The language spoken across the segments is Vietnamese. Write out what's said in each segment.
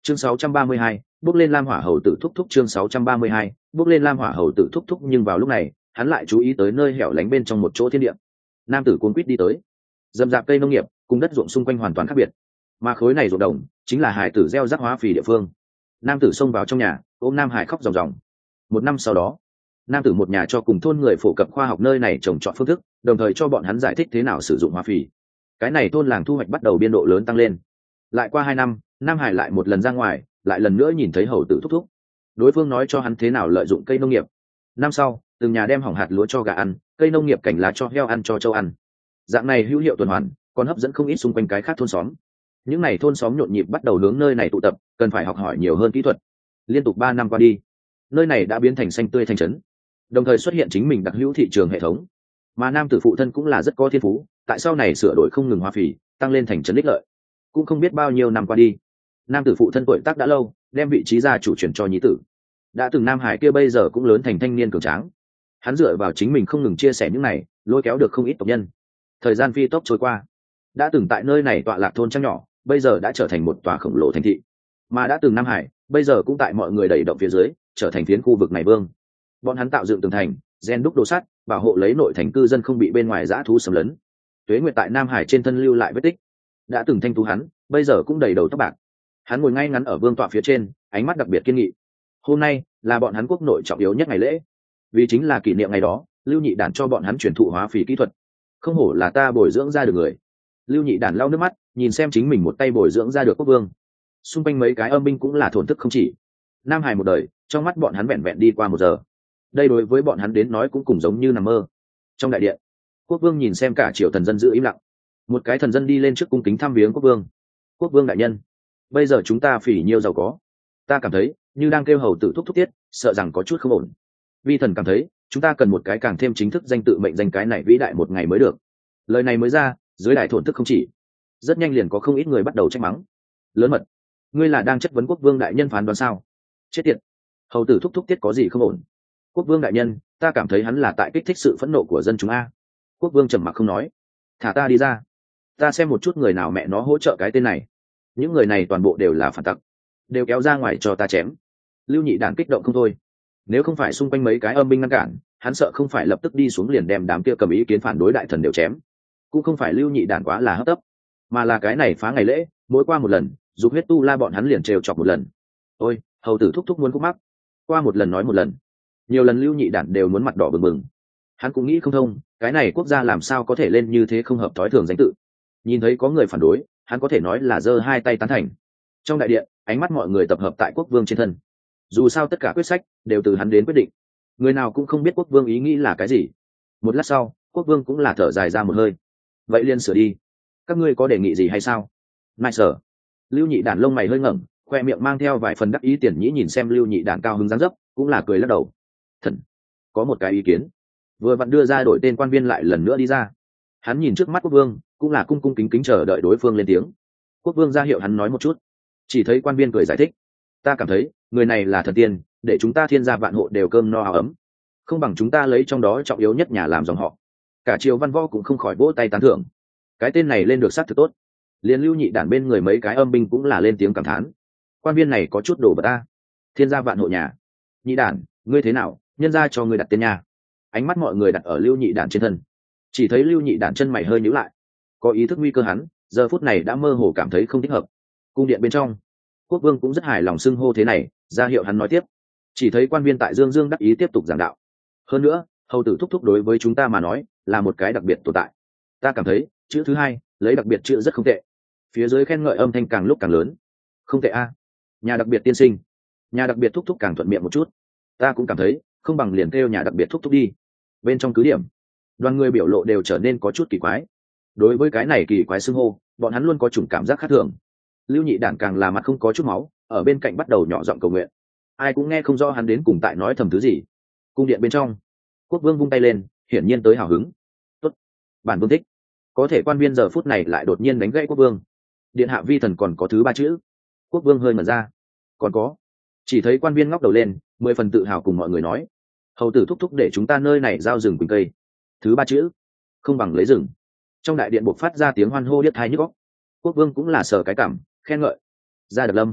Chương 632, bước lên lam hỏa hầu tử thúc thúc. Chương 632, bước lên lam hỏa hầu tử thúc thúc. Nhưng vào lúc này hắn lại chú ý tới nơi hẻo lánh bên trong một chỗ thiên địa. Nam tử cuống quýt đi tới. Dầm dạp cây nông nghiệp cùng đất ruộng xung quanh hoàn toàn khác biệt, mà khối này ruộng đồng chính là hải tử gieo rắc hóa phì địa phương. Nam tử xông vào trong nhà ôm Nam Hải khóc ròng ròng. Một năm sau đó, nam tử một nhà cho cùng thôn người phổ cập khoa học nơi này trồng trọt phương thức, đồng thời cho bọn hắn giải thích thế nào sử dụng hóa phì. Cái này thôn làng thu hoạch bắt đầu biên độ lớn tăng lên. Lại qua 2 năm, Nam Hải lại một lần ra ngoài, lại lần nữa nhìn thấy hầu tử thúc thúc. Đối phương nói cho hắn thế nào lợi dụng cây nông nghiệp. Năm sau, từng nhà đem hỏng hạt lúa cho gà ăn, cây nông nghiệp cành lá cho heo ăn, cho trâu ăn. Dạng này hữu hiệu tuần hoàn, còn hấp dẫn không ít xung quanh cái khác thôn xóm. Những n à y thôn xóm nhộn nhịp bắt đầu hướng nơi này tụ tập, cần phải học hỏi nhiều hơn kỹ thuật. Liên tục 3 năm qua đi, nơi này đã biến thành xanh tươi thành trấn, đồng thời xuất hiện chính mình đặc hữu thị trường hệ thống. Mà nam tử phụ thân cũng là rất có thiên phú, tại sau này sửa đổi không ngừng hóa phì, tăng lên thành trấn ích lợi. Cũng không biết bao nhiêu năm qua đi, nam tử phụ thân tuổi tác đã lâu, đem vị trí gia chủ chuyển cho nhí tử. Đã từng Nam Hải kia bây giờ cũng lớn thành thanh niên cường tráng, hắn dựa vào chính mình không ngừng chia sẻ những này, lôi kéo được không ít tộc nhân. Thời gian phi tốc trôi qua, đã từng tại nơi này tọa lạc thôn trăng nhỏ, bây giờ đã trở thành một tòa khổng lồ thành thị. Mà đã từng Nam Hải, bây giờ cũng tại mọi người đẩy động phía dưới, trở thành phiến khu vực này vương. Bọn hắn tạo dựng tường thành, gen đúc đồ sắt, bảo hộ lấy nội thành cư dân không bị bên ngoài dã thú xâm lấn. Tuế nguyệt tại Nam Hải trên thân lưu lại vết tích. Đã từng thanh tú hắn, bây giờ cũng đầy đầu tóc bạc. Hắn ngồi ngay ngắn ở vương tọa phía trên, ánh mắt đặc biệt kiên nghị. Hôm nay là bọn hắn quốc nội trọng yếu nhất ngày lễ, vì chính là kỷ niệm ngày đó, Lưu Nhị Đản cho bọn hắn truyền thụ hóa phì kỹ thuật. Không hổ là ta bồi dưỡng ra được người. Lưu Nhị Đản lau nước mắt, nhìn xem chính mình một tay bồi dưỡng ra được quốc vương. Xung quanh mấy cái âm binh cũng là thổn thức không chỉ. Nam Hải một đời, trong mắt bọn hắn vẹn vẹn đi qua 1 giờ. Đây đối với bọn hắn đến nói cũng cùng giống như nằm mơ. Trong đại điện, quốc vương nhìn xem cả triều thần dân giữ im lặng. Một cái thần dân đi lên trước cung kính thăm viếng quốc vương. Quốc vương đại nhân, bây giờ chúng ta phỉ nhiêu giàu có, ta cảm thấy như đang kêu hầu tử thúc thúc tiết, sợ rằng có chút không ổn. Vi thần cảm thấy chúng ta cần một cái càng thêm chính thức danh tự mệnh danh cái này vĩ đại một ngày mới được. Lời này mới ra, dưới đại thổn thức không chỉ. Rất nhanh liền có không ít người bắt đầu trách mắng. Lớn mật, ngươi là đang chất vấn quốc vương đại nhân phán đoán sao? Chết tiệt, hầu tử thúc thúc tiết có gì không ổn? Quốc vương đại nhân, ta cảm thấy hắn là tại kích thích sự phẫn nộ của dân chúng a. Quốc vương trầm mặc không nói. Thả ta đi ra, ta xem một chút người nào mẹ nó hỗ trợ cái tên này. Những người này toàn bộ đều là phản tặc, đều kéo ra ngoài cho ta chém. Lưu Nhị Đản kích động không thôi. Nếu không phải xung quanh mấy cái âm binh ngăn cản, hắn sợ không phải lập tức đi xuống liền đem đám kia cầm ý kiến phản đối đại thần đều chém. Cũng không phải Lưu Nhị Đản quá là hấp tấp, mà là cái này phá ngày lễ, mỗi qua một lần, dục huyết tu la bọn hắn liền trêu chọc một lần. Ôi, hầu tử thúc thúc muốn khúc mắc, qua một lần nói một lần. Nhiều lần Lưu Nhị Đản đều muốn mặt đỏ bừng bừng. Hắn cũng nghĩ không thông, cái này quốc gia làm sao có thể lên như thế không hợp thói thường danh tự. Nhìn thấy có người phản đối, hắn có thể nói là giơ 2 tay tán thành. Trong đại điện, ánh mắt mọi người tập hợp tại quốc vương trên thân. Dù sao tất cả quyết sách đều từ hắn đến quyết định, người nào cũng không biết quốc vương ý nghĩ là cái gì. Một lát sau, quốc vương cũng là thở dài ra một hơi. Vậy liền sửa đi, các ngươi có đề nghị gì hay sao? Nại sở. Lưu Nhị Đản lông mày hơi ngẩng, khoe miệng mang theo vài phần đắc ý tiền nhĩ, nhìn xem Lưu Nhị Đản cao hứng dáng dấp, cũng là cười lắc đầu. Thần, có một cái ý kiến. Vừa vặn đưa ra đổi tên quan viên lại lần nữa đi ra. Hắn nhìn trước mắt quốc vương, cũng là cung cung kính kính chờ đợi đối phương lên tiếng. Quốc vương ra hiệu hắn nói một chút. Chỉ thấy quan viên cười giải thích. Ta cảm thấy người này là thần tiên, để chúng ta thiên gia vạn hộ đều cơm no áo ấm. Không bằng chúng ta lấy trong đó trọng yếu nhất nhà làm dòng họ. Cả triều văn võ cũng không khỏi vỗ tay tán thưởng. Cái tên này lên được xác thực tốt. Liên Lưu Nhị Đản bên người mấy cái âm binh cũng là lên tiếng cảm thán. Quan viên này có chút đồ vật ta. Thiên gia vạn hộ nhà. Nhị Đản, ngươi thế nào, nhân ra cho ngươi đặt tên nhà. Ánh mắt mọi người đặt ở Lưu Nhị Đản trên thân. Chỉ thấy Lưu Nhị Đản chân mày hơi nhíu lại. Có ý thức nguy cơ hắn, giờ phút này đã mơ hồ cảm thấy không thích hợp. Cung điện bên trong, quốc vương cũng rất hài lòng xưng hô thế này, ra hiệu hắn nói tiếp. Chỉ thấy quan viên tại dương dương đắc ý tiếp tục giảng đạo. Hơn nữa, hầu tử thúc thúc đối với chúng ta mà nói là một cái đặc biệt tồn tại. Ta cảm thấy chữ thứ hai lấy đặc biệt chữ rất không tệ. Phía dưới khen ngợi âm thanh càng lúc càng lớn. Không tệ a, nhà đặc biệt tiên sinh, nhà đặc biệt thúc thúc càng thuận miệng một chút. Ta cũng cảm thấy không bằng liền kêu nhà đặc biệt thúc thúc đi. Bên trong cứ điểm, đoàn người biểu lộ đều trở nên có chút kỳ quái. Đối với cái này kỳ quái xưng hô, bọn hắn luôn có chủng cảm giác khác thường. Lưu Nhị Đản càng là mặt không có chút máu, ở bên cạnh bắt đầu nhỏ giọng cầu nguyện. Ai cũng nghe không rõ hắn đến cùng tại nói thầm thứ gì. Cung điện bên trong, quốc vương vung tay lên, hiển nhiên tới hào hứng. Tốt, bản vương thích. Có thể quan viên giờ phút này lại đột nhiên đánh gãy quốc vương. Điện hạ vi thần còn có thứ 3 chữ. Quốc vương hơi mở ra. Còn có. Chỉ thấy quan viên ngóc đầu lên, 10 phần tự hào cùng mọi người nói. Hầu tử thúc thúc để chúng ta nơi này giao rừng quỳnh cây. Thứ 3 chữ, không bằng lấy rừng. Trong đại điện buộc phát ra tiếng hoan hô điếc tai nhức óc. Quốc vương cũng là sờ cái cảm, khen ngợi. Gia Đặc Lâm,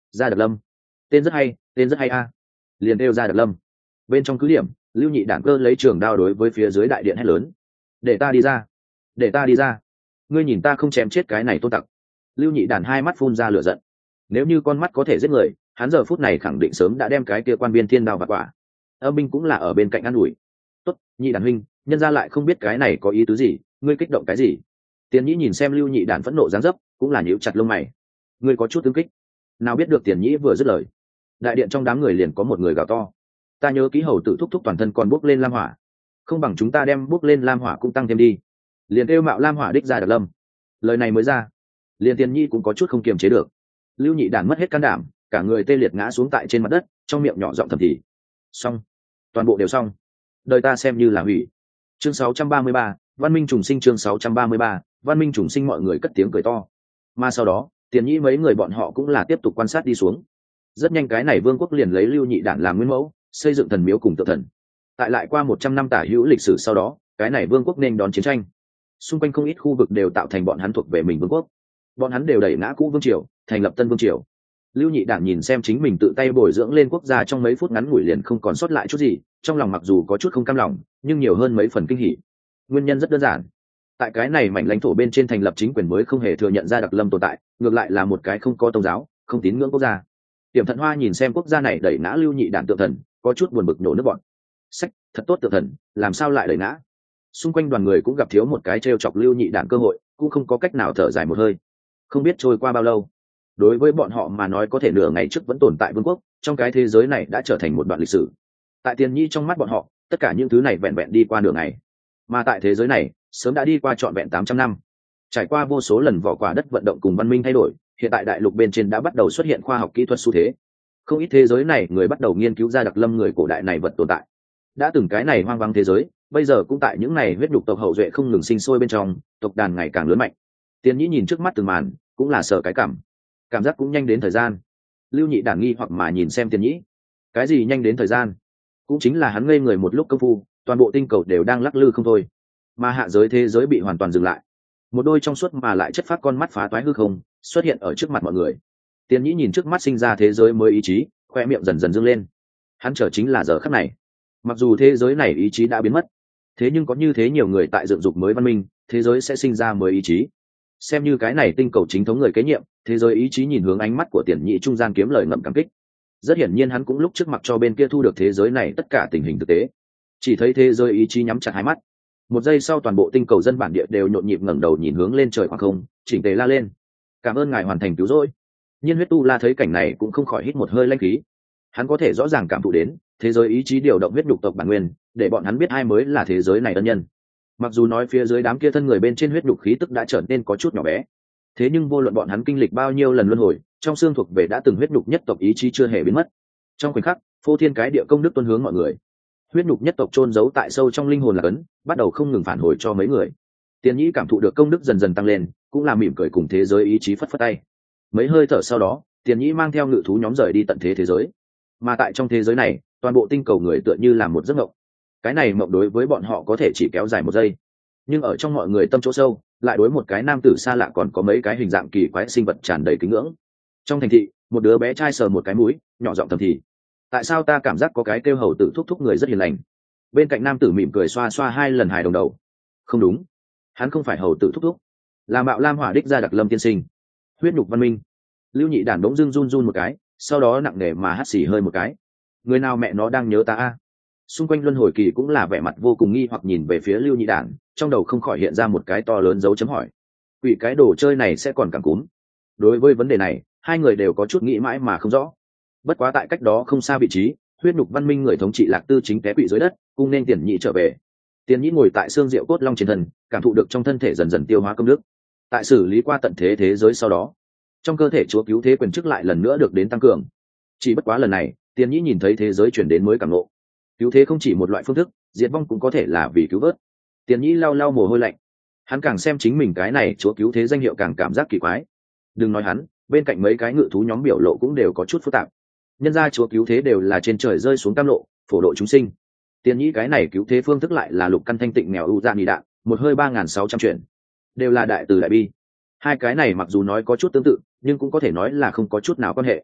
Gia Đặc Lâm, tên rất hay, tên rất hay a. Liền kêu Gia Đặc Lâm. Bên trong cứ điểm, Lưu Nhị Đản cơ lấy trường đao đối với phía dưới đại điện hét lớn: để ta đi ra, để ta đi ra, ngươi nhìn ta không chém chết cái này tôn tặc. Lưu Nhị Đản hai mắt phun ra lửa giận. Nếu như con mắt có thể giết người, hắn giờ phút này khẳng định sớm đã đem cái kia quan viên thiên đao vặt quả. Âm binh cũng là ở bên cạnh an ủi: tốt, Nhị Đản huynh, nhân ra lại không biết cái này có ý tứ gì, ngươi kích động cái gì? Tiền Nhĩ nhìn xem Lưu Nhị Đản phẫn nộ giáng dấp, cũng là nhíu chặt lông mày. Ngươi có chút tương kích. Nào biết được Tiền Nhĩ vừa dứt lời, đại điện trong đám người liền có một người gào to: ta nhớ ký hầu tử thúc thúc toàn thân còn bốc lên lam hỏa, không bằng chúng ta đem bốc lên lam hỏa cũng tăng thêm đi. Liền kêu mạo lam hỏa đích Gia Đặc Lâm. Lời này mới ra, liền Tiền Nhĩ cũng có chút không kiềm chế được. Lưu Nhị Đản mất hết can đảm, cả người tê liệt ngã xuống tại trên mặt đất, trong miệng nhỏ giọng thầm thì: xong, toàn bộ đều xong, đời ta xem như là hủy. Chương 633, Văn Minh trùng sinh. Chương 633, Văn Minh trùng sinh. Mọi người cất tiếng cười to. Mà sau đó, Tiền Nhĩ mấy người bọn họ cũng là tiếp tục quan sát đi xuống. Rất nhanh cái này vương quốc liền lấy Lưu Nhị Đản làm nguyên mẫu, xây dựng thần miếu cùng tự thần. Tại lại qua 100 năm tả hữu lịch sử sau đó, cái này vương quốc nên đón chiến tranh. Xung quanh không ít khu vực đều tạo thành bọn hắn thuộc về mình vương quốc. Bọn hắn đều đẩy ngã cũ vương triều, thành lập tân vương triều. Lưu Nhị Đản nhìn xem chính mình tự tay bồi dưỡng lên quốc gia trong mấy phút ngắn ngủi liền không còn sót lại chút gì, trong lòng mặc dù có chút không cam lòng, nhưng nhiều hơn mấy phần kinh hỉ. Nguyên nhân rất đơn giản, tại cái này mảnh lãnh thổ bên trên thành lập chính quyền mới không hề thừa nhận Gia Đặc Lâm tồn tại, ngược lại là một cái không có tôn giáo, không tín ngưỡng quốc gia. Tiềm Thận Hoa nhìn xem quốc gia này đẩy ngã Lưu Nhị Đản tượng thần, có chút buồn bực nổ nước bọn. Sách, thật tốt tượng thần, làm sao lại đẩy ngã? Xung quanh đoàn người cũng gặp thiếu một cái trêu chọc Lưu Nhị Đản cơ hội, cũng không có cách nào thở dài một hơi. Không biết trôi qua bao lâu, đối với bọn họ mà nói có thể nửa ngày trước vẫn tồn tại vương quốc, trong cái thế giới này đã trở thành một đoạn lịch sử. Tại Tiền Nhĩ trong mắt bọn họ, tất cả những thứ này vẹn vẹn đi qua nửa ngày, mà tại thế giới này sớm đã đi qua trọn vẹn 800 năm. Trải qua vô số lần vỏ quả đất vận động cùng văn minh thay đổi, hiện tại đại lục bên trên đã bắt đầu xuất hiện khoa học kỹ thuật xu thế. Không ít thế giới này người bắt đầu nghiên cứu ra Đặc Lâm người cổ đại này vật tồn tại. Đã từng cái này hoang vắng thế giới, bây giờ cũng tại những này huyết nhục tộc hậu duệ không ngừng sinh sôi bên trong, tộc đàn ngày càng lớn mạnh. Tiền Nhĩ nhìn trước mắt từng màn, cũng là sợ cái cảm giác cũng nhanh đến thời gian. Lưu Nhị Đản nghi hoặc mà nhìn xem Tiền Nhĩ. Cái gì nhanh đến thời gian? Cũng chính là hắn ngây người một lúc công phu, toàn bộ tinh cầu đều đang lắc lư không thôi, mà hạ giới thế giới bị hoàn toàn dừng lại. Một đôi trong suốt mà lại chất phát con mắt phá toái hư không xuất hiện ở trước mặt mọi người. Tiền Nhĩ nhìn trước mắt sinh ra thế giới mới ý chí, khoe miệng dần dần dương lên. Hắn chờ chính là giờ khắc này. Mặc dù thế giới này ý chí đã biến mất, thế nhưng có như thế nhiều người tại dựng dục mới văn minh, thế giới sẽ sinh ra mới ý chí. Xem như cái này tinh cầu chính thống người kế nhiệm, thế giới ý chí nhìn hướng ánh mắt của Tiền Nhĩ trung gian kiếm lời ngậm cảm kích. Rất hiển nhiên hắn cũng lúc trước mặc cho bên kia thu được thế giới này tất cả tình hình thực tế. Chỉ thấy thế giới ý chí nhắm chặt hai mắt. Một giây sau toàn bộ tinh cầu dân bản địa đều nhộn nhịp ngẩng đầu nhìn hướng lên trời khoảng không, chỉnh tề la lên: cảm ơn ngài hoàn thành cứu rỗi. Nhiên Huyết Tu La thấy cảnh này cũng không khỏi hít một hơi lãnh khí. Hắn có thể rõ ràng cảm thụ đến thế giới ý chí điều động huyết nhục tộc bản nguyên, để bọn hắn biết ai mới là thế giới này ân nhân. Mặc dù nói phía dưới đám kia thân người bên trên huyết nhục khí tức đã trở nên có chút nhỏ bé, thế nhưng vô luận bọn hắn kinh lịch bao nhiêu lần luân hồi, trong xương thuộc về đã từng huyết nhục nhất tộc ý chí chưa hề biến mất. Trong khoảnh khắc, phô thiên cái địa công đức tuôn hướng mọi người. Huyết nhục nhất tộc chôn giấu tại sâu trong linh hồn là cấn, bắt đầu không ngừng phản hồi cho mấy người. Tiền Nhĩ cảm thụ được công đức dần dần tăng lên, cũng là mỉm cười cùng thế giới ý chí phất phất tay. Mấy hơi thở sau đó, Tiền Nhĩ mang theo ngự thú nhóm rời đi tận thế thế giới. Mà tại trong thế giới này, toàn bộ tinh cầu người tựa như là một giấc mộng. Cái này mộng đối với bọn họ có thể chỉ kéo dài một giây, nhưng ở trong mọi người tâm chỗ sâu, lại đối một cái nam tử xa lạ còn có mấy cái hình dạng kỳ quái sinh vật tràn đầy kính ngưỡng. Trong thành thị, một đứa bé trai sờ một cái mũi, nhỏ giọng thầm thì: tại sao ta cảm giác có cái kêu hầu tử thúc thúc người rất hiền lành? Bên cạnh nam tử mỉm cười xoa xoa hai lần hài đồng đầu: không đúng, hắn không phải hầu tử thúc thúc, là mạo lam hỏa đích Gia Đặc Lâm tiên sinh. Huyết nhục văn minh. Lưu Nhị Đản bỗng dưng run run một cái, sau đó nặng nề mà hắt xì hơi một cái: người nào mẹ nó đang nhớ ta a? Xung quanh luân hồi kỳ cũng là vẻ mặt vô cùng nghi hoặc nhìn về phía Lưu Nhị Đản, trong đầu không khỏi hiện ra một cái to lớn dấu chấm hỏi. Quỷ cái đồ chơi này sẽ còn cảm cúm. Đối với vấn đề này, hai người đều có chút nghĩ mãi mà không rõ. Bất quá tại cách đó không xa vị trí, huyết nhục văn minh người thống trị Lạc Tư chính té quỵ dưới đất, cung nên Tiền Nhĩ trở về. Tiền Nhĩ ngồi tại xương diệu cốt long trên thân, cảm thụ được trong thân thể dần dần tiêu hóa công đức. Tại xử lý qua tận thế thế giới sau đó, trong cơ thể chúa cứu thế quyền chức lại lần nữa được đến tăng cường. Chỉ bất quá lần này, Tiền Nhĩ nhìn thấy thế giới chuyển đến mới cảm ngộ. Cứu thế không chỉ một loại phương thức, diệt vong cũng có thể là vì cứu vớt. Tiền Nhĩ lau lau mồ hôi lạnh. Hắn càng xem chính mình cái này chúa cứu thế danh hiệu càng cảm giác kỳ quái. Đừng nói hắn, bên cạnh mấy cái ngự thú nhóm biểu lộ cũng đều có chút phức tạp. Nhân ra chúa cứu thế đều là trên trời rơi xuống cam lộ, phổ độ chúng sinh. Tiền Nhĩ cái này cứu thế phương thức lại là lục căn thanh tịnh nghèo ưu dạ nhị đạn, một hơi 3.600 chuyện, đều là đại từ đại bi. Hai cái này mặc dù nói có chút tương tự, nhưng cũng có thể nói là không có chút nào quan hệ.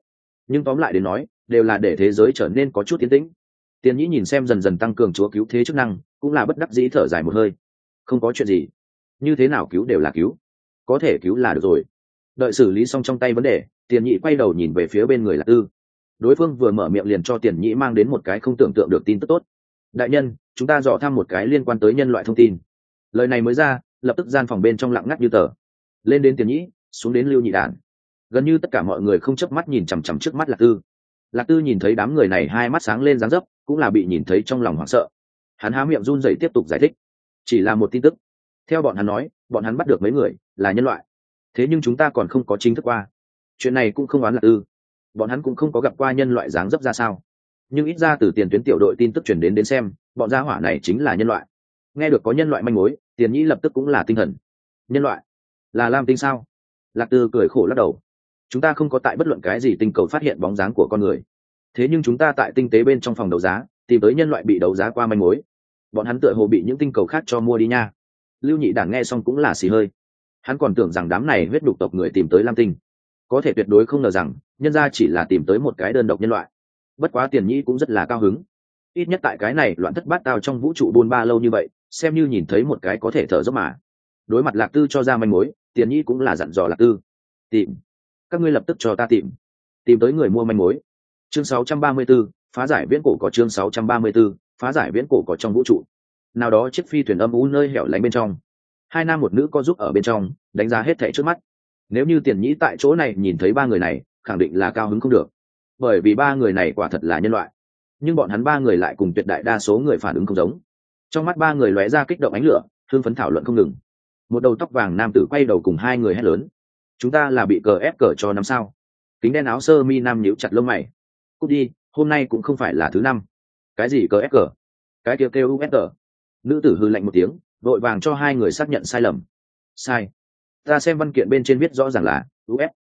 nhưng tóm lại đến nói đều là để thế giới trở nên có chút tiến tĩnh. Tiền Nhĩ nhìn xem dần dần tăng cường chúa cứu thế chức năng, cũng là bất đắc dĩ thở dài một hơi. Không có chuyện gì, như thế nào cứu đều là cứu, có thể cứu là được rồi. Đợi xử lý xong trong tay vấn đề, Tiền Nhĩ quay đầu nhìn về phía bên người Lạc Tư. Đối phương vừa mở miệng liền cho Tiền Nhĩ mang đến một cái không tưởng tượng được tin tức tốt. Đại nhân, chúng ta dò thăm một cái liên quan tới nhân loại thông tin. Lời này mới ra, lập tức gian phòng bên trong lặng ngắt như tờ. Lên đến Tiền Nhĩ, xuống đến Lưu Nhị Đản. Gần như tất cả mọi người không chớp mắt nhìn chằm chằm trước mắt Lạc Tư. Lạc Tư nhìn thấy đám người này hai mắt sáng lên dáng dấp, cũng là bị nhìn thấy trong lòng hoảng sợ. Hắn há miệng run rẩy tiếp tục giải thích. Chỉ là một tin tức. Theo bọn hắn nói, bọn hắn bắt được mấy người là nhân loại. Thế nhưng chúng ta còn không có chính thức qua. Chuyện này cũng không oán Lạc Tư. Bọn hắn cũng không có gặp qua nhân loại dáng dấp ra sao. Nhưng ít ra từ tiền tuyến tiểu đội tin tức truyền đến xem, bọn gia hỏa này chính là nhân loại. Nghe được có nhân loại manh mối, Tiền Nhĩ lập tức cũng là tinh thần. Nhân loại? Là Lam Tinh sao? Lạc Tư cười khổ lắc đầu. Chúng ta không có tại bất luận cái gì tinh cầu phát hiện bóng dáng của con người. Thế nhưng chúng ta tại tinh tế bên trong phòng đấu giá tìm tới nhân loại bị đấu giá qua manh mối. Bọn hắn tựa hồ bị những tinh cầu khác cho mua đi nha. Lưu Nhị Đản nghe xong cũng là xì hơi. Hắn còn tưởng rằng đám này huyết đục tộc người tìm tới Lam Tinh, có thể tuyệt đối không ngờ rằng nhân ra chỉ là tìm tới một cái đơn độc nhân loại. Bất quá Tiền Nhĩ cũng rất là cao hứng, ít nhất tại cái này loạn thất bát tao trong vũ trụ buôn ba lâu như vậy, xem như nhìn thấy một cái có thể thở dốc mà. Đối mặt Lạc Tư cho ra manh mối, Tiền Nhĩ cũng là dặn dò Lạc Tư: tìm, các ngươi lập tức cho ta tìm tới người mua manh mối. Chương 634, phá giải viễn cổ có. Chương 634, phá giải viễn cổ có. Trong vũ trụ nào đó, chiếc phi thuyền âm u nơi hẻo lánh bên trong, hai nam một nữ có giúp ở bên trong đánh giá hết thảy trước mắt. Nếu như Tiền Nhĩ tại chỗ này nhìn thấy ba người này, khẳng định là cao hứng không được, bởi vì ba người này quả thật là nhân loại. Nhưng bọn hắn ba người lại cùng tuyệt đại đa số người phản ứng không giống. Trong mắt ba người lóe ra kích động ánh lửa, hưng phấn thảo luận không ngừng. Một đầu tóc vàng nam tử quay đầu cùng hai người hét lớn: chúng ta là bị cờ ép cờ cho năm sao? Kính đen áo sơ mi nam nhíu chặt lông mày: cút đi, hôm nay cũng không phải là thứ năm. Cái gì cờ ép cờ? Cái kia kêu USG. Nữ tử hư lạnh một tiếng, vội vàng cho hai người xác nhận sai lầm. Sai? Ta xem văn kiện bên trên viết rõ ràng là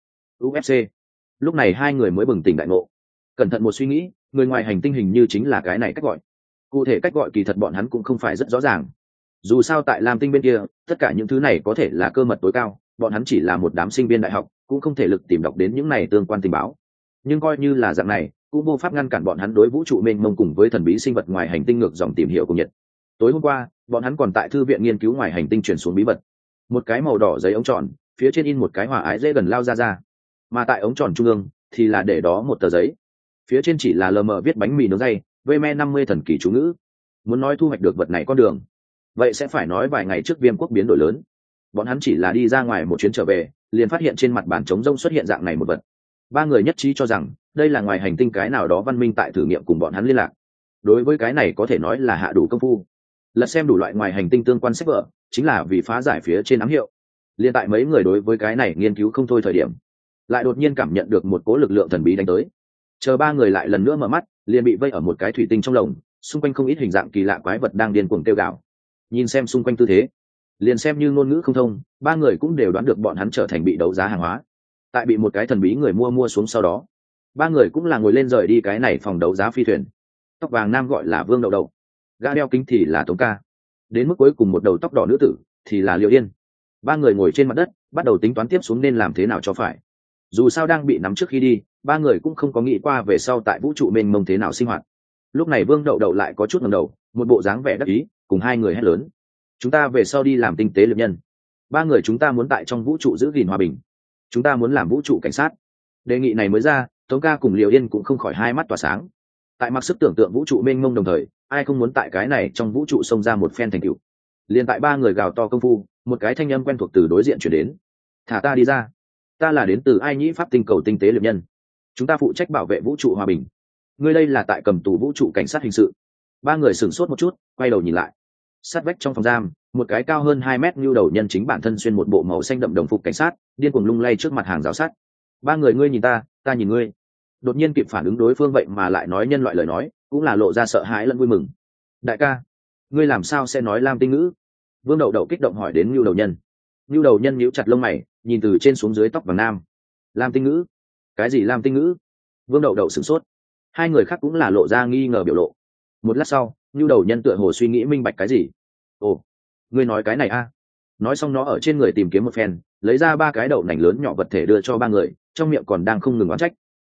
UFC. Lúc này hai người mới bừng tỉnh đại ngộ. Cẩn thận một suy nghĩ, người ngoài hành tinh hình như chính là cái này cách gọi. Cụ thể cách gọi kỳ thật bọn hắn cũng không phải rất rõ ràng. Dù sao tại Lam Tinh bên kia, tất cả những thứ này có thể là cơ mật tối cao, bọn hắn chỉ là một đám sinh viên đại học, cũng không thể lực tìm đọc đến những này tương quan tình báo. Nhưng coi như là dạng này, cũng vô pháp ngăn cản bọn hắn đối vũ trụ mênh mông cùng với thần bí sinh vật ngoài hành tinh ngược dòng tìm hiểu cùng nhiệt. Tối hôm qua, bọn hắn còn tại thư viện nghiên cứu ngoài hành tinh truyền xuống bí mật. Một cái màu đỏ giấy ống tròn, phía trên in một cái hỏa ái dễ gần lao ra, mà tại ống tròn trung ương thì là để đó một tờ giấy, phía trên chỉ là lờ mờ viết bánh mì nướng dây vme 50 thần kỳ chú ngữ. Muốn nói thu hoạch được vật này con đường, vậy sẽ phải nói vài ngày trước Viêm quốc biến đổi lớn, bọn hắn chỉ là đi ra ngoài một chuyến trở về, liền phát hiện trên mặt bàn trống rông xuất hiện dạng này một vật. Ba người nhất trí cho rằng đây là ngoài hành tinh cái nào đó văn minh tại thử nghiệm cùng bọn hắn liên lạc. Đối với cái này có thể nói là hạ đủ công phu, lật xem đủ loại ngoài hành tinh tương quan sách vở, chính là vì phá giải phía trên ám hiệu. Liên tại mấy người đối với cái này nghiên cứu không thôi thời điểm, lại đột nhiên cảm nhận được một cỗ lực lượng thần bí đánh tới. Chờ ba người lại lần nữa mở mắt, liền bị vây ở một cái thủy tinh trong lồng, xung quanh không ít hình dạng kỳ lạ quái vật đang điên cuồng kêu gào. Nhìn xem xung quanh tư thế, liền xem như ngôn ngữ không thông, ba người cũng đều đoán được bọn hắn trở thành bị đấu giá hàng hóa. Tại bị một cái thần bí người mua xuống sau đó, ba người cũng là ngồi lên rời đi cái này phòng đấu giá phi thuyền. Tóc vàng nam gọi là Vương Đậu Đậu, gã đeo kính thì là Tống Ca, đến mức cuối cùng một đầu tóc đỏ nữ tử thì là Liệu Yên. Ba người ngồi trên mặt đất, bắt đầu tính toán tiếp xuống nên làm thế nào cho phải. Dù sao đang bị nắm trước khi đi, ba người cũng không có nghĩ qua về sau tại vũ trụ mênh mông thế nào sinh hoạt. Lúc này Vương Đậu Đậu lại có chút ngẩng đầu, một bộ dáng vẻ đắc ý, cùng hai người hét lớn: chúng ta về sau đi làm tinh tế liệp nhân. Ba người chúng ta muốn tại trong vũ trụ giữ gìn hòa bình. Chúng ta muốn làm vũ trụ cảnh sát. Đề nghị này mới ra, Tống Ca cùng Liệu Yên cũng không khỏi hai mắt tỏa sáng. Tại mặc sức tưởng tượng vũ trụ mênh mông đồng thời, ai không muốn tại cái này trong vũ trụ xông ra một phen thành tựu. Liên tại ba người gào to công phu, một cái thanh âm quen thuộc từ đối diện chuyển đến: thả ta đi ra, ta là đến từ Ai Nhĩ Pháp tinh cầu tinh tế liệp nhân, chúng ta phụ trách bảo vệ vũ trụ hòa bình. Ngươi đây là tại cầm tù vũ trụ cảnh sát hình sự. Ba người sửng sốt một chút, quay đầu nhìn lại. Sát vách trong phòng giam, một cái cao hơn 2 mét nhu đầu nhân chính bản thân xuyên một bộ màu xanh đậm đồng phục cảnh sát, điên cuồng lung lay trước mặt hàng rào sắt. Ba người ngươi nhìn ta, ta nhìn ngươi. Đột nhiên kịp phản ứng đối phương vậy mà lại nói nhân loại lời nói, cũng là lộ ra sợ hãi lẫn vui mừng. Đại ca, ngươi làm sao sẽ nói Lam tinh ngữ? Vương Đậu Đậu kích động hỏi đến nhu đầu nhân. Nhu đầu nhân nhíu chặt lông mày, nhìn từ trên xuống dưới tóc vàng nam. Lam tinh ngữ? Cái gì Lam tinh ngữ? Vương Đậu Đậu sửng sốt. Hai người khác cũng là lộ ra nghi ngờ biểu lộ. Một lát sau, nhu đầu nhân tựa hồ suy nghĩ minh bạch cái gì. Ồ, ngươi nói cái này a? Nói xong nó ở trên người tìm kiếm một phen, lấy ra 3 cái đậu nành lớn nhỏ vật thể đưa cho ba người, trong miệng còn đang không ngừng oán trách.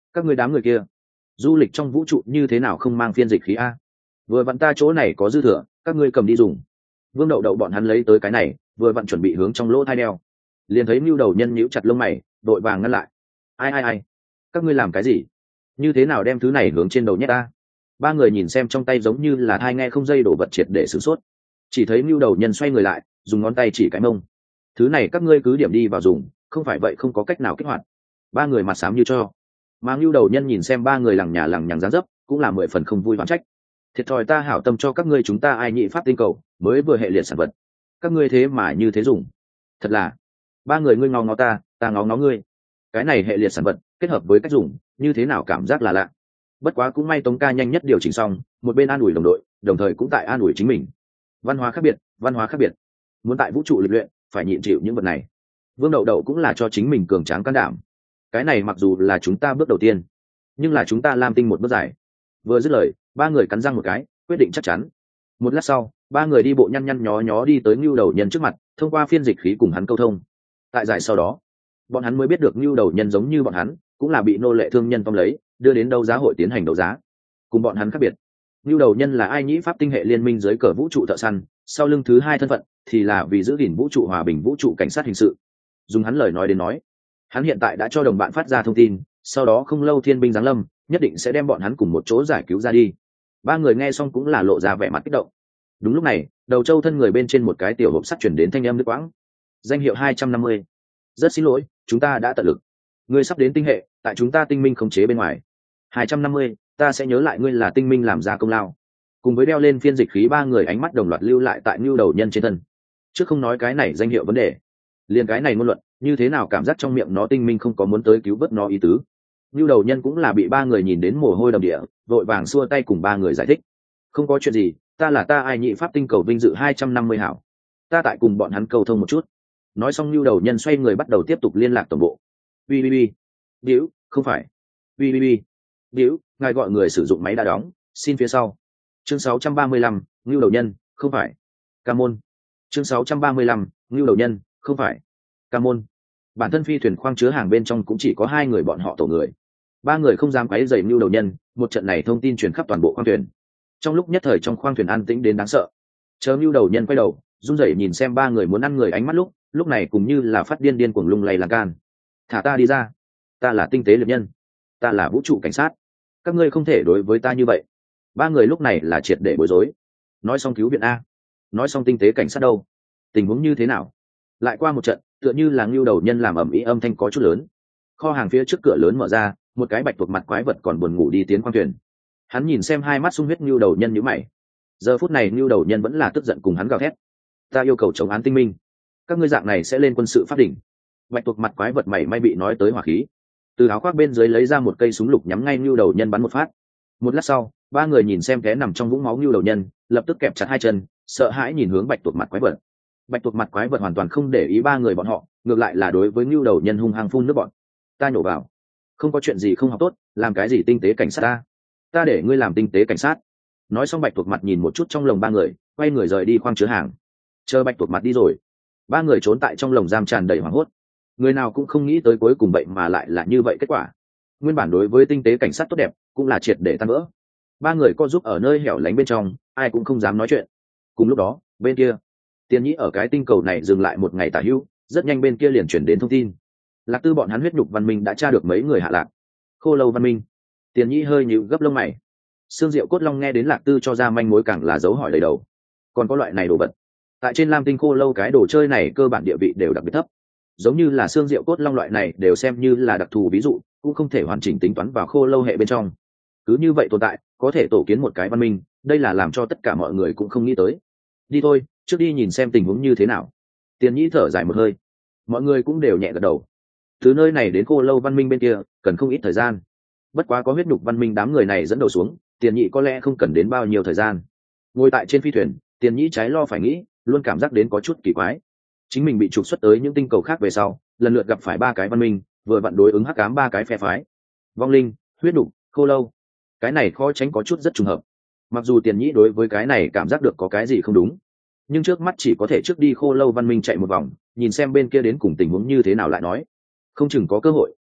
Các người đám người kia du lịch trong vũ trụ như thế nào không mang phiên dịch khí a? Vừa vặn ta chỗ này có dư thừa, các ngươi cầm đi dùng. Vương Đậu Đậu bọn hắn lấy tới cái này, vừa vặn chuẩn bị hướng trong lỗ thai đeo, liền thấy Nưu Đầu Nhân nhíu chặt lông mày, đội vàng ngăn lại. Ai, các ngươi làm cái gì? Như thế nào đem thứ này hướng trên đầu nhét ta? Ba người nhìn xem trong tay giống như là thai nghe không dây đổ vật triệt để sửng sốt. Chỉ thấy Nưu Đầu Nhân xoay người lại, dùng ngón tay chỉ cái mông. Thứ này các ngươi cứ điểm đi vào dùng, không phải vậy không có cách nào kích hoạt. Ba người mặt xám như cho. Mà Nưu Đầu Nhân nhìn xem ba người lằng nhằng dáng dấp, cũng là 10 phần không vui oán trách. Thiệt thòi ta hảo tâm cho các ngươi chúng ta ai nhị pháp tinh cầu, mới vừa hệ liệt sản vật. Các ngươi thế mà như thế dùng. Thật là, ba người ngươi ngó ngó ta ngó ngó ngươi. Cái này hệ liệt sản vật, kết hợp với cách dùng, như thế nào cảm giác là lạ. Bất quá cũng may Tống ca nhanh nhất điều chỉnh xong, một bên an ủi đồng đội, đồng thời cũng tại an ủi chính mình. Văn hóa khác biệt. Muốn tại vũ trụ lịch luyện, phải nhịn chịu những vật này. Vương Đậu Đậu cũng là cho chính mình cường tráng can đảm. Cái này mặc dù là chúng ta bước đầu tiên, nhưng là chúng ta Lam Tinh một bước dài. Vừa dứt lời, ba người cắn răng một cái, quyết định chắc chắn. Một lát sau, ba người đi bộ nhăn nhó đi tới Nưu Đầu Nhân trước mặt, thông qua phiên dịch khí cùng hắn câu thông. Tại giải sau đó, bọn hắn mới biết được Nưu Đầu Nhân giống như bọn hắn, cũng là bị nô lệ thương nhân tóm lấy, đưa đến đấu giá hội tiến hành đấu giá. Cùng bọn hắn khác biệt, Nưu Đầu Nhân là ai nhĩ pháp tinh hệ liên minh dưới cờ vũ trụ thợ săn, sau lưng thứ hai thân phận thì là vì giữ gìn vũ trụ hòa bình vũ trụ cảnh sát hình sự. Dùng hắn lời nói đến nói, hắn hiện tại đã cho đồng bạn phát ra thông tin, sau đó không lâu thiên binh giáng lâm, nhất định sẽ đem bọn hắn cùng một chỗ giải cứu ra đi. Ba người nghe xong cũng là lộ ra vẻ mặt kích động. Đúng lúc này, đầu châu thân người bên trên một cái tiểu hộp sắt chuyển đến thanh âm nước quãng. Danh hiệu 250. Rất xin lỗi, chúng ta đã tận lực. Ngươi sắp đến tinh hệ, tại chúng ta tinh minh khống chế bên ngoài. 250, ta sẽ nhớ lại ngươi là tinh minh làm ra công lao. Cùng với đeo lên phiên dịch khí, ba người ánh mắt đồng loạt lưu lại tại Nưu Đầu Nhân trên thân. Trước không nói cái này danh hiệu vấn đề, liền cái này ngôn luận, như thế nào cảm giác trong miệng nó tinh minh không có muốn tới cứu vớt nó ý tứ. Nưu Đầu Nhân cũng là bị ba người nhìn đến mồ hôi đầm địa, vội vàng xua tay cùng ba người giải thích. Không có chuyện gì, ta là ta ai nhị pháp tinh cầu vinh dự 250 hảo. Ta tại cùng bọn hắn câu thông một chút. Nói xong Nưu Đầu Nhân xoay người bắt đầu tiếp tục liên lạc tổng bộ. Bi. Điếu, không phải. Bi. Điếu, ngài gọi người sử dụng máy đã đóng, xin phía sau. Chương 635, Nưu Đầu Nhân, không phải. Ca môn. Chương 635, Nưu Đầu Nhân, không phải. Ca môn. Bản thân phi thuyền khoang chứa hàng bên trong cũng chỉ có hai người bọn họ tổ người. Ba người không dám quấy rầy Nưu Đầu Nhân, một trận này thông tin truyền khắp toàn bộ khoang thuyền. Trong lúc nhất thời trong khoang thuyền an tĩnh đến đáng sợ. Chờ Nưu Đầu Nhân quay đầu, run rẩy nhìn xem ba người muốn ăn người ánh mắt lúc này cũng như là phát điên cuồng lung lay lan can. Thả ta đi ra, ta là tinh tế liệt nhân, ta là vũ trụ cảnh sát, các ngươi không thể đối với ta như vậy. Ba người lúc này là triệt để bối rối. Nói xong cứu viện a, nói xong tinh tế cảnh sát đâu, tình huống như thế nào? Lại qua một trận, tựa như là Nưu Đầu Nhân làm ầm ĩ, âm thanh có chút lớn. Kho hàng phía trước cửa lớn mở ra, một cái bạch tuộc mặt quái vật còn buồn ngủ đi tiến khoang thuyền. Hắn nhìn xem hai mắt sung huyết Nưu Đầu Nhân nhíu mày. Giờ phút này Nưu Đầu Nhân vẫn là tức giận cùng hắn gào thét. Ta yêu cầu chống án tinh minh, các ngươi dạng này sẽ lên quân sự pháp đỉnh. Bạch tuộc mặt quái vật mảy may bị nói tới hỏa khí, từ áo khoác bên dưới lấy ra một cây súng lục nhắm ngay Nưu Đầu Nhân bắn một phát. Một lát sau, ba người nhìn xem té nằm trong vũng máu Nưu Đầu Nhân, lập tức kẹp chặt hai chân, sợ hãi nhìn hướng bạch tuộc mặt quái vật. Bạch tuộc mặt quái vật hoàn toàn không để ý ba người bọn họ, ngược lại là đối với Nưu Đầu Nhân hung hăng phun nước bọn. Ta nhổ vào, không có chuyện gì không học tốt, làm cái gì tinh tế cảnh sát ta để ngươi làm tinh tế cảnh sát. Nói xong bạch tuộc mặt nhìn một chút trong lồng ba người, quay người rời đi khoang chứa hàng. Chờ bạch tuộc mặt đi rồi, ba người trốn tại trong lồng giam tràn đầy hoảng hốt. Người nào cũng không nghĩ tới cuối cùng bệnh mà lại là như vậy kết quả. Nguyên bản đối với tinh tế cảnh sát tốt đẹp cũng là triệt để tan vỡ. Ba người co giúp ở nơi hẻo lánh bên trong, ai cũng không dám nói chuyện. Cùng lúc đó bên kia, Tiền Nhĩ ở cái tinh cầu này dừng lại một ngày tả hữu, rất nhanh bên kia liền chuyển đến thông tin. Lạc Tư bọn hắn huyết nhục văn minh đã tra được mấy người hạ lạc. Khô lâu văn minh. Tiền Nhĩ hơi nhíu gấp lông mày. Xương Diệu Cốt Long nghe đến Lạc Tư cho ra manh mối càng là dấu hỏi đầy đầu. Còn có loại này đồ vật. Tại trên Lam Tinh khô lâu cái đồ chơi này cơ bản địa vị đều đặc biệt thấp. Giống như là Xương Diệu Cốt Long loại này đều xem như là đặc thù ví dụ, cũng không thể hoàn chỉnh tính toán vào khô lâu hệ bên trong. Cứ như vậy tồn tại, có thể tổ kiến một cái văn minh, đây là làm cho tất cả mọi người cũng không nghĩ tới. Đi thôi, trước đi nhìn xem tình huống như thế nào. Tiền Nhĩ thở dài một hơi. Mọi người cũng đều nhẹ gật đầu. Từ nơi này đến khô lâu văn minh bên kia cần không ít thời gian. Bất quá có huyết nhục văn minh đám người này dẫn đầu xuống, Tiền Nhĩ có lẽ không cần đến bao nhiêu thời gian. Ngồi tại trên phi thuyền, Tiền Nhĩ trái lo phải nghĩ, luôn cảm giác đến có chút kỳ quái. Chính mình bị trục xuất tới những tinh cầu khác về sau, lần lượt gặp phải ba cái văn minh, vừa vặn đối ứng hắc ám ba cái phe phái. Vong linh, huyết nhục, khô lâu. Cái này khó tránh có chút rất trùng hợp. Mặc dù Tiền Nhĩ đối với cái này cảm giác được có cái gì không đúng, nhưng trước mắt chỉ có thể trước đi khô lâu văn minh chạy một vòng, nhìn xem bên kia đến cùng tình huống như thế nào lại nói. Không chừng có cơ hội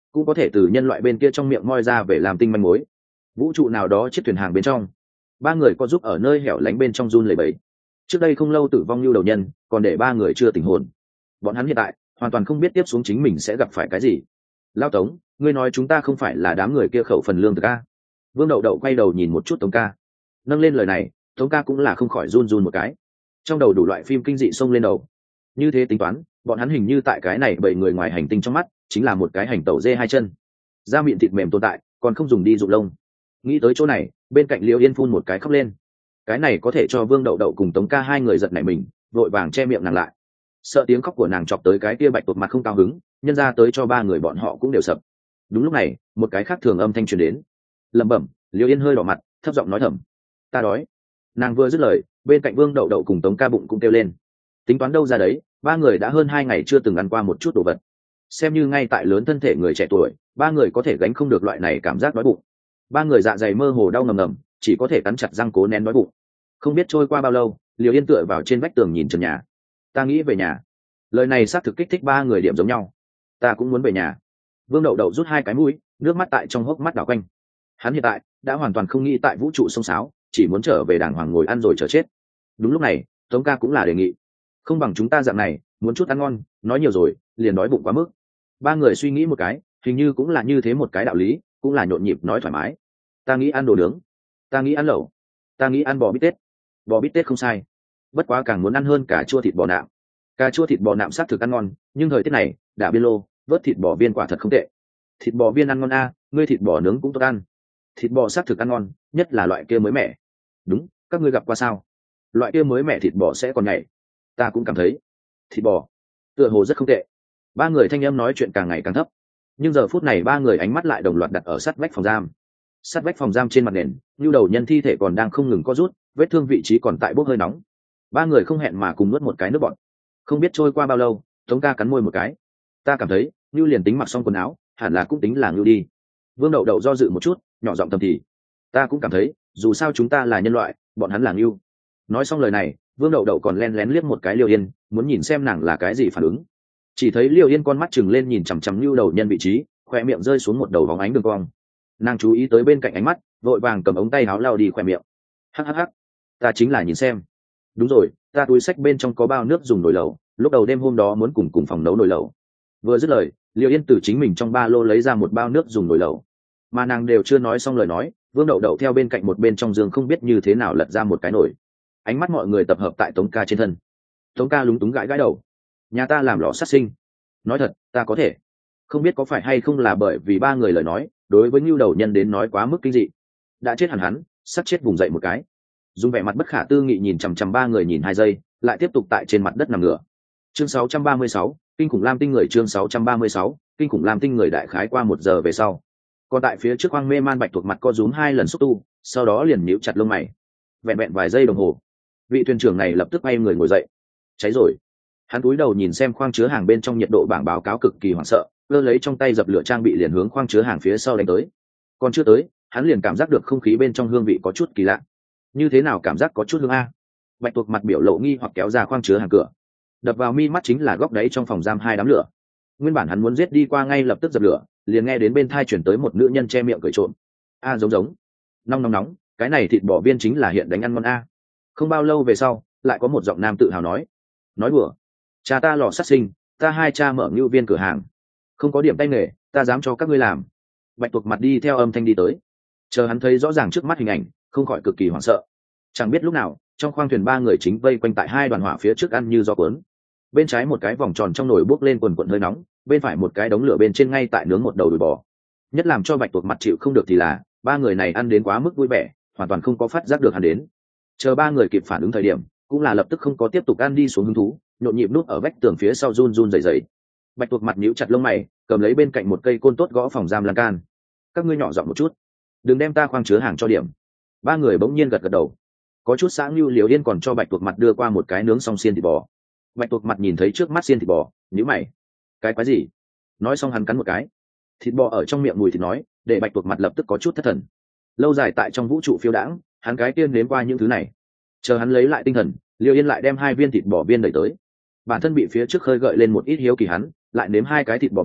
cũng có thể từ nhân loại bên kia trong miệng moi ra về làm tinh manh mối. Vũ trụ nào đó chiếc thuyền hàng bên trong, ba người có giúp ở nơi hẻo lánh bên trong run lẩy bẩy. Trước đây không lâu tử vong lưu đầu nhân, còn để ba người chưa tỉnh hồn. Bọn hắn hiện tại hoàn toàn không biết tiếp xuống chính mình sẽ gặp phải cái gì. Lao Tống, ngươi nói chúng ta không phải là đám người kia khẩu phần lương thực a? Vương Đậu Đậu quay đầu nhìn một chút Tống ca, nâng lên lời này, Tống ca cũng là không khỏi run run một cái. Trong đầu đủ loại phim kinh dị xông lên đầu. Như thế tính toán, bọn hắn hình như tại cái này bảy người ngoài hành tinh trong mắt chính là một cái hành tẩu dê hai chân, da miệng thịt mềm tồn tại, còn không dùng đi dụng lông. Nghĩ tới chỗ này, bên cạnh Liêu Yên phun một cái khóc lên. Cái này có thể cho Vương Đậu Đậu cùng Tống ca hai người giật nảy mình, vội vàng che miệng nàng lại, sợ tiếng khóc của nàng chọc tới cái kia bạch tuộc mặt không cao hứng, nhân ra tới cho ba người bọn họ cũng đều sập. Đúng lúc này, một cái khác thường âm thanh truyền đến, lẩm bẩm. Liêu Yên hơi đỏ mặt, thấp giọng nói thầm, ta đói. Nàng vừa dứt lời, bên cạnh Vương Đậu Đậu cùng Tống ca bụng cũng kêu lên. Tính toán đâu ra đấy, ba người đã hơn 2 ngày chưa từng ăn qua một chút đồ vật, xem như ngay tại lớn thân thể người trẻ tuổi, ba người có thể gánh không được loại này cảm giác đói bụng. Ba người dạ dày mơ hồ đau ngầm ngầm, chỉ có thể cắn chặt răng cố nén đói bụng. Không biết trôi qua bao lâu, Liêu Yên tựa vào trên vách tường nhìn trần nhà. Ta nghĩ về nhà. Lời này xác thực kích thích ba người điểm giống nhau. Ta cũng muốn về nhà. Vương Đậu Đậu rút 2 cái mũi, nước mắt tại trong hốc mắt đảo quanh. Hắn hiện tại đã hoàn toàn không nghĩ tại vũ trụ sông sáo, chỉ muốn trở về đàng hoàng ngồi ăn rồi chờ chết. Đúng lúc này, Tống ca cũng là đề nghị, không bằng chúng ta dạng này, muốn chút ăn ngon, nói nhiều rồi liền đói bụng quá mức. Ba người suy nghĩ một cái, hình như cũng là như thế một cái đạo lý, cũng là nhộn nhịp nói thoải mái. Ta nghĩ ăn đồ nướng, ta nghĩ ăn lẩu, ta nghĩ ăn bò bít tết. Bò bít tết không sai, bất quá càng muốn ăn hơn cà chua thịt bò nạm. Cà chua thịt bò nạm xác thực ăn ngon, nhưng thời tiết này đã biên lô vớt thịt bò viên quả thật không tệ. Thịt bò viên ăn ngon a, ngươi thịt bò nướng cũng tốt ăn. Thịt bò xác thực ăn ngon, nhất là loại kia mới mẻ. Đúng, các ngươi gặp qua sao? Loại kia mới mẻ thịt bò sẽ còn nhảy. Ta cũng cảm thấy thịt bò tựa hồ rất không tệ. Ba người thanh âm nói chuyện càng ngày càng thấp, nhưng giờ phút này ba người ánh mắt lại đồng loạt đặt ở sát vách phòng giam. Sát vách phòng giam trên mặt nền, nhu đầu nhân thi thể còn đang không ngừng co rút, vết thương vị trí còn tại bốc hơi nóng. Ba người không hẹn mà cùng nuốt một cái nước bọt. Không biết trôi qua bao lâu, Tống ca cắn môi một cái. Ta cảm thấy nhu liền tính mặc xong quần áo, hẳn là cũng tính là nhu đi. Vương Đậu Đậu do dự một chút, nhỏ giọng thầm thì, ta cũng cảm thấy, dù sao chúng ta là nhân loại, bọn hắn là nhu. Nói xong lời này, Vương Đậu Đậu còn len lén liếc một cái Liêu Yên, muốn nhìn xem nàng là cái gì phản ứng. Chỉ thấy Liêu Yên con mắt chừng lên nhìn chằm chằm nhu đầu nhân vị trí, khoe miệng rơi xuống một đầu bóng ánh đường cong. Nàng chú ý tới bên cạnh ánh mắt, vội vàng cầm ống tay áo lau đi khoe miệng. Hắc hắc hắc, ta chính là nhìn xem. Đúng rồi, ta túi xách bên trong có bao nước dùng nồi lẩu, lúc đầu đêm hôm đó muốn cùng phòng nấu nồi lẩu. Vừa dứt lời, Liêu Yên từ chính mình trong ba lô lấy ra một bao nước dùng nồi lẩu. Mà nàng đều chưa nói xong lời nói, Vương Đậu Đậu theo bên cạnh một bên trong giường không biết như thế nào lật ra một cái nồi. Ánh mắt mọi người tập hợp tại Tống ca trên thân. Tống ca lúng túng gãi gãi đầu. Nhà ta làm lò sát sinh. Nói thật, ta có thể. Không biết có phải hay không là bởi vì ba người lời nói, đối với nhu đầu nhân đến nói quá mức kinh dị. Đã chết hẳn hắn, sắp chết vùng dậy một cái. Dùng vẻ mặt bất khả tư nghị nhìn chằm chằm ba người nhìn 2 giây, lại tiếp tục tại trên mặt đất nằm ngửa. Chương 636, kinh khủng lam tinh người. Chương 636, kinh khủng lam tinh người. Đại khái qua 1 giờ về sau, còn tại phía trước hoang mê man bạch thuộc mặt co rúm 2 lần xúc tu, sau đó liền nhíu chặt lông mày. Vẹn vẹn vài giây đồng hồ, vị thuyền trưởng này lập tức bay người ngồi dậy. Cháy rồi. Hắn cúi đầu nhìn xem khoang chứa hàng bên trong nhiệt độ bảng báo cáo, cực kỳ hoảng sợ, cơ lấy trong tay dập lửa trang bị liền hướng khoang chứa hàng phía sau đánh tới. Còn chưa tới, hắn liền cảm giác được không khí bên trong hương vị có chút kỳ lạ. Như thế nào cảm giác có chút hương a? Bạch tuộc mặt biểu lộ nghi hoặc kéo ra khoang chứa hàng cửa. Đập vào mi mắt chính là góc đáy trong phòng giam 2 đám lửa. Nguyên bản hắn muốn giết đi qua ngay lập tức dập lửa, liền nghe đến bên tai chuyển tới một nữ nhân che miệng cười trộm. A giống nóng, cái này thịt bò viên chính là hiện đánh ăn ngon a. Không bao lâu về sau, lại có một giọng nam tự hào nói đùa, cha ta lò sát sinh, ta 2 cha mở ngưu viên cửa hàng, không có điểm tay nghề, ta dám cho các ngươi làm. Bạch tuộc mặt đi theo âm thanh đi tới, chờ hắn thấy rõ ràng trước mắt hình ảnh, không khỏi cực kỳ hoảng sợ. Chẳng biết lúc nào, trong khoang thuyền 3 người chính vây quanh tại 2 đoàn hỏa phía trước ăn như gió cuốn. Bên trái một cái vòng tròn trong nồi bốc lên quần quần hơi nóng, bên phải một cái đống lửa bên trên ngay tại nướng một đầu đùi bò. Nhất làm cho bạch tuộc mặt chịu không được thì là 3 người này ăn đến quá mức vui vẻ, hoàn toàn không có phát giác được hắn đến. Chờ 3 người kịp phản ứng thời điểm, cũng là lập tức không có tiếp tục ăn đi xuống hứng thú, nhộn nhịp núp ở vách tường phía sau run run rẩy rẩy. Bạch tuộc mặt nhíu chặt lông mày, cầm lấy bên cạnh một cây côn tốt gõ phòng giam lan can. Các ngươi nhỏ giọng một chút, đừng đem ta khoang chứa hàng cho điểm. 3 người bỗng nhiên gật gật đầu. Có chút sáng lưu Liều Yên còn cho bạch tuộc mặt đưa qua một cái nướng xong xiên thịt bò. Bạch tuộc mặt nhìn thấy trước mắt xiên thịt bò, nhíu mày. Cái quái gì? Nói xong hắn cắn một cái. Thịt bò ở trong miệng mùi thịt nói, để bạch tuộc mặt lập tức có chút thất thần. Lâu dài tại trong vũ trụ phiêu đãng, hắn cái tiên nếm qua những thứ này. Chờ hắn lấy lại tinh thần, Liêu Yên lại đem 2 viên thịt bò viên đẩy tới. Bản thân bị phía trước khơi gợi lên một ít hiếu kỳ hắn, lại nếm 2 cái thịt bò viên,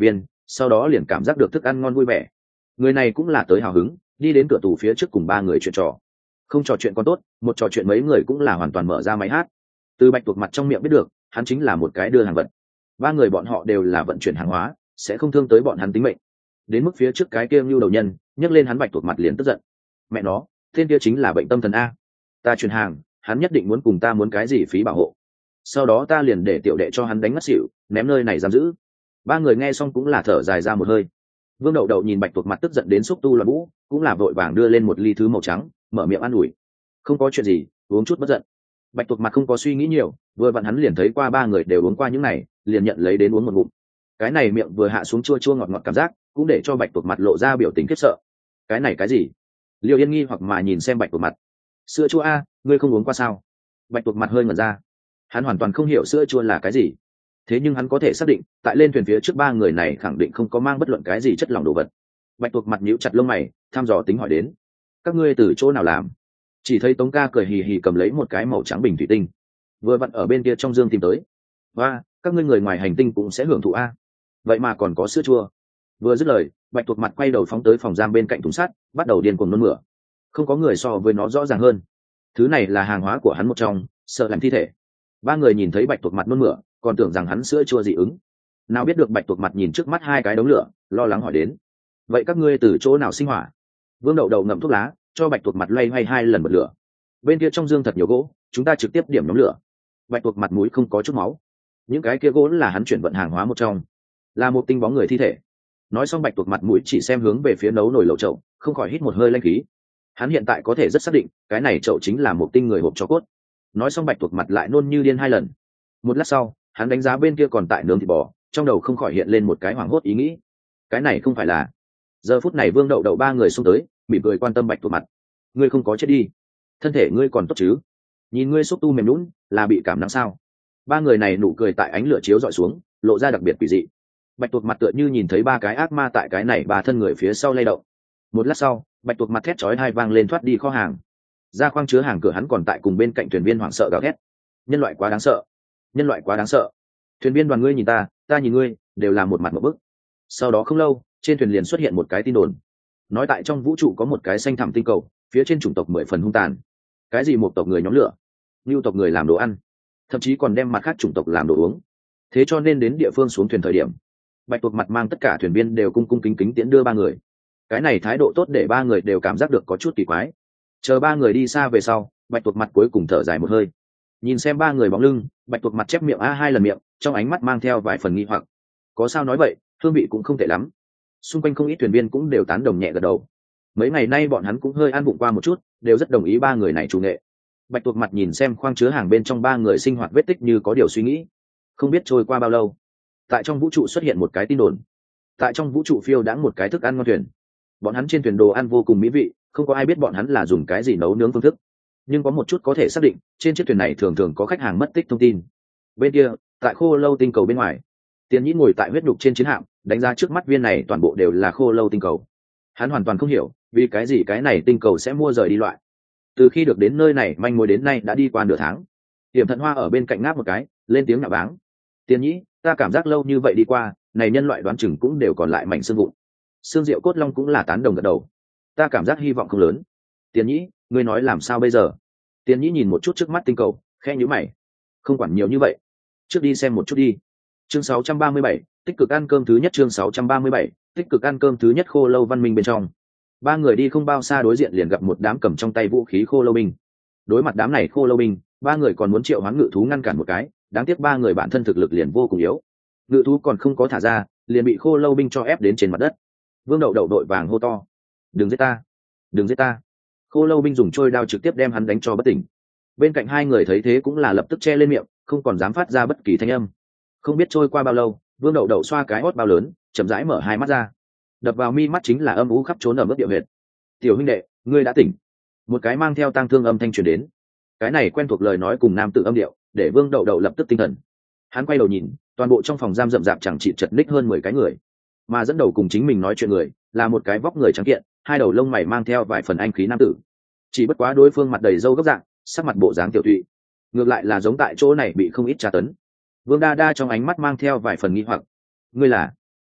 sau đó liền cảm giác được thức ăn ngon vui vẻ. Người này cũng là tới hào hứng, đi đến cửa tủ phía trước cùng ba người chuyện trò. Không trò chuyện còn tốt, một trò chuyện mấy người cũng là hoàn toàn mở ra máy hát. Từ Bạch Tuộc Mặt trong miệng biết được, hắn chính là một cái đưa hàng vật. Ba người bọn họ đều là vận chuyển hàng hóa, sẽ không thương tới bọn hắn tính mệnh. Đến mức phía trước cái kia Ngưu đầu nhân, nhấc lên hắn Bạch Tuộc Mặt liền tức giận. Mẹ nó, tên kia chính là bệnh tâm thần a. Ta chuyển hàng, hắn nhất định muốn cùng ta muốn cái gì phí bảo hộ. Sau đó ta liền để tiểu đệ cho hắn đánh ngất xỉu, ném nơi này giam giữ. Ba người nghe xong cũng là thở dài ra một hơi. Vương Đậu Đậu nhìn Bạch Tuộc Mặt tức giận đến xúc tu loạn vũ, cũng là vội vàng đưa lên một ly thứ màu trắng, mở miệng an ủi. Không có chuyện gì, uống chút bất giận. Bạch Tuộc Mặt không có suy nghĩ nhiều, vừa vặn hắn liền thấy qua ba người đều uống qua những này, liền nhận lấy đến uống một ngụm. Cái này miệng vừa hạ xuống chua chua ngọt ngọt cảm giác, cũng để cho Bạch Tuộc Mặt lộ ra biểu tình khiếp sợ. Cái này cái gì? Liêu Yên nghi hoặc mà nhìn xem Bạch Tuộc Mặt. Sữa chua a, ngươi không uống qua sao? Bạch Tuộc Mặt hơi ngẩn ra. Hắn hoàn toàn không hiểu sữa chua là cái gì. Thế nhưng hắn có thể xác định, tại lên thuyền phía trước ba người này khẳng định không có mang bất luận cái gì chất lỏng đồ vật. Bạch Tuộc Mặt nhíu chặt lông mày, thăm dò tính hỏi đến: các ngươi từ chỗ nào làm? Chỉ thấy Tống Ca cười hì hì cầm lấy một cái màu trắng bình thủy tinh, vừa vặn ở bên kia trong dương tìm tới. Và các ngươi người ngoài hành tinh cũng sẽ hưởng thụ a. Vậy mà còn có sữa chua. Vừa dứt lời, Bạch Tuộc Mặt quay đầu phóng tới phòng giam bên cạnh thùng sắt, bắt đầu điên cuồng nôn mửa. Không có người so với nó rõ ràng hơn. Thứ này là hàng hóa của hắn một trong, sợ làm thi thể. Ba người nhìn thấy Bạch Tuộc Mặt nôn mửa, còn tưởng rằng hắn sữa chua dị ứng. Nào biết được Bạch Tuộc Mặt nhìn trước mắt hai cái đống lửa, lo lắng hỏi đến: vậy các ngươi từ chỗ nào sinh hỏa? Vương Đậu Đậu ngậm thuốc lá, cho Bạch Tuộc Mặt loay hoay hai lần bật lửa. Bên kia trong dương thật nhiều gỗ, chúng ta trực tiếp điểm nhóm lửa. Bạch Tuộc Mặt mũi không có chút máu. Những cái kia gỗ là hắn chuyển vận hàng hóa một trong, là một tinh bóng người thi thể. Nói xong Bạch Tuộc Mặt mũi chỉ xem hướng về phía nấu nồi lẩu chậu, không khỏi hít một hơi lanh khí. Hắn hiện tại có thể rất xác định, cái này chậu chính là một tinh người hộp cho cốt. Nói xong Bạch Tuộc Mặt lại nôn như điên hai lần. Một lát sau, hắn đánh giá bên kia còn tại nướng thịt bò, trong đầu không khỏi hiện lên một cái hoảng hốt ý nghĩ. Cái này không phải là... Giờ phút này Vương Đậu Đậu ba người xông tới, mỉm cười quan tâm Bạch Tuộc Mặt. Ngươi không có chết đi, thân thể ngươi còn tốt chứ? Nhìn ngươi xúc tu mềm nhũn, là bị cảm nắng sao? Ba người này nụ cười tại ánh lửa chiếu dọi xuống, lộ ra đặc biệt quỷ dị. Bạch Tuộc Mặt tựa như nhìn thấy ba cái ác ma tại cái này ba thân người phía sau lay động. Một lát sau, Bạch Tuộc Mặt thét chói tai vang lên thoát đi kho hàng. Ra khoang chứa hàng cửa hắn còn tại cùng bên cạnh thuyền viên hoảng sợ gào thét: nhân loại quá đáng sợ, nhân loại quá đáng sợ. Thuyền viên đoàn ngươi nhìn ta, ta nhìn ngươi, đều là một mặt một bức. Sau đó không lâu, trên thuyền liền xuất hiện một cái tin đồn, nói tại trong vũ trụ có một cái xanh thẳm tinh cầu, phía trên chủng tộc 10 phần hung tàn. Cái gì một tộc người nhóm lửa, lưu tộc người làm đồ ăn, thậm chí còn đem mặt khác chủng tộc làm đồ uống. Thế cho nên đến địa phương xuống thuyền thời điểm, Bạch Tuộc Mặt mang tất cả thuyền viên đều cung cung kính kính tiễn đưa ba người. Cái này thái độ tốt để ba người đều cảm giác được có chút kỳ quái. Chờ ba người đi xa về sau, Bạch Tuộc Mặt cuối cùng thở dài một hơi, nhìn xem ba người bóng lưng, Bạch Tuộc Mặt chép miệng a hai lần miệng, trong ánh mắt mang theo vài phần nghi hoặc. Có sao nói vậy, hương vị cũng không tệ lắm. Xung quanh không ít thuyền viên cũng đều tán đồng nhẹ gật đầu. Mấy ngày nay bọn hắn cũng hơi ăn bụng qua một chút, đều rất đồng ý ba người này chủ nghệ. Bạch Tuộc Mặt nhìn xem khoang chứa hàng bên trong ba người sinh hoạt vết tích như có điều suy nghĩ. Không biết trôi qua bao lâu, tại trong vũ trụ xuất hiện một cái tin đồn. Tại trong vũ trụ phiêu đãng một cái thức ăn ngon thuyền. Bọn hắn trên thuyền đồ ăn vô cùng mỹ vị, không có ai biết bọn hắn là dùng cái gì nấu nướng phương thức. Nhưng có một chút có thể xác định, trên chiếc thuyền này thường thường có khách hàng mất tích thông tin. Bên kia, tại Khô Lâu tinh cầu bên ngoài, Tiền Nhĩ ngồi tại huyết nhục trên chiến hạm, đánh giá trước mắt viên này toàn bộ đều là Khô Lâu tinh cầu. Hắn hoàn toàn không hiểu, vì cái gì cái này tinh cầu sẽ mua rời đi loại. Từ khi được đến nơi này manh mối đến nay đã đi qua nửa tháng. Tiềm Thận Hoa ở bên cạnh ngáp một cái, lên tiếng nhạo báng: Tiền Nhĩ, ta cảm giác lâu như vậy đi qua, này nhân loại đoán chừng cũng đều còn lại mảnh xương vụn. Xương Diệu Cốt Long cũng là tán đồng gật đầu. Ta cảm giác hy vọng không lớn. Tiền Nhĩ, ngươi nói làm sao bây giờ? Tiền Nhĩ nhìn một chút trước mắt tinh cầu, khẽ nhíu mày. Không quản nhiều như vậy, trước đi xem một chút đi. Chương 637, tích cực ăn cơm thứ nhất. Chương 637, tích cực ăn cơm thứ nhất. Khô Lâu văn minh bên trong, ba người đi không bao xa đối diện liền gặp một đám cầm trong tay vũ khí Khô Lâu binh. Đối mặt đám này Khô Lâu binh, ba người còn muốn triệu hoán ngự thú ngăn cản một cái, đáng tiếc ba người bản thân thực lực liền vô cùng yếu, ngự thú còn không có thả ra, liền bị Khô Lâu binh cho ép đến trên mặt đất. Vương Đậu Đậu đội vàng hô to: đừng giết ta, đừng giết ta. Khô Lâu binh dùng trôi đao trực tiếp đem hắn đánh cho bất tỉnh. Bên cạnh hai người thấy thế cũng là lập tức che lên miệng, không còn dám phát ra bất kỳ thanh âm. Không biết trôi qua bao lâu, Vương Đậu Đậu xoa cái hót bao lớn, chậm rãi mở hai mắt ra. Đập vào mi mắt chính là âm u khắp trốn ở mức địa huyệt. Tiểu huynh đệ, ngươi đã tỉnh. Một cái mang theo tang thương âm thanh truyền đến. Cái này quen thuộc lời nói cùng nam tử âm điệu, để Vương Đậu Đậu lập tức tinh thần. Hắn quay đầu nhìn, toàn bộ trong phòng giam rậm rạp chẳng chỉ chật ních hơn 10 cái người, mà dẫn đầu cùng chính mình nói chuyện người là một cái vóc người trắng kiện, hai đầu lông mày mang theo vài phần anh khí nam tử. Chỉ bất quá đối phương mặt đầy râu gốc dạng, sắc mặt bộ dáng tiểu thụy, ngược lại là giống tại chỗ này bị không ít tra tấn. Vương Đa Đa trong ánh mắt mang theo vài phần nghi hoặc: ngươi là?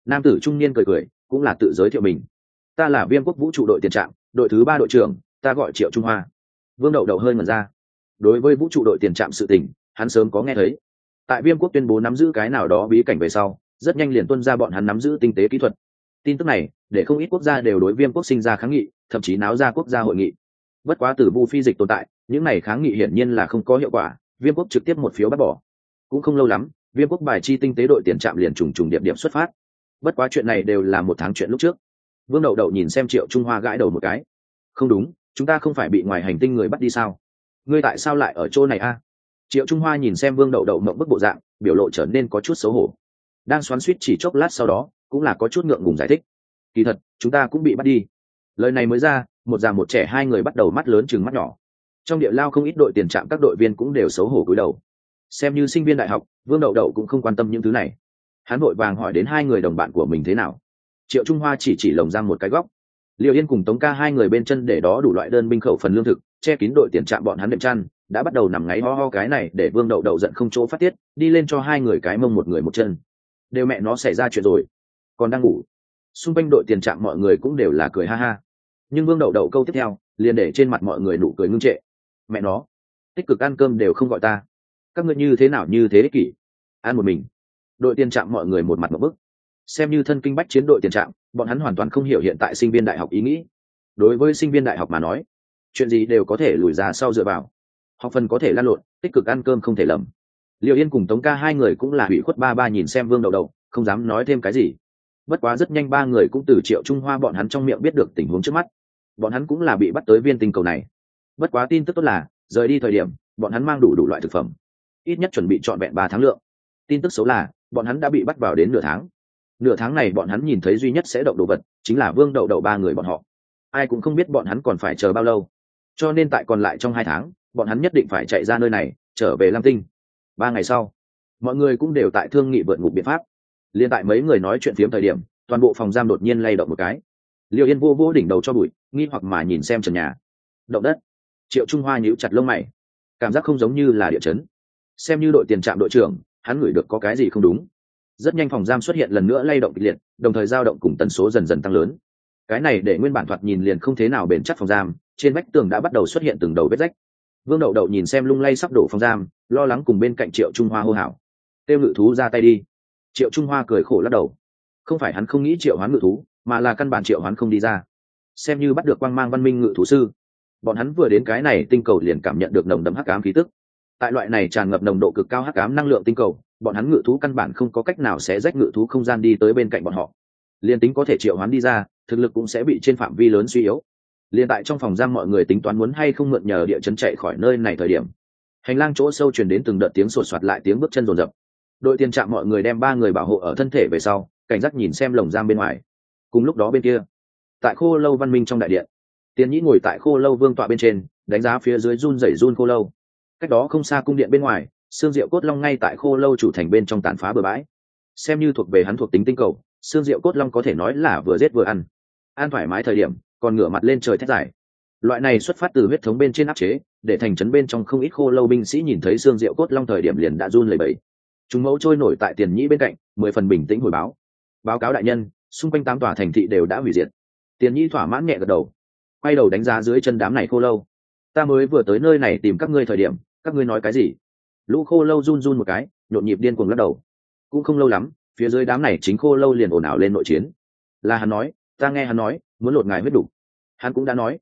Nam tử trung niên cười cười, cũng là tự giới thiệu mình. Ta là Viêm quốc vũ trụ đội tiền trạm, đội thứ 3 đội trưởng, ta gọi Triệu Trung Hoa. Vương Đậu Đậu hơi ngẩn ra. Đối với vũ trụ đội tiền trạm sự tình, hắn sớm có nghe thấy. Tại Viêm quốc tuyên bố nắm giữ cái nào đó bí cảnh về sau, rất nhanh liền tuân ra bọn hắn nắm giữ tinh tế kỹ thuật. Tin tức này để không ít quốc gia đều đối Viêm quốc sinh ra kháng nghị, thậm chí náo ra quốc gia hội nghị. Bất quá từ Vu Phi dịch tồn tại, những này kháng nghị hiển nhiên là không có hiệu quả, Viêm quốc trực tiếp một phiếu bắt bỏ. Cũng không lâu lắm, Viêm quốc bài chi tinh tế đội tiền trạm liền trùng trùng điệp điệp xuất phát. Bất quá chuyện này đều là 1 tháng chuyện lúc trước. Vương Đậu Đậu nhìn xem Triệu Trung Hoa gãi đầu một cái. Không đúng, chúng ta không phải bị ngoài hành tinh người bắt đi sao? Ngươi tại sao lại ở chỗ này a? Triệu Trung Hoa nhìn xem Vương Đậu Đậu mộng bức bộ dạng, biểu lộ trở nên có chút xấu hổ. Đang xoắn xuýt chỉ chốc lát sau đó, cũng là có chút ngượng ngùng giải thích. Kỳ thật, chúng ta cũng bị bắt đi. Lời này mới ra, một già một trẻ hai người bắt đầu mắt lớn chừng mắt nhỏ. Trong địa lao không ít đội tiền trạm các đội viên cũng đều xấu hổ cúi đầu. Xem như sinh viên đại học, Vương Đậu Đậu cũng không quan tâm những thứ này. Hắn vội vàng hỏi đến hai người đồng bạn của mình thế nào. Triệu Trung Hoa chỉ lồng giam một cái góc. Liệu Yên cùng Tống Ca hai người bên chân để đó đủ loại đơn binh khẩu phần lương thực, che kín đội tiền trạm bọn hắn đệm chăn, đã bắt đầu nằm ngáy ho ho cái này để Vương Đậu Đậu giận không chỗ phát tiết, đi lên cho hai người cái mông một người một chân. Đều mẹ nó xảy ra chuyện rồi, còn đang ngủ. Xung quanh đội tiền trạm mọi người cũng đều là cười ha ha. Nhưng Vương Đậu Đậu câu tiếp theo, liền để trên mặt mọi người nụ cười ngưng trệ. Mẹ nó, tích cực ăn cơm đều không gọi ta. Các ngươi như thế nào như thế ích kỷ, ăn một mình. Đội tiền trạm mọi người một mặt một bức. Xem như thân kinh bách chiến đội tiền trạm, bọn hắn hoàn toàn không hiểu hiện tại sinh viên đại học ý nghĩ. Đối với sinh viên đại học mà nói, chuyện gì đều có thể lùi ra sau dựa vào. Học phần có thể lan lộn, tích cực ăn cơm không thể lầm. Liệu Yên cùng Tống Ca hai người cũng là ủy khuất ba nhìn xem Vương Đậu Đậu, không dám nói thêm cái gì. Bất quá rất nhanh ba người cũng từ Triệu Trung Hoa bọn hắn trong miệng biết được tình huống trước mắt. Bọn hắn cũng là bị bắt tới viên tinh cầu này. Bất quá tin tức tốt là, rời đi thời điểm, bọn hắn mang đủ loại thực phẩm, ít nhất chuẩn bị trọn vẹn 3 tháng lượng. Tin tức xấu là, bọn hắn đã bị bắt vào đến nửa tháng. Nửa tháng này bọn hắn nhìn thấy duy nhất sẽ động đồ vật, chính là Vương Đậu Đậu ba người bọn họ. Ai cũng không biết bọn hắn còn phải chờ bao lâu. Cho nên tại còn lại trong 2 tháng, bọn hắn nhất định phải chạy ra nơi này, trở về Lam Tinh. 3 ngày sau, mọi người cũng đều tại thương nghị vượt ngục biện pháp. Liên tại mấy người nói chuyện phiếm thời điểm, toàn bộ phòng giam đột nhiên lay động một cái. Liệu Yên vô vô đỉnh đầu cho bụi, nghi hoặc mà nhìn xem trần nhà. Động đất. Triệu Trung Hoa nhíu chặt lông mày, cảm giác không giống như là địa chấn. Xem như đội tiền trạm đội trưởng, hắn ngửi được có cái gì không đúng. Rất nhanh phòng giam xuất hiện lần nữa lay động kịch liệt, đồng thời dao động cùng tần số dần dần tăng lớn. Cái này để nguyên bản thoạt nhìn liền không thế nào bền chắc phòng giam, trên vách tường đã bắt đầu xuất hiện từng đầu vết rách. Vương Đậu Đậu nhìn xem lung lay sắp đổ phòng giam, lo lắng cùng bên cạnh Triệu Trung Hoa hô hào. Tiêu ngự thú ra tay đi. Triệu Trung Hoa cười khổ lắc đầu. Không phải hắn không nghĩ triệu hoán ngự thú, mà là căn bản triệu hoán không đi ra. Xem như bắt được quang mang văn minh ngự thú sư, bọn hắn vừa đến cái này tinh cầu liền cảm nhận được nồng đậm hắc ám khí tức. Tại loại này tràn ngập nồng độ cực cao hắc ám năng lượng tinh cầu, bọn hắn ngự thú căn bản không có cách nào sẽ rách ngự thú không gian đi tới bên cạnh bọn họ. Liên tính có thể triệu hoán đi ra, thực lực cũng sẽ bị trên phạm vi lớn suy yếu. Liên tại trong phòng giam mọi người tính toán muốn hay không mượn nhờ địa chấn chạy khỏi nơi này thời điểm, hành lang chỗ sâu truyền đến từng đợt tiếng sột soạt lại tiếng bước chân rồn rập. Đội tiền trạm mọi người đem 3 người bảo hộ ở thân thể về sau, cảnh giác nhìn xem lồng giam bên ngoài. Cùng lúc đó bên kia, tại khô lâu văn minh trong đại điện, Tiền Nhĩ ngồi tại khô lâu vương tọa bên trên, đánh giá phía dưới run rẩy run khô lâu. Cách đó không xa cung điện bên ngoài, xương diệu cốt long ngay tại khô lâu chủ thành bên trong tàn phá bừa bãi. Xem như thuộc về hắn thuộc tính tinh cầu, xương diệu cốt long có thể nói là vừa giết vừa ăn. An thoải mái thời điểm, còn ngửa mặt lên trời thét giải. Loại này xuất phát từ huyết thống bên trên áp chế, để thành trấn bên trong không ít khô lâu binh sĩ nhìn thấy xương diệu cốt long thời điểm liền đã run lẩy bẩy. Chúng mẫu trôi nổi tại Tiền Nhĩ bên cạnh, 10 phần bình tĩnh hồi báo. Báo cáo đại nhân, xung quanh 8 tòa thành thị đều đã hủy diệt. Tiền Nhĩ thỏa mãn nhẹ gật đầu, quay đầu đánh giá dưới chân đám này khô lâu. Ta mới vừa tới nơi này tìm các ngươi thời điểm, các ngươi nói cái gì? Lũ khô lâu run run một cái, nhộn nhịp điên cuồng lắc đầu. Cũng không lâu lắm, phía dưới đám này chính khô lâu liền ồn ào lên nội chiến. Là hắn nói, ta nghe hắn nói, muốn lột ngài huyết đủ. Hắn cũng đã nói,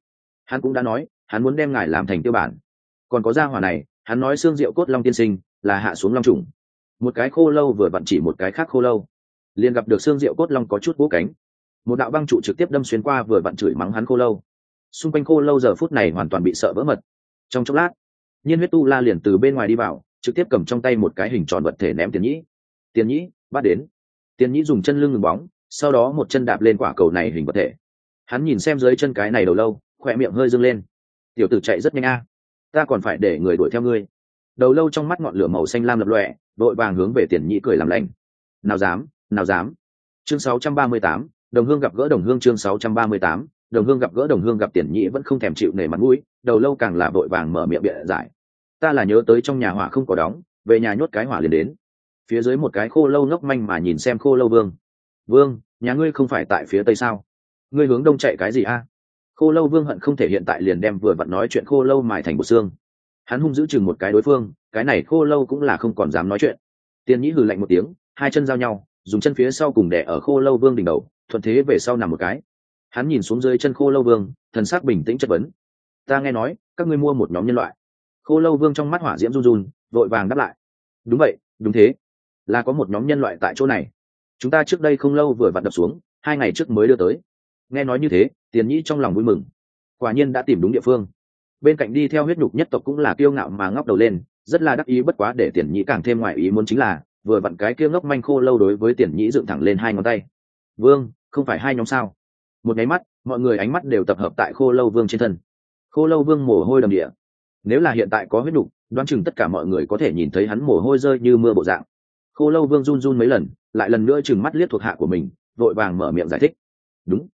hắn muốn đem ngài làm thành tiêu bản. Còn có gia hỏa này, hắn nói xương diệu cốt long tiên sinh là hạ xuống long trùng. Một cái khô lâu vừa vặn chỉ một cái khác khô lâu, liền gặp được xương diệu cốt long có chút vỗ cánh. Một đạo băng trụ trực tiếp đâm xuyên qua vừa vặn chửi mắng hắn khô lâu. Xung quanh khô lâu giờ phút này hoàn toàn bị sợ vỡ mật. Trong chốc lát, Nhiên huyết tu la liền từ bên ngoài đi vào, trực tiếp cầm trong tay một cái hình tròn vật thể ném Tiền Nhĩ. Tiền Nhĩ, bắt đến. Tiền Nhĩ dùng chân lưng ngừng bóng, sau đó một chân đạp lên quả cầu này hình vật thể. Hắn nhìn xem dưới chân cái này đầu lâu, khỏe miệng hơi dương lên. Tiểu tử chạy rất nhanh a, ta còn phải để người đuổi theo ngươi. Đầu lâu trong mắt ngọn lửa màu xanh lam lập lòe, đội vàng hướng về Tiền Nhĩ cười làm lành. Nào dám, nào dám. Chương 638, đồng hương gặp gỡ đồng hương. Chương 638, đồng hương gặp gỡ đồng hương. Gặp Tiền Nhĩ vẫn không thèm chịu nể mặt mũi, đầu lâu càng là vội vàng mở miệng bịa giải. Ta là nhớ tới trong nhà hỏa không có đóng, về nhà nhốt cái hỏa liền đến. Phía dưới một cái khô lâu ngốc manh mà nhìn xem khô lâu vương. Vương, nhà ngươi không phải tại phía tây sao? Ngươi hướng đông chạy cái gì a? Khô Lâu Vương hận không thể hiện tại liền đem vừa vặn nói chuyện Khô Lâu mài thành bột xương. Hắn hung dữ chừng một cái đối phương, cái này Khô Lâu cũng là không còn dám nói chuyện. Tiền Nhĩ hừ lạnh một tiếng, hai chân giao nhau, dùng chân phía sau cùng đè ở Khô Lâu Vương đỉnh đầu, thuận thế về sau nằm một cái. Hắn nhìn xuống dưới chân Khô Lâu Vương, thần sắc bình tĩnh chất vấn: ta nghe nói các ngươi mua một nhóm nhân loại. Khô Lâu Vương trong mắt hỏa diễm run run, vội vàng đáp lại: đúng vậy, đúng thế, là có một nhóm nhân loại tại chỗ này. Chúng ta trước đây không lâu vừa vặn đập xuống, 2 ngày trước mới đưa tới. Nghe nói như thế, Tiền Nhĩ trong lòng vui mừng, quả nhiên đã tìm đúng địa phương. Bên cạnh đi theo huyết nhục nhất tộc cũng là kiêu ngạo mà ngóc đầu lên, rất là đắc ý. Bất quá để Tiền Nhĩ càng thêm ngoài ý muốn chính là vừa vặn cái kia ngốc manh Khô Lâu đối với Tiền Nhĩ dựng thẳng lên 2 ngón tay. Vương, không phải 2 nhóm sao? Một cái mắt, mọi người ánh mắt đều tập hợp tại Khô Lâu Vương trên thân. Khô Lâu Vương mồ hôi đầm địa, nếu là hiện tại có huyết nhục, đoán chừng tất cả mọi người có thể nhìn thấy hắn mồ hôi rơi như mưa bộ dạng. Khô Lâu Vương run run mấy lần, lại lần nữa trừng mắt liếc thuộc hạ của mình, vội vàng mở miệng giải thích: đúng,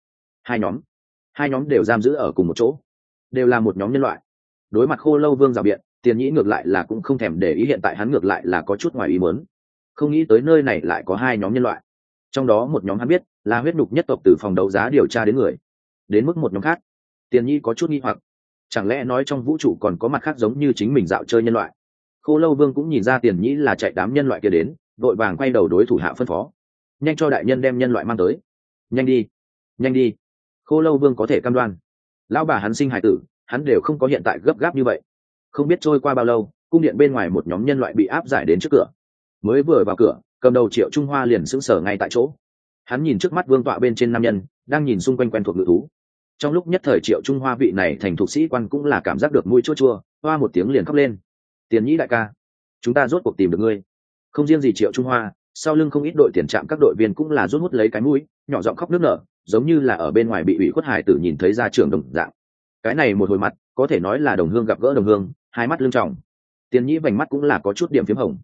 2 nhóm đều giam giữ ở cùng một chỗ, đều là một nhóm nhân loại. Đối mặt Khô Lâu Vương rào biện, Tiền Nhĩ ngược lại là cũng không thèm để ý. Hiện tại hắn ngược lại là có chút ngoài ý muốn, không nghĩ tới nơi này lại có 2 nhóm nhân loại. Trong đó một nhóm hắn biết là huyết nhục nhất tộc từ phòng đấu giá điều tra đến người, đến mức một nhóm khác Tiền Nhĩ có chút nghi hoặc, chẳng lẽ nói trong vũ trụ còn có mặt khác giống như chính mình dạo chơi nhân loại. Khô Lâu Vương cũng nhìn ra Tiền Nhĩ là chạy đám nhân loại kia đến, vội vàng quay đầu đối thủ hạ phân phó: nhanh cho đại nhân đem nhân loại mang tới. Nhanh đi, nhanh đi. Khô Lâu Vương có thể cam đoan lão bà hắn sinh hài tử, hắn đều không có hiện tại gấp gáp như vậy. Không biết trôi qua bao lâu, cung điện bên ngoài một nhóm nhân loại bị áp giải đến trước cửa. Mới vừa vào cửa, cầm đầu Triệu Trung Hoa liền sững sờ ngay tại chỗ. Hắn nhìn trước mắt vương tọa bên trên nam nhân, đang nhìn xung quanh quen thuộc ngự thú. Trong lúc nhất thời Triệu Trung Hoa vị này thành thuộc sĩ quan cũng là cảm giác được mũi chua chua, hoa một tiếng liền khóc lên: Tiền Nhĩ đại ca, chúng ta rốt cuộc tìm được ngươi. Không riêng gì Triệu Trung Hoa, sau lưng không ít đội tiền trạm các đội viên cũng là rút hút lấy cái mũi, nhỏ giọng khóc nức nở, giống như là ở bên ngoài bị ủy khuất hài tử nhìn thấy ra trường đồng dạng. Cái này một hồi mặt, có thể nói là đồng hương gặp gỡ đồng hương, hai mắt lưng tròng. Tiền Nhĩ vành mắt cũng là có chút điểm phím hồng.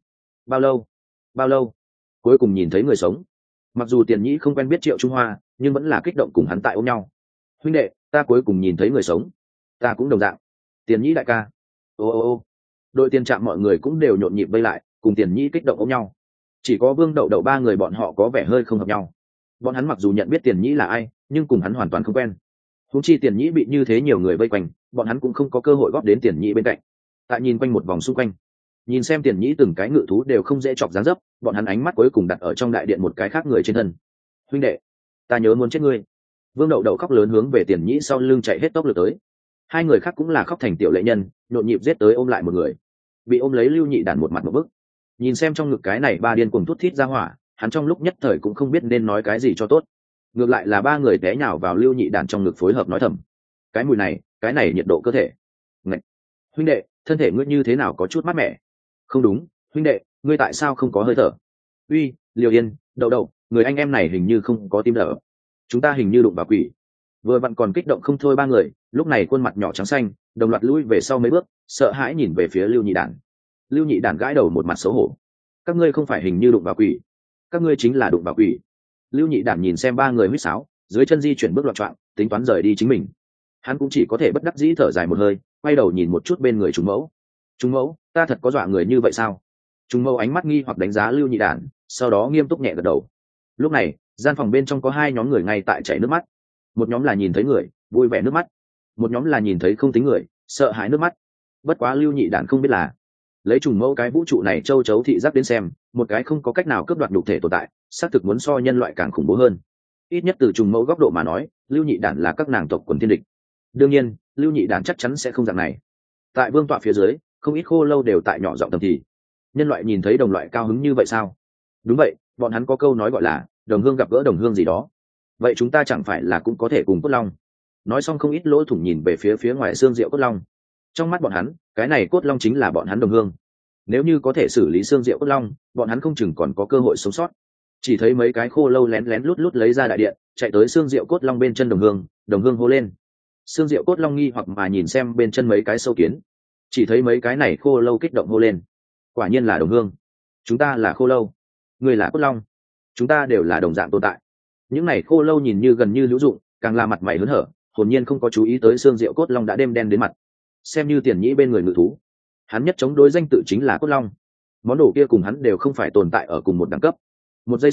Bao lâu, cuối cùng nhìn thấy người sống. Mặc dù Tiền Nhĩ không quen biết Triệu Trung Hoa, nhưng vẫn là kích động cùng hắn tại ôm nhau. Huynh đệ, ta cuối cùng nhìn thấy người sống. Ta cũng đồng dạng. Tiền Nhĩ đại ca. Ô. Đội tiền trạm mọi người cũng đều nhộn nhịp vây lại, cùng Tiền Nhĩ kích động ôm nhau. Chỉ có Vương Đậu Đậu ba người bọn họ có vẻ hơi không hợp nhau. Bọn hắn mặc dù nhận biết Tiền Nhĩ là ai, nhưng cùng hắn hoàn toàn không quen. Huống chi Tiền Nhĩ bị như thế nhiều người vây quanh, bọn hắn cũng không có cơ hội góp đến Tiền Nhĩ bên cạnh. Tại nhìn quanh một vòng xung quanh, nhìn xem Tiền Nhĩ từng cái ngự thú đều không dễ chọc dáng dấp, bọn hắn ánh mắt cuối cùng đặt ở trong đại điện một cái khác người trên thân. Huynh đệ, ta nhớ muốn chết ngươi. Vương Đậu Đậu khóc lớn hướng về Tiền Nhĩ sau lưng chạy hết tốc lực tới. Hai người khác cũng là khóc thành tiểu lệ nhân, nhộn nhịp giết tới ôm lại một người. Bị ôm lấy Lưu Nhị Đản một mặt một bức, nhìn xem trong ngực cái này ba điên cuồng thút thít ra hỏa, hắn trong lúc nhất thời cũng không biết nên nói cái gì cho tốt. Ngược lại là ba người té nhào vào Lưu Nhị Đản trong ngực phối hợp nói thầm: cái mùi này, cái này nhiệt độ cơ thể. Ngậy! Huynh đệ, thân thể ngươi như thế nào có chút mát mẻ? Không đúng, huynh đệ, ngươi tại sao không có hơi thở? Uy, Liêu Yên, Đậu Đậu, người anh em này hình như không có tim đập, chúng ta hình như đụng vào quỷ. Vừa vặn còn kích động không thôi ba người, lúc này khuôn mặt nhỏ trắng xanh, đồng loạt lui về sau mấy bước, sợ hãi nhìn về phía Lưu Nhị Đản. Lưu Nhị Đản gãi đầu một mặt xấu hổ: các ngươi không phải hình như đụng vào quỷ, các ngươi chính là đụng vào quỷ. Lưu Nhị Đản nhìn xem ba người huýt sáo, dưới chân di chuyển bước loạn choạng, tính toán rời đi chính mình. Hắn cũng chỉ có thể bất đắc dĩ thở dài một hơi, quay đầu nhìn một chút bên người Trung Mẫu. Trung Mẫu, ta thật có dọa người như vậy sao? Trung Mẫu ánh mắt nghi hoặc đánh giá Lưu Nhị Đản, sau đó nghiêm túc nhẹ gật đầu. Lúc này, gian phòng bên trong có hai nhóm người ngay tại chảy nước mắt. Một nhóm là nhìn thấy người, vui vẻ nước mắt. Một nhóm là nhìn thấy không tính người, sợ hãi nước mắt. Bất quá Lưu Nhị Đản không biết là, lấy Trùng Mẫu cái vũ trụ này châu chấu thị giác đến xem, một cái không có cách nào cướp đoạt nhục thể tồn tại, xác thực muốn so nhân loại càng khủng bố hơn. Ít nhất từ Trùng Mẫu góc độ mà nói, Lưu Nhị Đản là các nàng tộc quần thiên địch. Đương nhiên, Lưu Nhị Đản chắc chắn sẽ không dạng này. Tại vương tọa phía dưới, không ít khô lâu đều tại nhỏ giọng thầm thì: nhân loại nhìn thấy đồng loại cao hứng như vậy sao? Đúng vậy, bọn hắn có câu nói gọi là đồng hương gặp gỡ đồng hương gì đó. Vậy chúng ta chẳng phải là cũng có thể cùng Cốt Long? Nói xong không ít lỗ thủng nhìn về phía ngoài xương rượu Cốt Long. Trong mắt bọn hắn, cái này Cốt Long chính là bọn hắn đồng hương. Nếu như có thể xử lý xương rượu Cốt Long, bọn hắn không chừng còn có cơ hội sống sót. Chỉ thấy mấy cái khô lâu lén lén lút lút lấy ra đại điện, chạy tới xương rượu Cốt Long bên chân đồng hương hô lên. Xương rượu Cốt Long nghi hoặc mà nhìn xem bên chân mấy cái sâu kiến, chỉ thấy mấy cái này khô lâu kích động hô lên: quả nhiên là đồng hương, chúng ta là khô lâu, người là Cốt Long, chúng ta đều là đồng dạng tồn tại. Những này khô lâu nhìn như gần như hữu dụng, càng là mặt mày hớn hở, hồn nhiên không có chú ý tới xương rượu Cốt Long đã đêm đen đến mặt. Xem như Tiền Nhĩ bên người ngự thú, hắn nhất chống đối danh tự chính là Cốt Long. Món đồ kia cùng hắn đều không phải tồn tại ở cùng một đẳng cấp. Một giây sau,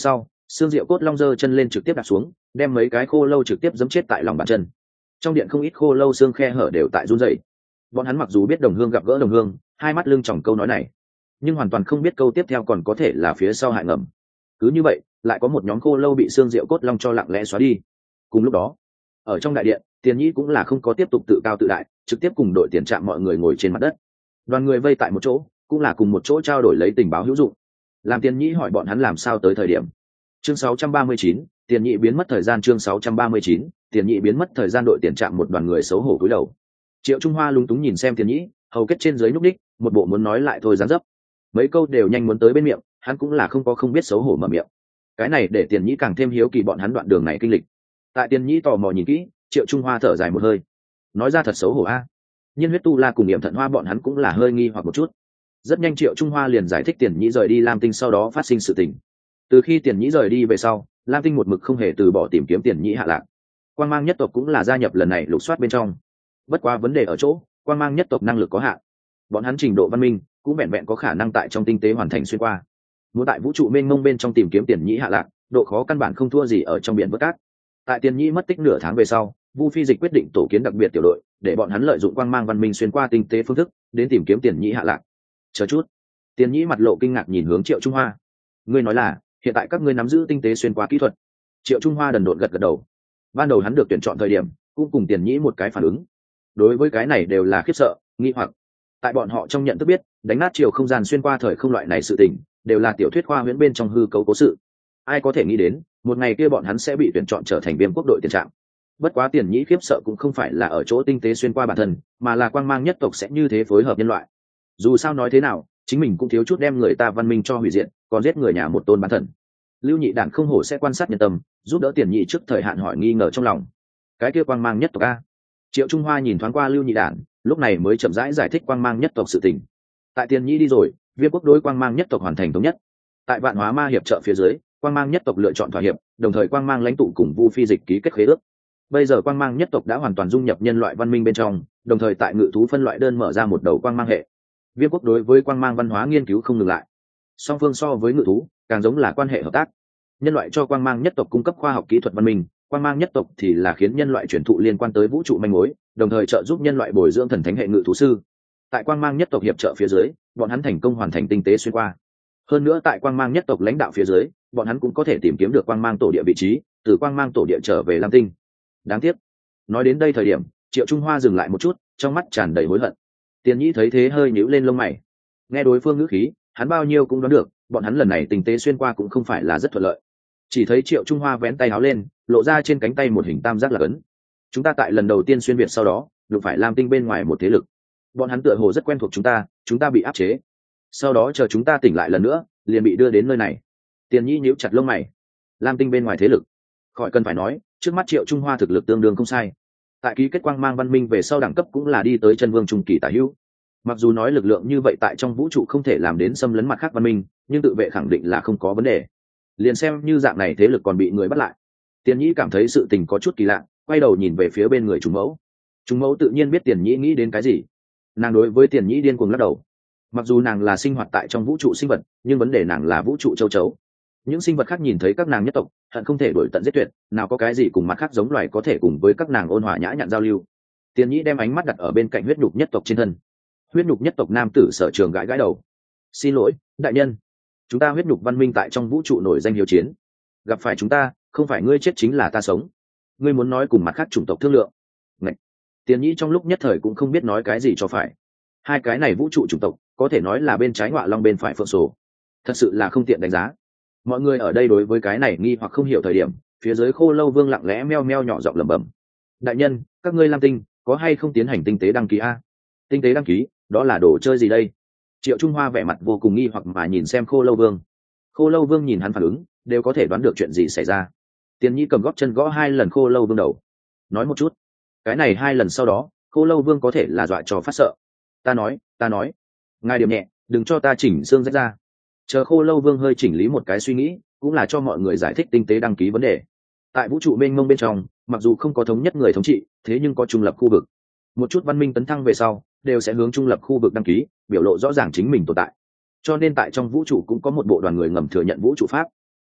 Xương Diệu Cốt Long giơ chân lên trực tiếp đạp xuống, đem mấy cái khô lâu trực tiếp giẫm chết tại lòng bàn chân. Trong điện không ít khô lâu xương khe hở đều tại run rẩy. Bọn hắn mặc dù biết đồng hương gặp gỡ đồng hương, hai mắt lưng tròng câu nói này, nhưng hoàn toàn không biết câu tiếp theo còn có thể là phía sau hại ngầm. Cứ như vậy, lại có một nhóm khô lâu bị Xương Diệu Cốt Long cho lặng lẽ xóa đi. Cùng lúc đó, ở trong đại điện, Tiền Nhĩ cũng là không có tiếp tục tự cao tự đại, trực tiếp cùng đội tiền trạm mọi người ngồi trên mặt đất. Đoàn người vây tại một chỗ, cũng là cùng một chỗ trao đổi lấy tình báo hữu dụng. Làm Tiền Nhĩ hỏi bọn hắn làm sao tới thời điểm. Chương 639, Tiền Nhĩ biến mất thời gian. Chương 639, Tiền Nhĩ biến mất thời gian. Đội tiền trạm một đoàn người xấu hổ cúi đầu. Triệu Trung Hoa lúng túng nhìn xem Tiền Nhĩ, hầu kết trên dưới nhúc nhích, một bộ muốn nói lại thôi dáng dấp. Mấy câu đều nhanh muốn tới bên miệng, hắn cũng là không biết xấu hổ mở miệng. Cái này để Tiền Nhĩ càng thêm hiếu kỳ bọn hắn đoạn đường này kinh lịch. Tại Tiền Nhĩ tò mò nhìn kỹ, Triệu Trung Hoa thở dài một hơi, nói ra thật xấu hổ a. Nhiên Huyết Tu La cùng Niệm Thận Hoa bọn hắn cũng là hơi nghi hoặc một chút. Rất nhanh Triệu Trung Hoa liền giải thích Tiền Nhĩ rời đi Lam Tinh sau đó phát sinh sự tình. Từ khi Tiền Nhĩ rời đi về sau, Lam Tinh một mực không hề từ bỏ tìm kiếm Tiền Nhĩ hạ lạc. Quang Mang nhất tộc cũng là gia nhập lần này lục soát bên trong. Bất quá vấn đề ở chỗ, Quang Mang nhất tộc năng lực có hạn. Bọn hắn trình độ văn minh cũng vẹn vẹn có khả năng tại trong tinh tế hoàn thành xuyên qua. Muốn tại vũ trụ mênh mông bên trong tìm kiếm Tiền Nhĩ hạ lạc, độ khó căn bản không thua gì ở trong biển vớt cát. Tại Tiền Nhĩ mất tích nửa tháng về sau, Vu Phi Dịch quyết định tổ kiến đặc biệt tiểu đội, để bọn hắn lợi dụng Quang Mang văn minh xuyên qua tinh tế phương thức, đến tìm kiếm Tiền Nhĩ hạ lạc. Chờ chút. Tiền Nhĩ mặt lộ kinh ngạc nhìn hướng Triệu Trung Hoa. Ngươi nói là, hiện tại các ngươi nắm giữ tinh tế xuyên qua kỹ thuật? Triệu Trung Hoa đần độn gật gật đầu. Ban đầu hắn được tuyển chọn thời điểm, cũng cùng Tiền Nhĩ một cái phản ứng. Đối với cái này đều là khiếp sợ, nghi hoặc. Tại bọn họ trong nhận thức biết, đánh nát chiều không gian xuyên qua thời không loại này sự tình, đều là tiểu thuyết khoa huyễn bên trong hư cấu cố sự. Ai có thể nghĩ đến, một ngày kia bọn hắn sẽ bị tuyển chọn trở thành Viêm quốc đội tiền trạm. Bất quá Tiền Nhĩ khiếp sợ cũng không phải là ở chỗ tinh tế xuyên qua bản thân, mà là Quang Mang nhất tộc sẽ như thế phối hợp nhân loại. Dù sao nói thế nào, chính mình cũng thiếu chút đem người ta văn minh cho hủy diệt, còn giết người nhà một tôn bán thần. Lưu Nhị Đản không hổ sẽ quan sát nhân tâm, giúp đỡ Tiền Nhĩ trước thời hạn hỏi nghi ngờ trong lòng. Cái kia Quang Mang nhất tộc a? Triệu Trung Hoa nhìn thoáng qua Lưu Nhị Đản, lúc này mới chậm rãi giải thích Quang Mang nhất tộc sự tình. Tại Tiền Nhĩ đi rồi, Viêm quốc đối Quang Mang nhất tộc hoàn thành thống nhất. Tại Vạn Hóa Ma hiệp trợ phía dưới, Quang Mang nhất tộc lựa chọn thỏa hiệp, đồng thời Quang Mang lãnh tụ cùng Vu Phi Dịch ký kết khế ước. Bây giờ Quang Mang nhất tộc đã hoàn toàn dung nhập nhân loại văn minh bên trong, đồng thời tại ngự thú phân loại đơn mở ra một đầu Quang Mang hệ. Viêm quốc đối với Quang Mang văn hóa nghiên cứu không ngừng lại. Song phương so với ngự thú, càng giống là quan hệ hợp tác. Nhân loại cho Quang Mang nhất tộc cung cấp khoa học kỹ thuật văn minh, Quang Mang nhất tộc thì là khiến nhân loại truyền thụ liên quan tới vũ trụ manh mối, đồng thời trợ giúp nhân loại bồi dưỡng thần thánh hệ ngự thú sư. Tại Quang Mang nhất tộc hiệp trợ phía dưới, bọn hắn thành công hoàn thành tinh tế xuyên qua. Hơn nữa tại Quang Mang nhất tộc lãnh đạo phía dưới, bọn hắn cũng có thể tìm kiếm được Quang Mang tổ địa vị trí, từ Quang Mang tổ địa trở về Lam Tinh. Đáng tiếc, nói đến đây thời điểm, Triệu Trung Hoa dừng lại một chút, trong mắt tràn đầy hối hận. Tiền Nhĩ thấy thế hơi nhíu lên lông mày. Nghe đối phương ngữ khí, hắn bao nhiêu cũng đoán được, bọn hắn lần này tinh tế xuyên qua cũng không phải là rất thuận lợi. Chỉ thấy Triệu Trung Hoa vén tay áo lên, lộ ra trên cánh tay một hình tam giác là ấn. Chúng ta tại lần đầu tiên xuyên việt sau đó, đụng phải Lam Tinh bên ngoài một thế lực. Bọn hắn tựa hồ rất quen thuộc chúng ta bị áp chế. Sau đó chờ chúng ta tỉnh lại lần nữa, liền bị đưa đến nơi này. Tiền Nhĩ nhíu chặt lông mày. Lam Tinh bên ngoài thế lực, khỏi cần phải nói, trước mắt Triệu Trung Hoa thực lực tương đương không sai. Tại ký kết Quang Mang văn minh về sau đẳng cấp cũng là đi tới chân vương trung kỳ tả hữu. Mặc dù nói lực lượng như vậy tại trong vũ trụ không thể làm đến xâm lấn mặt khác văn minh, nhưng tự vệ khẳng định là không có vấn đề. Liền xem như dạng này thế lực còn bị người bắt lại. Tiền Nhĩ cảm thấy sự tình có chút kỳ lạ, quay đầu nhìn về phía bên người Trùng Mẫu. Trùng Mẫu tự nhiên biết Tiền Nhĩ nghĩ đến cái gì. Nàng đối với Tiền Nhĩ điên cuồng lắc đầu. Mặc dù nàng là sinh hoạt tại trong vũ trụ sinh vật, nhưng vấn đề nàng là vũ trụ châu chấu. Những sinh vật khác nhìn thấy các nàng nhất tộc, hận không thể đuổi tận giết tuyệt, nào có cái gì cùng mặt khác giống loài có thể cùng với các nàng ôn hòa nhã nhặn giao lưu. Tiền Nhĩ đem ánh mắt đặt ở bên cạnh huyết nhục nhất tộc trên thân. Huyết nhục nhất tộc nam tử Sở Trường gãi gãi đầu. Xin lỗi, đại nhân. Chúng ta huyết nhục văn minh tại trong vũ trụ nổi danh hiếu chiến. Gặp phải chúng ta, không phải ngươi chết chính là ta sống. Ngươi muốn nói cùng mặt khác chủng tộc thương lượng. Ngậy. Tiền Nhĩ trong lúc nhất thời cũng không biết nói cái gì cho phải. Hai cái này vũ trụ chủng tộc, có thể nói là bên trái ngọa long bên phải phượng sổ. Thật sự là không tiện đánh giá. Mọi người ở đây đối với cái này nghi hoặc không hiểu thời điểm, phía dưới Khô Lâu Vương lặng lẽ meo meo nhỏ giọng lẩm bẩm. Đại nhân, các ngươi Lam Tinh có hay không tiến hành tinh tế đăng ký a? Tinh tế đăng ký, đó là đồ chơi gì đây? Triệu Trung Hoa vẻ mặt vô cùng nghi hoặc mà nhìn xem Khô Lâu Vương. Khô Lâu Vương nhìn hắn phản ứng, đều có thể đoán được chuyện gì xảy ra. Tiền Nhĩ cầm gót chân gõ 2 lần Khô Lâu Vương đầu. Nói một chút. Cái này 2 lần sau đó, Khô Lâu Vương có thể là dọa cho phát sợ. Ta nói. Ngài điểm nhẹ, đừng cho ta chỉnh xương rách ra. Chờ Khô Lâu Vương hơi chỉnh lý một cái suy nghĩ, cũng là cho mọi người giải thích tinh tế đăng ký vấn đề. Tại vũ trụ mênh mông bên trong, mặc dù không có thống nhất người thống trị, thế nhưng có trung lập khu vực. Một chút văn minh tấn thăng về sau, đều sẽ hướng trung lập khu vực đăng ký, biểu lộ rõ ràng chính mình tồn tại. Cho nên tại trong vũ trụ cũng có một bộ đoàn người ngầm thừa nhận vũ trụ pháp.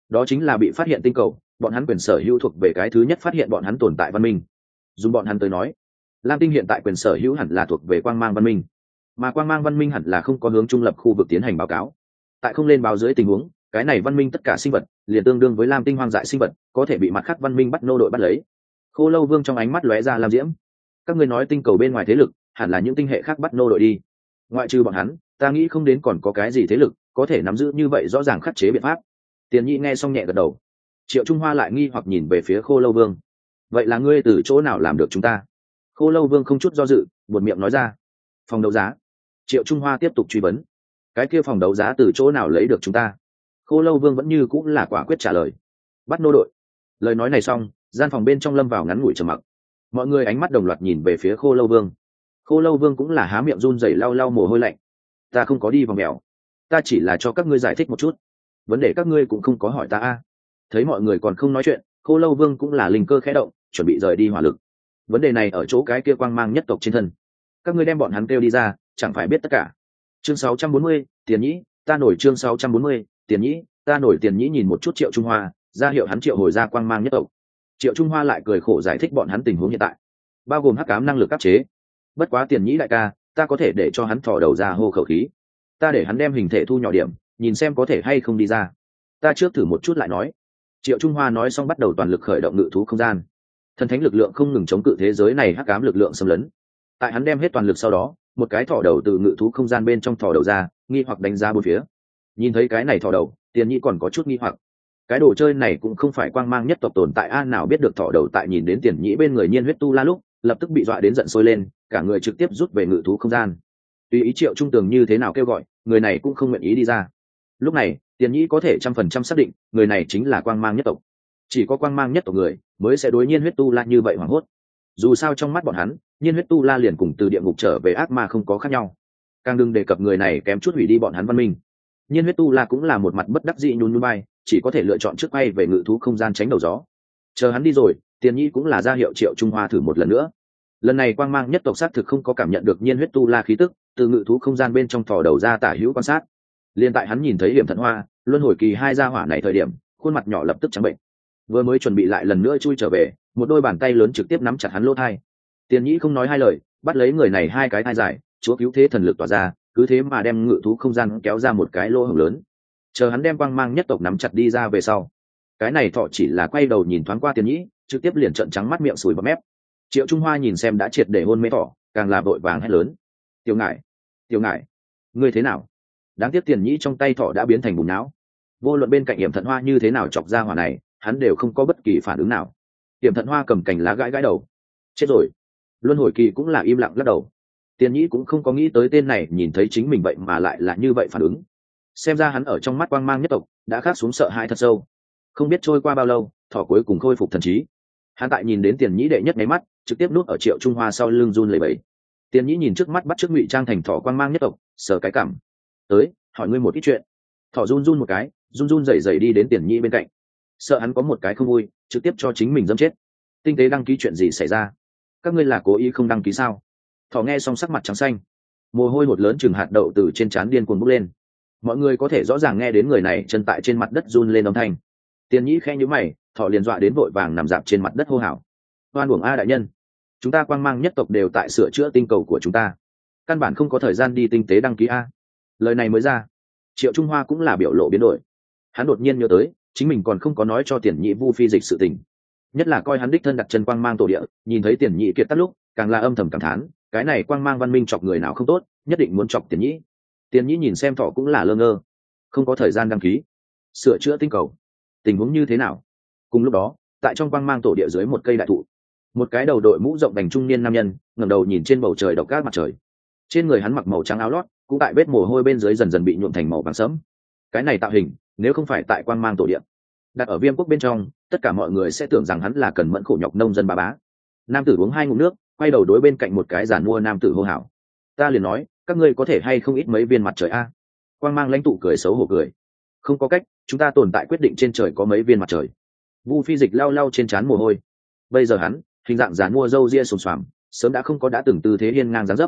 đó chính là bị phát hiện tinh cầu, bọn hắn quyền sở hữu thuộc về cái thứ nhất phát hiện bọn hắn tồn tại văn minh. Dùng bọn hắn tới nói, lam tinh hiện tại quyền sở hữu hẳn là thuộc về quang mang văn minh, mà quang mang văn minh hẳn là không có hướng trung lập khu vực tiến hành báo cáo. Tại không lên báo dưới tình huống, cái này văn minh tất cả sinh vật liền tương đương với lam tinh hoang dại sinh vật, có thể bị mặt khác văn minh bắt nô đội bắt lấy. Khô Lâu Vương trong ánh mắt lóe ra lam diễm. Các ngươi nói tinh cầu bên ngoài thế lực hẳn là những tinh hệ khác bắt nô đội đi, ngoại trừ bọn hắn ta nghĩ không đến còn có cái gì thế lực có thể nắm giữ như vậy rõ ràng khắc chế biện pháp. Tiền Nhĩ nghe xong nhẹ gật đầu. Triệu Trung Hoa lại nghi hoặc nhìn về phía Khô Lâu Vương. Vậy là ngươi từ chỗ nào làm được chúng ta? Khô Lâu Vương không chút do dự buột miệng nói ra. Phòng đấu giá. Triệu Trung Hoa tiếp tục truy vấn. Cái kia phòng đấu giá từ chỗ nào lấy được chúng ta? Khô Lâu Vương vẫn như cũng là quả quyết trả lời. Bắt nô đội. Lời nói này xong, gian phòng bên trong lâm vào ngắn ngủi trầm mặc. Mọi người ánh mắt đồng loạt nhìn về phía Khô Lâu Vương. Khô Lâu Vương cũng là há miệng run rẩy lau lau mồ hôi lạnh. Ta không có đi vòng mèo, ta chỉ là cho các ngươi giải thích một chút, vấn đề các ngươi cũng không có hỏi ta a. Thấy mọi người còn không nói chuyện, Khô Lâu Vương cũng là linh cơ khẽ động, chuẩn bị rời đi hỏa lực. Vấn đề này ở chỗ cái kia quang mang nhất tộc trên thân, các ngươi đem bọn hắn kêu đi ra, chẳng phải biết tất cả. Chương 640, Tiền Nhĩ, ta nổi. Chương 640, Tiền Nhĩ, ta nổi. Tiền Nhĩ nhìn một chút Triệu Trung Hoa, ra hiệu hắn triệu hồi ra quang mang nhất tộc. Triệu Trung Hoa lại cười khổ giải thích bọn hắn tình huống hiện tại, bao gồm hắc ám năng lực áp chế. Bất quá Tiền Nhĩ đại ca, ta có thể để cho hắn thò đầu ra hô khẩu khí, ta để hắn đem hình thể thu nhỏ điểm, nhìn xem có thể hay không đi ra. Ta trước thử một chút lại nói. Triệu Trung Hoa nói xong bắt đầu toàn lực khởi động ngự thú không gian. Thần thánh lực lượng không ngừng chống cự thế giới này hắc ám lực lượng xâm lấn. Tại hắn đem hết toàn lực sau đó, một cái thò đầu từ ngự thú không gian bên trong thò đầu ra, nghi hoặc đánh giá bốn phía. Nhìn thấy cái này thò đầu, Tiền Nhĩ còn có chút nghi hoặc. Cái đồ chơi này cũng không phải quang mang nhất tộc tồn tại a, nào biết được thò đầu tại nhìn đến Tiền Nhĩ bên người Nhiên Huyết Tu La lúc, lập tức bị dọa đến giận sôi lên, cả người trực tiếp rút về ngự thú không gian. Tùy ý Triệu Trung Tường như thế nào kêu gọi, người này cũng không nguyện ý đi ra. Lúc này Tiền Nhĩ có thể 100% xác định người này chính là quang mang nhất tộc. Chỉ có quang mang nhất tộc người mới sẽ đối Nhiên Huyết Tu La như vậy hoảng hốt. Dù sao trong mắt bọn hắn, Nhiên Huyết Tu La liền cùng từ địa ngục trở về ác ma không có khác nhau. Càng đừng đề cập người này kém chút hủy đi bọn hắn văn minh. Nhiên Huyết Tu La cũng là một mặt bất đắc dĩ nhún nhún vai, chỉ có thể lựa chọn trước bay về ngự thú không gian tránh đầu gió. Chờ hắn đi rồi, Tiền Nhĩ cũng là ra hiệu Triệu Trung Hoa thử một lần nữa. Lần này quang mang nhất tộc xác thực không có cảm nhận được Nhiên Huyết Tu La khí tức, từ ngự thú không gian bên trong thò đầu ra tả hữu quan sát. Liên tại hắn nhìn thấy Hiểm Thận Hoa, Luân Hồi Kỳ hai gia hỏa này thời điểm, khuôn mặt nhỏ lập tức trắng bệnh. Vừa mới chuẩn bị lại lần nữa chui trở về, một đôi bàn tay lớn trực tiếp nắm chặt hắn lỗ thai. Tiền Nhĩ không nói hai lời, bắt lấy người này hai cái thai dài, chúa cứu thế thần lực tỏa ra, cứ thế mà đem ngự thú không gian kéo ra một cái lỗ hổng lớn. Chờ hắn đem quang mang nhất tộc nắm chặt đi ra về sau, cái này thọ chỉ là quay đầu nhìn thoáng qua Tiền Nhĩ, trực tiếp liền trợn trắng mắt miệng sùi bọt mép. Triệu Trung Hoa nhìn xem đã triệt để hôn mê thọ, càng là vội vàng hét lớn: Tiểu Ngải, Tiểu Ngải, ngươi thế nào? Đáng tiếc Tiền Nhĩ trong tay thọ đã biến thành bùn não. Vô luận bên cạnh Hiểm Thận Hoa như thế nào chọc ra hỏa này, hắn đều không có bất kỳ phản ứng nào. Hiểm Thận Hoa cầm cành lá gãi gãi đầu: chết rồi. Luân Hồi Kỳ cũng là im lặng lắc đầu. Tiền Nhĩ cũng không có nghĩ tới tên này nhìn thấy chính mình vậy mà lại là như vậy phản ứng. Xem ra hắn ở trong mắt quang mang nhất tộc đã khắc xuống sợ hãi thật sâu. Không biết trôi qua bao lâu, thỏ cuối cùng khôi phục thần trí. Hắn tại nhìn đến Tiền Nhĩ đệ nhất máy mắt, trực tiếp nuốt ở Triệu Trung Hoa sau lưng run lẩy bẩy. Tiền Nhĩ nhìn trước mắt bắt trước ngụy trang thành thỏ quang mang nhất tộc, sờ cái cảm. Tới, hỏi ngươi một ít chuyện. Thỏ run run một cái, run run rẩy rẩy đi đến Tiền Nhĩ bên cạnh. Sợ hắn có một cái không vui, trực tiếp cho chính mình dẫm chết. Tinh tế đăng ký chuyện gì xảy ra? Các ngươi là cố ý không đăng ký sao? Thỏ nghe xong sắc mặt trắng xanh, mồ hôi hột lớn chừng hạt đậu từ trên trán điên cuồng bốc lên. Mọi người có thể rõ ràng nghe đến người này chân tại trên mặt đất run lên âm thanh. Tiền Nhĩ khẽ nhíu mày, thỏ liền dọa đến vội vàng nằm dạp trên mặt đất hô hào: oan uổng a đại nhân, chúng ta quang mang nhất tộc đều tại sửa chữa tinh cầu của chúng ta, căn bản không có thời gian đi tinh tế đăng ký a. Lời này mới ra, Triệu Trung Hoa cũng là biểu lộ biến đổi. Hắn đột nhiên nhớ tới chính mình còn không có nói cho Tiền Nhĩ vu phi dịch sự tình, nhất là coi hắn đích thân đặt chân quang mang tổ địa, nhìn thấy Tiền Nhĩ kiệt tắt lúc càng là âm thầm cảm thán, cái này quang mang văn minh chọc người nào không tốt, nhất định muốn chọc Tiền Nhĩ. Tiền Nhĩ nhìn xem thỏ cũng là lơ ngơ, không có thời gian đăng ký sửa chữa tinh cầu, tình huống như thế nào? Cùng lúc đó, tại trong quang mang tổ địa dưới một cây đại thụ, một cái đầu đội mũ rộng đành trung niên nam nhân ngẩng đầu nhìn trên bầu trời độc ác mặt trời. Trên người hắn mặc màu trắng áo lót, cũng tại vết mồ hôi bên dưới dần dần bị nhuộm thành màu vàng sẫm. Cái này tạo hình, nếu không phải tại quang mang tổ địa, đặt ở Viêm quốc bên trong, tất cả mọi người sẽ tưởng rằng hắn là cần mẫn khổ nhọc nông dân bá bá. Nam tử uống hai ngụm nước, quay đầu đối bên cạnh một cái giàn mua nam tử hô hào: ta liền nói, các ngươi có thể hay không ít mấy viên mặt trời a? Quang mang lãnh tụ cười xấu hổ cười: không có cách, chúng ta tồn tại quyết định trên trời có mấy viên mặt trời. Vu phi dịch lau lau trên trán mồ hôi. Bây giờ hắn hình dạng giàn mua râu ria xồm xoàm, sớm đã không có đã từng tư thế hiên ngang dáng dấp,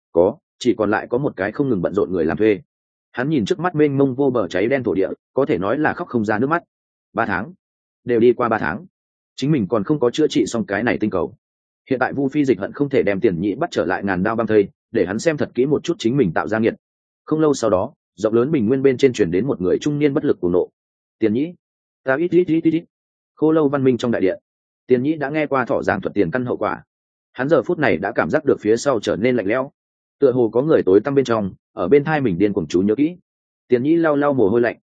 chỉ còn lại có một cái không ngừng bận rộn người làm thuê. Hắn nhìn trước mắt mênh mông vô bờ cháy đen thổ địa, có thể nói là khóc không ra nước mắt. 3 tháng, đều đi qua 3 tháng, chính mình còn không có chữa trị xong cái này tinh cầu. Hiện tại Vu Phi Dịch hận không thể đem Tiền Nhĩ bắt trở lại ngàn đao băm thây, để hắn xem thật kỹ một chút chính mình tạo ra nghiệt. Không lâu sau đó, rộng lớn bình nguyên bên trên truyền đến một người trung niên bất lực cuồng nộ. Tiền Nhĩ, ta ít. Khô Lâu văn minh trong đại điện, Tiền Nhĩ đã nghe qua thọ giảng thuật tiền căn hậu quả. Hắn giờ phút này đã cảm giác được phía sau trở nên lạnh lẽo, tựa hồ có người tối tăm bên trong, ở bên thai mình điên cuồng chú nhớ kỹ. Tiền Nhĩ lau lau mồ hôi lạnh.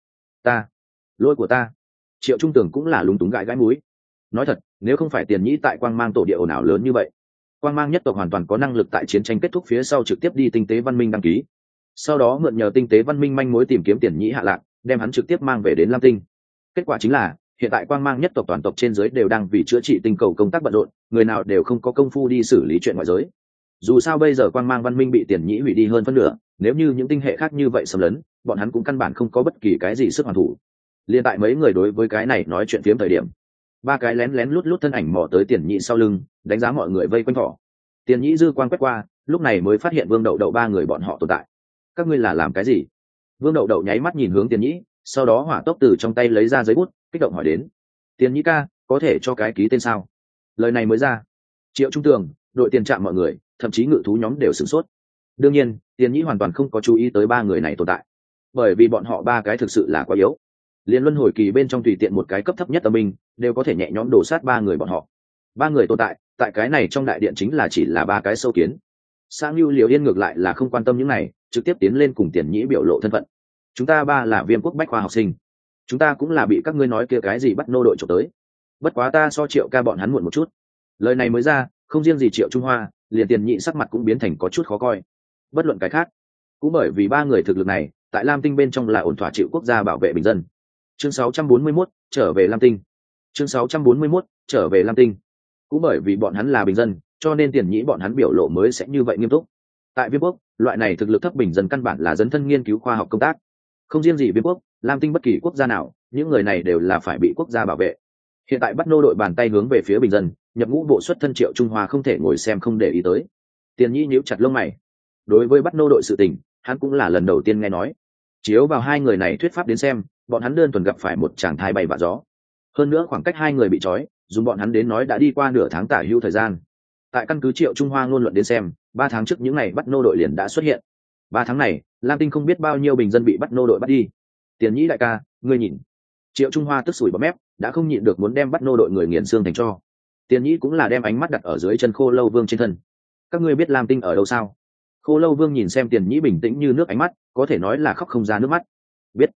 Lỗi của ta. Triệu Trung Tường cũng là lúng túng gãi mũi. Nói thật, nếu không phải Tiền Nhĩ tại Quang Mang tổ địa ồn ào lớn như vậy, Quang Mang nhất tộc hoàn toàn có năng lực tại chiến tranh kết thúc phía sau trực tiếp đi tinh tế văn minh đăng ký, sau đó mượn nhờ tinh tế văn minh manh mối tìm kiếm Tiền Nhĩ hạ lạc, đem hắn trực tiếp mang về đến Lam Tinh. Kết quả chính là hiện tại Quang Mang nhất tộc toàn tộc trên giới đều đang vì chữa trị tinh cầu công tác bận rộn, người nào đều không có công phu đi xử lý chuyện ngoại giới. Dù sao bây giờ Quang Mang văn minh bị Tiền Nhĩ hủy đi hơn phân nửa, nếu như những tinh hệ khác như vậy xâm lấn, bọn hắn cũng căn bản không có bất kỳ cái gì sức hoàn thủ. Liên tại mấy người đối với cái này nói chuyện phiếm thời điểm, ba cái lén lén lút lút thân ảnh mò tới Tiền Nhĩ sau lưng, đánh giá mọi người vây quanh thỏ. Tiền Nhĩ dư quan quét qua, lúc này mới phát hiện Vương Đậu Đậu ba người bọn họ tồn tại. Các ngươi là làm cái gì? Vương Đậu Đậu nháy mắt nhìn hướng Tiền Nhĩ, sau đó hỏa tốc từ trong tay lấy ra giấy bút, kích động hỏi đến. Tiền Nhĩ ca, có thể cho cái ký tên sao? Lời này mới ra, Triệu Trung Tường, đội tiền trạm mọi người, thậm chí ngự thú nhóm đều sửng sốt. Đương nhiên, Tiền Nhĩ hoàn toàn không có chú ý tới ba người này tồn tại, bởi vì bọn họ ba cái thực sự là quá yếu. Liên luân hồi kỳ bên trong tùy tiện một cái cấp thấp nhất âm binh đều có thể nhẹ nhõm đổ sát ba người bọn họ. Ba người tồn tại, tại cái này trong đại điện chính là chỉ là ba cái sâu kiến. Sang Lưu Liễu Yên ngược lại là không quan tâm những này, trực tiếp tiến lên cùng Tiền Nhĩ biểu lộ thân phận. Chúng ta ba là Viêm quốc bách khoa học sinh, chúng ta cũng là bị các ngươi nói kia cái gì bắt nô đội trộm tới. Bất quá ta so Triệu ca bọn hắn muộn một chút. Lời này mới ra, không riêng gì Triệu Trung Hoa, liền Tiền Nhĩ sắc mặt cũng biến thành có chút khó coi. Bất luận cái khác, cũng bởi vì ba người thực lực này, tại Lam Tinh bên trong là ổn thỏa chịu quốc gia bảo vệ bình dân. Chương 641, trở về Lam Tinh. Chương 641, trở về Lam Tinh. Cũng bởi vì bọn hắn là bình dân, cho nên Tiền Nhĩ bọn hắn biểu lộ mới sẽ như vậy nghiêm túc. Tại Viêm quốc, loại này thực lực thấp bình dân căn bản là dấn thân nghiên cứu khoa học công tác. Không riêng gì Viêm quốc, Lam Tinh bất kỳ quốc gia nào, những người này đều là phải bị quốc gia bảo vệ. Hiện tại bắt nô đội bàn tay hướng về phía bình dân, nhập ngũ bộ xuất thân Triệu Trung Hoa không thể ngồi xem không để ý tới. Tiền Nhĩ nhíu chặt lông mày. Đối với bắt nô đội sự tình, hắn cũng là lần đầu tiên nghe nói. Chiếu vào hai người này thuyết pháp đến xem, bọn hắn đơn thuần gặp phải một chàng thai bay vạ gió. Hơn nữa khoảng cách hai người bị trói, dùng bọn hắn đến nói đã đi qua nửa tháng tả hữu thời gian. Tại căn cứ Triệu Trung Hoa ngôn luận đến xem, 3 tháng trước những ngày bắt nô đội liền đã xuất hiện. 3 tháng này, Lam Tinh không biết bao nhiêu bình dân bị bắt nô đội bắt đi. Tiền Nhĩ đại ca, ngươi nhìn. Triệu Trung Hoa tức sủi bọt mép, đã không nhịn được muốn đem bắt nô đội người nghiền xương thành tro. Tiền Nhĩ cũng là đem ánh mắt đặt ở dưới chân Khô Lâu Vương trên thân. Các ngươi biết Lam Tinh ở đâu sao? Khô Lâu Vương nhìn xem Tiền Nhĩ bình tĩnh như nước ánh mắt, có thể nói là khóc không ra nước mắt. Biết.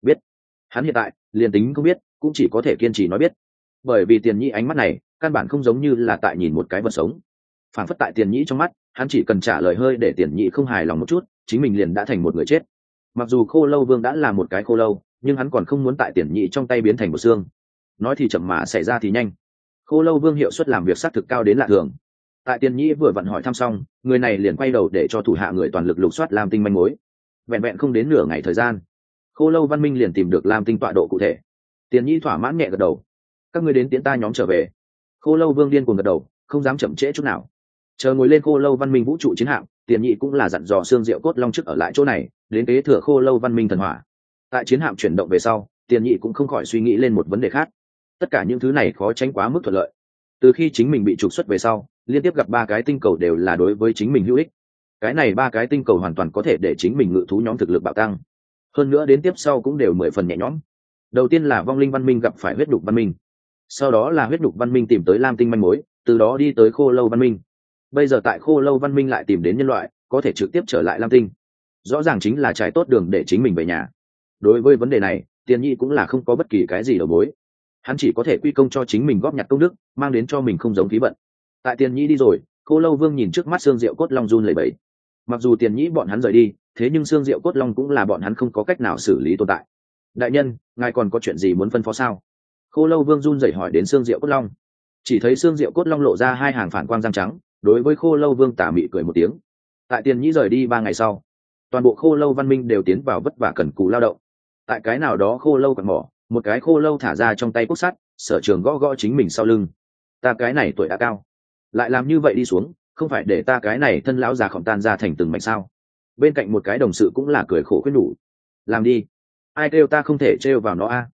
Hắn hiện tại, liền tính không biết, cũng chỉ có thể kiên trì nói biết. Bởi vì Tiền Nhĩ ánh mắt này, căn bản không giống như là tại nhìn một cái vật sống. Phản phất tại Tiền Nhĩ trong mắt, hắn chỉ cần trả lời hơi để Tiền Nhĩ không hài lòng một chút, chính mình liền đã thành một người chết. Mặc dù Khô Lâu Vương đã là một cái khô lâu, nhưng hắn còn không muốn tại Tiền Nhĩ trong tay biến thành một xương. Nói thì chậm mà xảy ra thì nhanh. Khô Lâu Vương hiệu suất làm việc xác thực cao đến lạ thường. Tại Tiền Nhĩ vừa vặn hỏi thăm xong, người này liền quay đầu để cho thủ hạ người toàn lực lục soát Lam Tinh manh mối. Vẹn vẹn không đến nửa ngày thời gian, Khô Lâu văn minh liền tìm được Lam Tinh tọa độ cụ thể. Tiền Nhĩ thỏa mãn nhẹ gật đầu. Các ngươi đến tiễn ta nhóm trở về. Khô Lâu Vương điên cuồng gật đầu, không dám chậm trễ chút nào. Chờ ngồi lên Khô Lâu văn minh vũ trụ chiến hạm, Tiền Nhĩ cũng là dặn dò Xương Diệu Cốt Long trước ở lại chỗ này, đến kế thừa Khô Lâu văn minh thần hỏa. Tại chiến hạm chuyển động về sau, Tiền Nhĩ cũng không khỏi suy nghĩ lên một vấn đề khác. Tất cả những thứ này khó tránh quá mức thuận lợi. Từ khi chính mình bị trục xuất về sau, liên tiếp gặp 3 cái tinh cầu đều là đối với chính mình hữu ích. Cái này 3 cái tinh cầu hoàn toàn có thể để chính mình ngự thú nhóm thực lực bạo tăng. Hơn nữa đến tiếp sau cũng đều 10 phần nhẹ nhõm. Đầu tiên là vong linh văn minh gặp phải huyết đục văn minh, sau đó là huyết đục văn minh tìm tới Lam Tinh manh mối, từ đó đi tới Khô Lâu văn minh. Bây giờ tại Khô Lâu văn minh lại tìm đến nhân loại, có thể trực tiếp trở lại Lam Tinh. Rõ ràng chính là trải tốt đường để chính mình về nhà. Đối với vấn đề này, Tiền Nhĩ cũng là không có bất kỳ cái gì đầu mối. Hắn chỉ có thể quy công cho chính mình góp nhặt công đức, mang đến cho mình không giống khí vận. Tại Tiền Nhĩ đi rồi, Khô Lâu Vương nhìn trước mắt Xương Diệu Cốt Long run lẩy bẩy. Mặc dù Tiền Nhĩ bọn hắn rời đi, thế nhưng Xương Diệu Cốt Long cũng là bọn hắn không có cách nào xử lý tồn tại. Đại nhân, ngài còn có chuyện gì muốn phân phó sao? Khô Lâu Vương run rẩy hỏi đến Xương Diệu Cốt Long. Chỉ thấy Xương Diệu Cốt Long lộ ra 2 hàng phản quang răng trắng, đối với Khô Lâu Vương tà mị cười một tiếng. Tại Tiền Nhĩ rời đi 3 ngày sau, toàn bộ Khô Lâu văn minh đều tiến vào vất vả cần cù lao động. Tại cái nào đó Khô Lâu quặng mỏ, một cái Khô Lâu thả ra trong tay cuốc sắt, Sở Trường gõ gõ chính mình sau lưng. Ta cái này tuổi đã cao, lại làm như vậy đi xuống, không phải để ta cái này thân lão già khổng tan ra thành từng mảnh sao? Bên cạnh một cái đồng sự cũng là cười khổ khuyên nhủ. Làm đi, ai kêu ta không thể trêu vào nó a?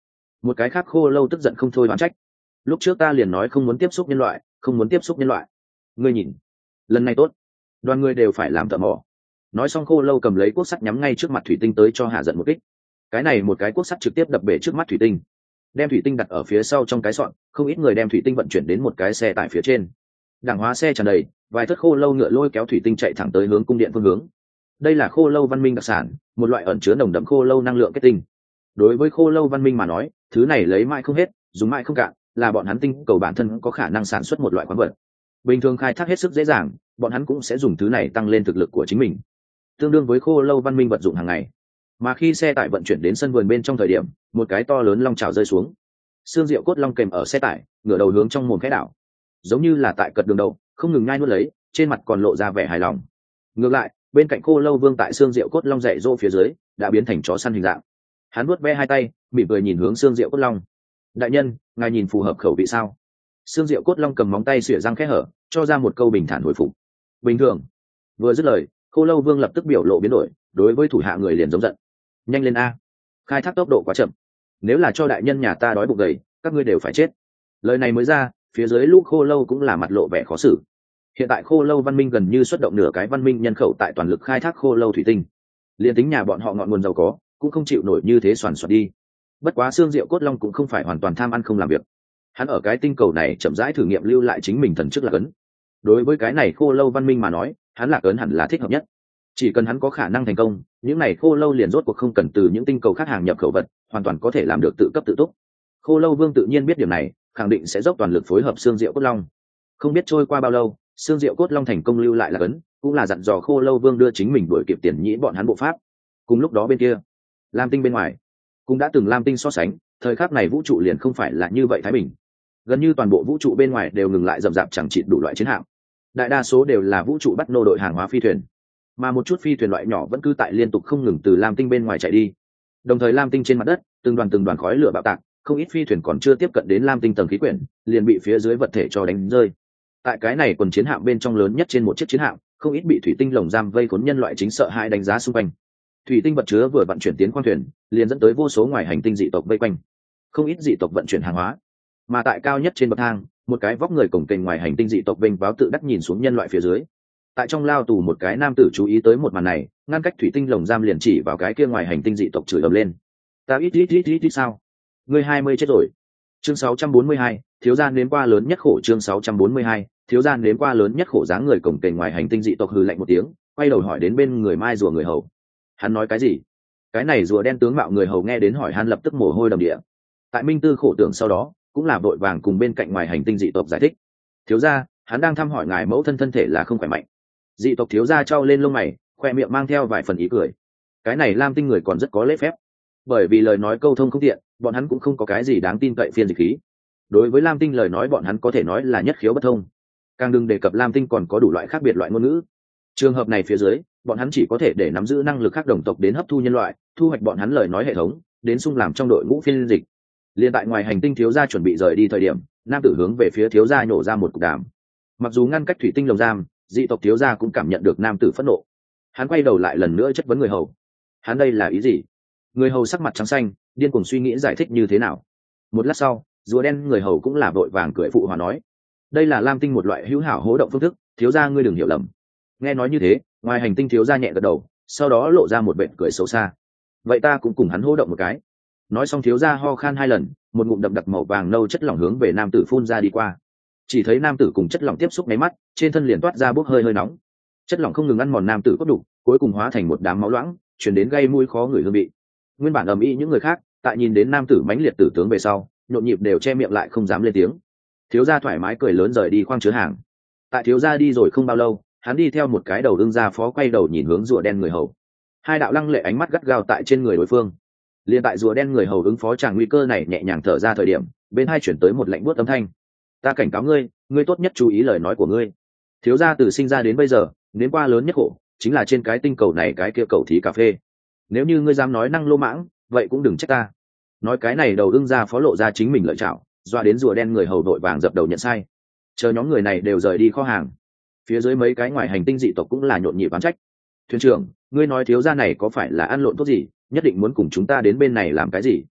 Một cái khác khô lâu tức giận không thôi oán trách. Lúc trước ta liền nói không muốn tiếp xúc nhân loại, không muốn tiếp xúc nhân loại. Ngươi nhìn, lần này tốt, đoàn người đều phải làm thợ mỏ. Nói xong khô lâu cầm lấy cuốc sắt nhắm ngay trước mặt thủy tinh tới cho hạ giận một kích. Cái này một cái cuốc sắt trực tiếp đập bể trước mắt thủy tinh, đem thủy tinh đặt ở phía sau trong cái sọn. Không ít người đem thủy tinh vận chuyển đến một cái xe tải phía trên. Đảng hóa xe tràn đầy, vài thất khô lâu ngựa lôi kéo thủy tinh chạy thẳng tới hướng cung điện phương hướng. Đây là khô lâu văn minh đặc sản, một loại ẩn chứa nồng đậm khô lâu năng lượng kết tinh. Đối với khô lâu văn minh mà nói, thứ này lấy mãi không hết, dùng mãi không cạn, là bọn hắn tinh cầu bản thân có khả năng sản xuất một loại khoáng vật. Bình thường khai thác hết sức dễ dàng, bọn hắn cũng sẽ dùng thứ này tăng lên thực lực của chính mình, tương đương với khô lâu văn minh vật dụng hàng ngày. Mà khi xe tải vận chuyển đến sân vườn bên trong thời điểm, một cái to lớn long trào rơi xuống. Xương Diệu cốt long kèm ở xe tải, ngửa đầu hướng trong mồm khẽ đảo, giống như là tại cật đường đầu, không ngừng nhai nuốt lấy, trên mặt còn lộ ra vẻ hài lòng. Ngược lại, bên cạnh khô lâu vương tại Xương Diệu cốt long dạy dỗ phía dưới, đã biến thành chó săn hình dạng. Hắn vuốt ve hai tay, mỉm cười nhìn hướng Xương Diệu cốt long. Đại nhân, ngài nhìn phù hợp khẩu vị sao? Xương Diệu cốt long cầm móng tay xỉa răng khẽ hở, cho ra một câu bình thản hồi phục. Bình thường. Vừa dứt lời, khô lâu vương lập tức biểu lộ biến đổi, đối với thủ hạ người liền giống giận. Nhanh lên a, khai thác tốc độ quá chậm, nếu là cho đại nhân nhà ta đói bụng gầy, các ngươi đều phải chết. Lời này mới ra, phía dưới lũ khô lâu cũng là mặt lộ vẻ khó xử. Hiện tại khô lâu văn minh gần như xuất động nửa cái văn minh nhân khẩu tại toàn lực khai thác khô lâu thủy tinh, liền tính nhà bọn họ ngọn nguồn giàu có cũng không chịu nổi như thế soàn soạt đi. Bất quá Xương Diệu cốt long cũng không phải hoàn toàn tham ăn không làm việc, hắn ở cái tinh cầu này chậm rãi thử nghiệm lưu lại chính mình thần chức lạc ấn. Đối với cái này khô lâu văn minh mà nói, hắn lạc ấn hẳn là thích hợp nhất. Chỉ cần hắn có khả năng thành công, những này khô lâu liền rốt cuộc không cần từ những tinh cầu khác hàng nhập khẩu vật, hoàn toàn có thể làm được tự cấp tự túc. Khô lâu vương tự nhiên biết điểm này, khẳng định sẽ dốc toàn lực phối hợp Xương Diệu cốt long. Không biết trôi qua bao lâu, Xương Diệu cốt long thành công lưu lại lạc ấn, cũng là dặn dò khô lâu vương đưa chính mình đuổi kịp tiền nhĩ bọn hắn bộ pháp. Cùng lúc đó bên kia, lam tinh bên ngoài cũng đã từng lam tinh so sánh, thời khắc này vũ trụ liền không phải là như vậy thái bình. Gần như toàn bộ vũ trụ bên ngoài đều ngừng lại rầm rạp chẳng chịt đủ loại chiến hạm, đại đa số đều là vũ trụ bắt nô đội hàng hóa phi thuyền, mà một chút phi thuyền loại nhỏ vẫn cứ tại liên tục không ngừng từ lam tinh bên ngoài chạy đi. Đồng thời lam tinh trên mặt đất từng đoàn khói lửa bạo tạc, không ít phi thuyền còn chưa tiếp cận đến lam tinh tầng khí quyển liền bị phía dưới vật thể cho đánh rơi. Tại cái này quần chiến hạm bên trong lớn nhất trên một chiếc chiến hạm, không ít bị thủy tinh lồng giam vây khốn nhân loại chính sợ hãi đánh giá xung quanh. Thủy tinh vật chứa vừa vận chuyển tiến khoang thuyền, liền dẫn tới vô số ngoài hành tinh dị tộc vây quanh, không ít dị tộc vận chuyển hàng hóa. Mà tại cao nhất trên bậc thang, một cái vóc người cổng kềnh ngoài hành tinh dị tộc vênh váo tự đắc nhìn xuống nhân loại phía dưới. Tại trong lao tù một cái nam tử chú ý tới một màn này, ngăn cách thủy tinh lồng giam liền chỉ vào cái kia ngoài hành tinh dị tộc chửi ầm lên. Ta ít sao? Ngươi 20 chết rồi. Chương 642, thiếu gia nếm qua lớn nhất khổ. Chương 642, thiếu gia nếm qua lớn nhất khổ. Dáng người cổng kềnh ngoài hành tinh dị tộc hừ lạnh một tiếng, quay đầu hỏi đến bên người mai rùa người hầu. Hắn nói cái gì? Cái này rùa đen tướng mạo người hầu nghe đến hỏi han lập tức mồ hôi đầm địa. Tại minh tư khổ tưởng sau đó, cũng là vội vàng cùng bên cạnh ngoài hành tinh dị tộc giải thích. Thiếu gia, hắn đang thăm hỏi ngài mẫu thân thân thể là không khỏe mạnh. Dị tộc thiếu gia trao lên lông mày, khoe miệng mang theo vài phần ý cười. Cái này lam tinh người còn rất có lễ phép, bởi vì lời nói câu thông không tiện, bọn hắn cũng không có cái gì đáng tin cậy phiên dịch khí. Đối với lam tinh lời nói bọn hắn có thể nói là nhất khiếu bất thông, càng đừng đề cập lam tinh còn có đủ loại khác biệt loại ngôn ngữ. Trường hợp này phía dưới, bọn hắn chỉ có thể để nắm giữ năng lực khác đồng tộc đến hấp thu nhân loại, thu hoạch bọn hắn lời nói hệ thống, đến xung làm trong đội ngũ phiên dịch. Liên tại ngoài hành tinh thiếu gia chuẩn bị rời đi thời điểm, nam tử hướng về phía thiếu gia nhổ ra một cục đàm. Mặc dù ngăn cách thủy tinh lồng giam, dị tộc thiếu gia cũng cảm nhận được nam tử phẫn nộ. Hắn quay đầu lại lần nữa chất vấn người hầu. Hắn đây là ý gì? Người hầu sắc mặt trắng xanh, điên cuồng suy nghĩ giải thích như thế nào. Một lát sau, rùa đen người hầu cũng là vội vàng cười phụ hòa nói: đây là lam tinh một loại hữu hảo hố động phương thức, thiếu gia ngươi đừng hiểu lầm. Nghe nói như thế, ngoài hành tinh thiếu gia nhẹ gật đầu, sau đó lộ ra một vệt cười xấu xa. Vậy ta cũng cùng hắn hô động một cái. Nói xong thiếu gia ho khan hai lần, một ngụm đậm đặc màu vàng nâu chất lỏng hướng về nam tử phun ra đi qua. Chỉ thấy nam tử cùng chất lỏng tiếp xúc nháy mắt, trên thân liền toát ra bốc hơi hơi nóng. Chất lỏng không ngừng ăn mòn nam tử cốt đục, cuối cùng hóa thành một đám máu loãng, chuyển đến gây mũi khó ngửi hương vị. Nguyên bản ầm ĩ những người khác, tại nhìn đến nam tử mãnh liệt tử tướng về sau, nhộn nhịp đều che miệng lại không dám lên tiếng. Thiếu gia thoải mái cười lớn rời đi khoang chứa hàng. Tại thiếu gia đi rồi không bao lâu, hắn đi theo một cái đầu đương gia phó quay đầu nhìn hướng rùa đen người hầu. Hai đạo lăng lệ ánh mắt gắt gao tại trên người đối phương. Liên tại rùa đen người hầu ứng phó chàng nguy cơ này nhẹ nhàng thở ra thời điểm, bên hai chuyển tới một lạnh buốt âm thanh. Ta cảnh cáo ngươi, ngươi tốt nhất chú ý lời nói của ngươi. Thiếu gia từ sinh ra đến bây giờ, nếm qua lớn nhất khổ, chính là trên cái tinh cầu này cái kia cầu thí cà phê. Nếu như ngươi dám nói năng lô mãng, vậy cũng đừng trách ta. Nói cái này đầu đương gia phó lộ ra chính mình lợi chảo, doa đến rùa đen người hầu đội vàng dập đầu nhận sai. Chờ nhóm người này đều rời đi kho hàng, phía dưới mấy cái ngoài hành tinh dị tộc cũng là nhộn nhịp oán trách. Thuyền trưởng, ngươi nói thiếu gia này có phải là ăn lộn thuốc gì, nhất định muốn cùng chúng ta đến bên này làm cái gì?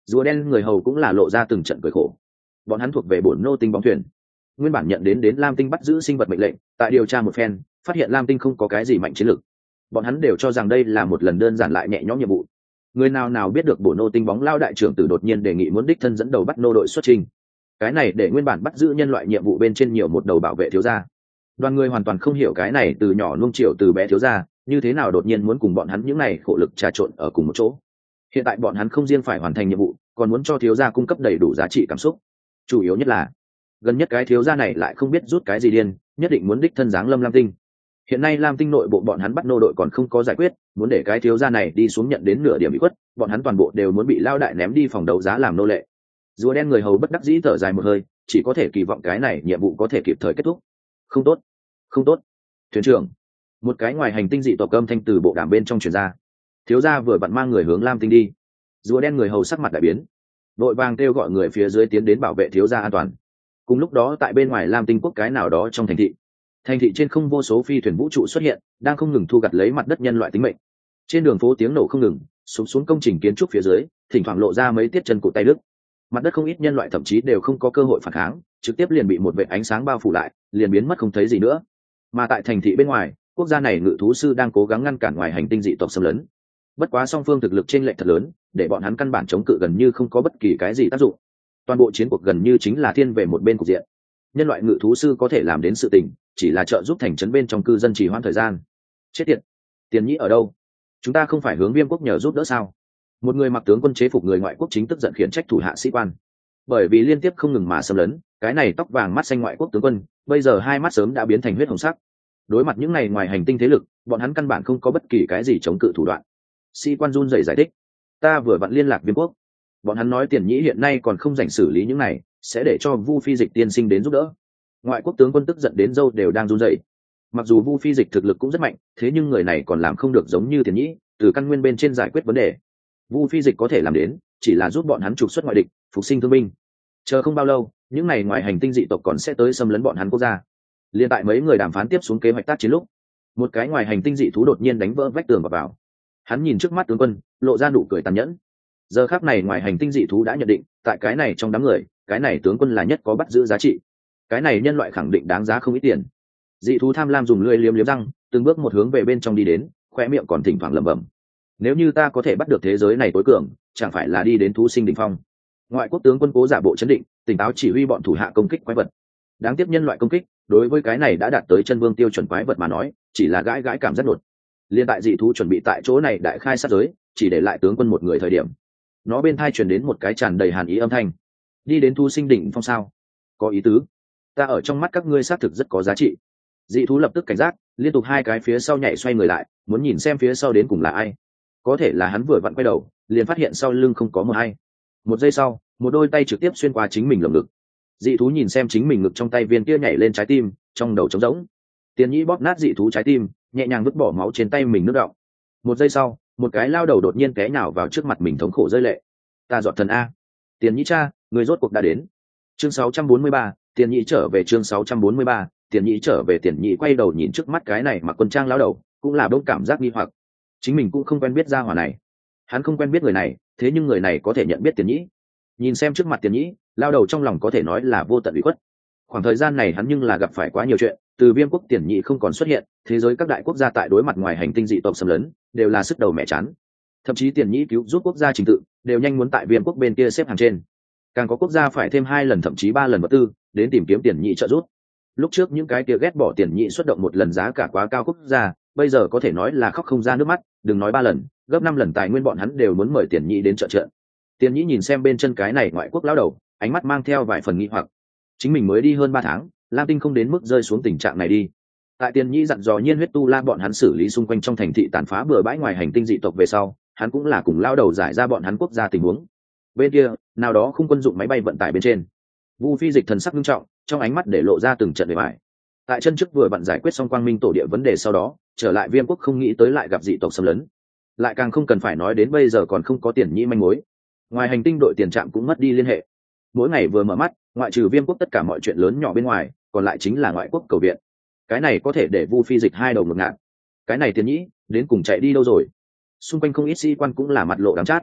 rùa đen người hầu cũng là lộ ra từng trận cười khổ. Bọn hắn thuộc về bổn nô tinh bóng thuyền, nguyên bản nhận đến lam tinh bắt giữ sinh vật mệnh lệnh, tại điều tra một phen phát hiện lam tinh không có cái gì mạnh chiến lược, bọn hắn đều cho rằng đây là một lần đơn giản lại nhẹ nhõm nhiệm vụ. Người nào nào biết được bổn nô tinh bóng lao đại trưởng tử đột nhiên đề nghị muốn đích thân dẫn đầu bắt nô đội xuất trình, cái này để nguyên bản bắt giữ nhân loại nhiệm vụ bên trên nhiều một đầu bảo vệ thiếu gia. Đoàn người hoàn toàn không hiểu cái này từ nhỏ nuông chiều từ bé thiếu gia như thế nào đột nhiên muốn cùng bọn hắn những này khổ lực trà trộn ở cùng một chỗ. Hiện tại bọn hắn không riêng phải hoàn thành nhiệm vụ, còn muốn cho thiếu gia cung cấp đầy đủ giá trị cảm xúc. Chủ yếu nhất là gần nhất cái thiếu gia này lại không biết rút cái gì điên, nhất định muốn đích thân giáng lâm lam tinh. Hiện nay lam tinh nội bộ bọn hắn bắt nô đội còn không có giải quyết, muốn để cái thiếu gia này đi xuống nhận đến nửa điểm bị khuất, bọn hắn toàn bộ đều muốn bị lao đại ném đi phòng đấu giá làm nô lệ. Rùa đen người hầu bất đắc dĩ thở dài một hơi, chỉ có thể kỳ vọng cái này nhiệm vụ có thể kịp thời kết thúc. Không tốt, không tốt. Thuyền trưởng, một cái ngoài hành tinh dị tộc âm thanh từ bộ đàm bên trong truyền ra. Thiếu gia vừa vặn mang người hướng lam tinh đi. Rùa đen người hầu sắc mặt đại biến, vội vàng kêu gọi người phía dưới tiến đến bảo vệ thiếu gia an toàn. Cùng lúc đó tại bên ngoài lam tinh quốc cái nào đó trong thành thị trên không vô số phi thuyền vũ trụ xuất hiện, đang không ngừng thu gặt lấy mặt đất nhân loại tính mệnh. Trên đường phố tiếng nổ không ngừng, sụp xuống công trình kiến trúc phía dưới, thỉnh thoảng lộ ra mấy tiết chân cụt tay đứt. Mặt đất không ít nhân loại thậm chí đều không có cơ hội phản kháng, trực tiếp liền bị một vệt ánh sáng bao phủ lại, liền biến mất không thấy gì nữa. Mà tại thành thị bên ngoài, quốc gia này ngự thú sư đang cố gắng ngăn cản ngoài hành tinh dị tộc xâm lấn. Bất quá song phương thực lực chênh lệch thật lớn, để bọn hắn căn bản chống cự gần như không có bất kỳ cái gì tác dụng. Toàn bộ chiến cuộc gần như chính là thiên về một bên cục diện. Nhân loại ngự thú sư có thể làm đến sự tình, chỉ là trợ giúp thành trấn bên trong cư dân trì hoãn thời gian. Chết tiệt, Tiền Nhĩ ở đâu? Chúng ta không phải hướng Viêm quốc nhờ giúp đỡ sao? Một người mặc tướng quân chế phục người ngoại quốc chính tức giận khiển trách thủ hạ sĩ quan. Bởi vì liên tiếp không ngừng mà xâm lấn, cái này tóc vàng mắt xanh ngoại quốc tướng quân, bây giờ hai mắt sớm đã biến thành huyết hồng sắc. Đối mặt những này ngoài hành tinh thế lực, bọn hắn căn bản không có bất kỳ cái gì chống cự thủ đoạn. Sĩ quan run rẩy giải thích, ta vừa vặn liên lạc Viêm quốc, bọn hắn nói Tiền Nhĩ hiện nay còn không rảnh xử lý những này, sẽ để cho Vu Phi Dịch tiên sinh đến giúp đỡ. Ngoại quốc tướng quân tức giận đến râu đều đang run rẩy. Mặc dù Vu Phi Dịch thực lực cũng rất mạnh, thế nhưng người này còn làm không được giống như Tiền Nhĩ, từ căn nguyên bên trên giải quyết vấn đề. Vu Phi Dịch có thể làm đến, chỉ là giúp bọn hắn trục xuất ngoại địch, phục sinh thương binh. Chờ không bao lâu, những này ngoài hành tinh dị tộc còn sẽ tới xâm lấn bọn hắn quốc gia. Liên tại mấy người đàm phán tiếp xuống kế hoạch tác chiến lúc, một cái ngoài hành tinh dị thú đột nhiên đánh vỡ vách tường vào. Hắn nhìn trước mắt tướng quân, lộ ra nụ cười tàn nhẫn. Giờ khắc này ngoài hành tinh dị thú đã nhận định, tại cái này trong đám người, cái này tướng quân là nhất có bắt giữ giá trị. Cái này nhân loại khẳng định đáng giá không ít tiền. Dị thú tham lam dùng lưỡi liếm liếm răng, từng bước một hướng về bên trong đi đến, khoe miệng còn thỉnh thoảng lẩm bẩm. Nếu như ta có thể bắt được thế giới này tối cường, chẳng phải là đi đến thú sinh đỉnh phong. Ngoại quốc tướng quân cố giả bộ chấn định, tỉnh táo chỉ huy bọn thủ hạ công kích quái vật. Đáng tiếc nhân loại công kích, đối với cái này đã đạt tới chân vương tiêu chuẩn quái vật mà nói, chỉ là gãi gãi cảm giác đột. Liên tại dị thú chuẩn bị tại chỗ này đại khai sát giới, chỉ để lại tướng quân một người thời điểm. Nó bên thai truyền đến một cái tràn đầy hàn ý âm thanh. Đi đến thú sinh đỉnh phong sao? Có ý tứ. Ta ở trong mắt các ngươi xác thực rất có giá trị. Dị thú lập tức cảnh giác, liên tục hai cái phía sau nhảy xoay người lại, muốn nhìn xem phía sau đến cùng là ai. Có thể là hắn vừa vặn quay đầu, liền phát hiện sau lưng không có một ai. Một giây sau, một đôi tay trực tiếp xuyên qua chính mình lồng ngực. Dị thú nhìn xem chính mình ngực trong tay viên kia nhảy lên trái tim, trong đầu trống rỗng. Tiền Nhĩ bóp nát dị thú trái tim, nhẹ nhàng vứt bỏ máu trên tay mình nước đọng. Một giây sau, một cái lao đầu đột nhiên té nhào vào trước mặt mình thống khổ rơi lệ. Ta dọn thần a. Tiền Nhĩ cha, người rốt cuộc đã đến. Chương 643, Tiền Nhĩ trở về. Chương 643, Tiền Nhĩ trở về. Tiền Nhĩ quay đầu nhìn trước mắt cái này mặc quân trang lao đầu, cũng là bỗng cảm giác nghi hoặc. Chính mình cũng không quen biết gia hỏa này, hắn không quen biết người này, thế nhưng người này có thể nhận biết Tiền Nhĩ. Nhìn xem trước mặt Tiền Nhĩ, lao đầu trong lòng có thể nói là vô tận ủy khuất. Khoảng thời gian này hắn nhưng là gặp phải quá nhiều chuyện, từ Viêm quốc Tiền Nhĩ không còn xuất hiện, thế giới các đại quốc gia tại đối mặt ngoài hành tinh dị tộc xâm lấn, đều là sức đầu mẹ chán. Thậm chí Tiền Nhĩ cứu giúp quốc gia trình tự, đều nhanh muốn tại Viêm quốc bên kia xếp hàng trên. Càng có quốc gia phải thêm 2 lần thậm chí 3 lần vật tư đến tìm kiếm Tiền Nhĩ trợ giúp. Lúc trước những cái kia ghét bỏ Tiền Nhĩ xuất động một lần giá cả quá cao quốc gia, bây giờ có thể nói là khóc không ra nước mắt, đừng nói 3 lần, gấp 5 lần tài nguyên bọn hắn đều muốn mời Tiền Nhĩ đến trợ trận. Tiền Nhĩ nhìn xem bên chân cái này ngoại quốc lão đầu, ánh mắt mang theo vài phần nghi hoặc. Chính mình mới đi hơn 3 tháng, Lam Tinh không đến mức rơi xuống tình trạng này đi. Tại Tiền Nhĩ dặn dò Nhiên Huyết Tu La bọn hắn xử lý xung quanh trong thành thị tàn phá bừa bãi ngoài hành tinh dị tộc về sau, hắn cũng là cùng lão đầu giải ra bọn hắn quốc gia tình huống. Bên kia, nào đó không quân dụng máy bay vận tải bên trên. Vu Phi Dịch thần sắc nghiêm trọng, trong ánh mắt để lộ ra từng trận bề bại. Tại chân trước vừa bận giải quyết xong Quang Minh tổ địa vấn đề sau đó, trở lại Viêm quốc không nghĩ tới lại gặp dị tộc xâm lấn. Lại càng không cần phải nói đến bây giờ còn không có Tiền Nhĩ manh mối. Ngoài hành tinh đội tiền trạm cũng mất đi liên hệ. Mỗi ngày vừa mở mắt, ngoại trừ Viêm quốc tất cả mọi chuyện lớn nhỏ bên ngoài, còn lại chính là ngoại quốc cầu viện. Cái này có thể để Vu Phi Dịch hai đầu ngược ngạn. Cái này Tiền Nhĩ đến cùng chạy đi đâu rồi? Xung quanh không ít sĩ quan cũng là mặt lộ đắng chát.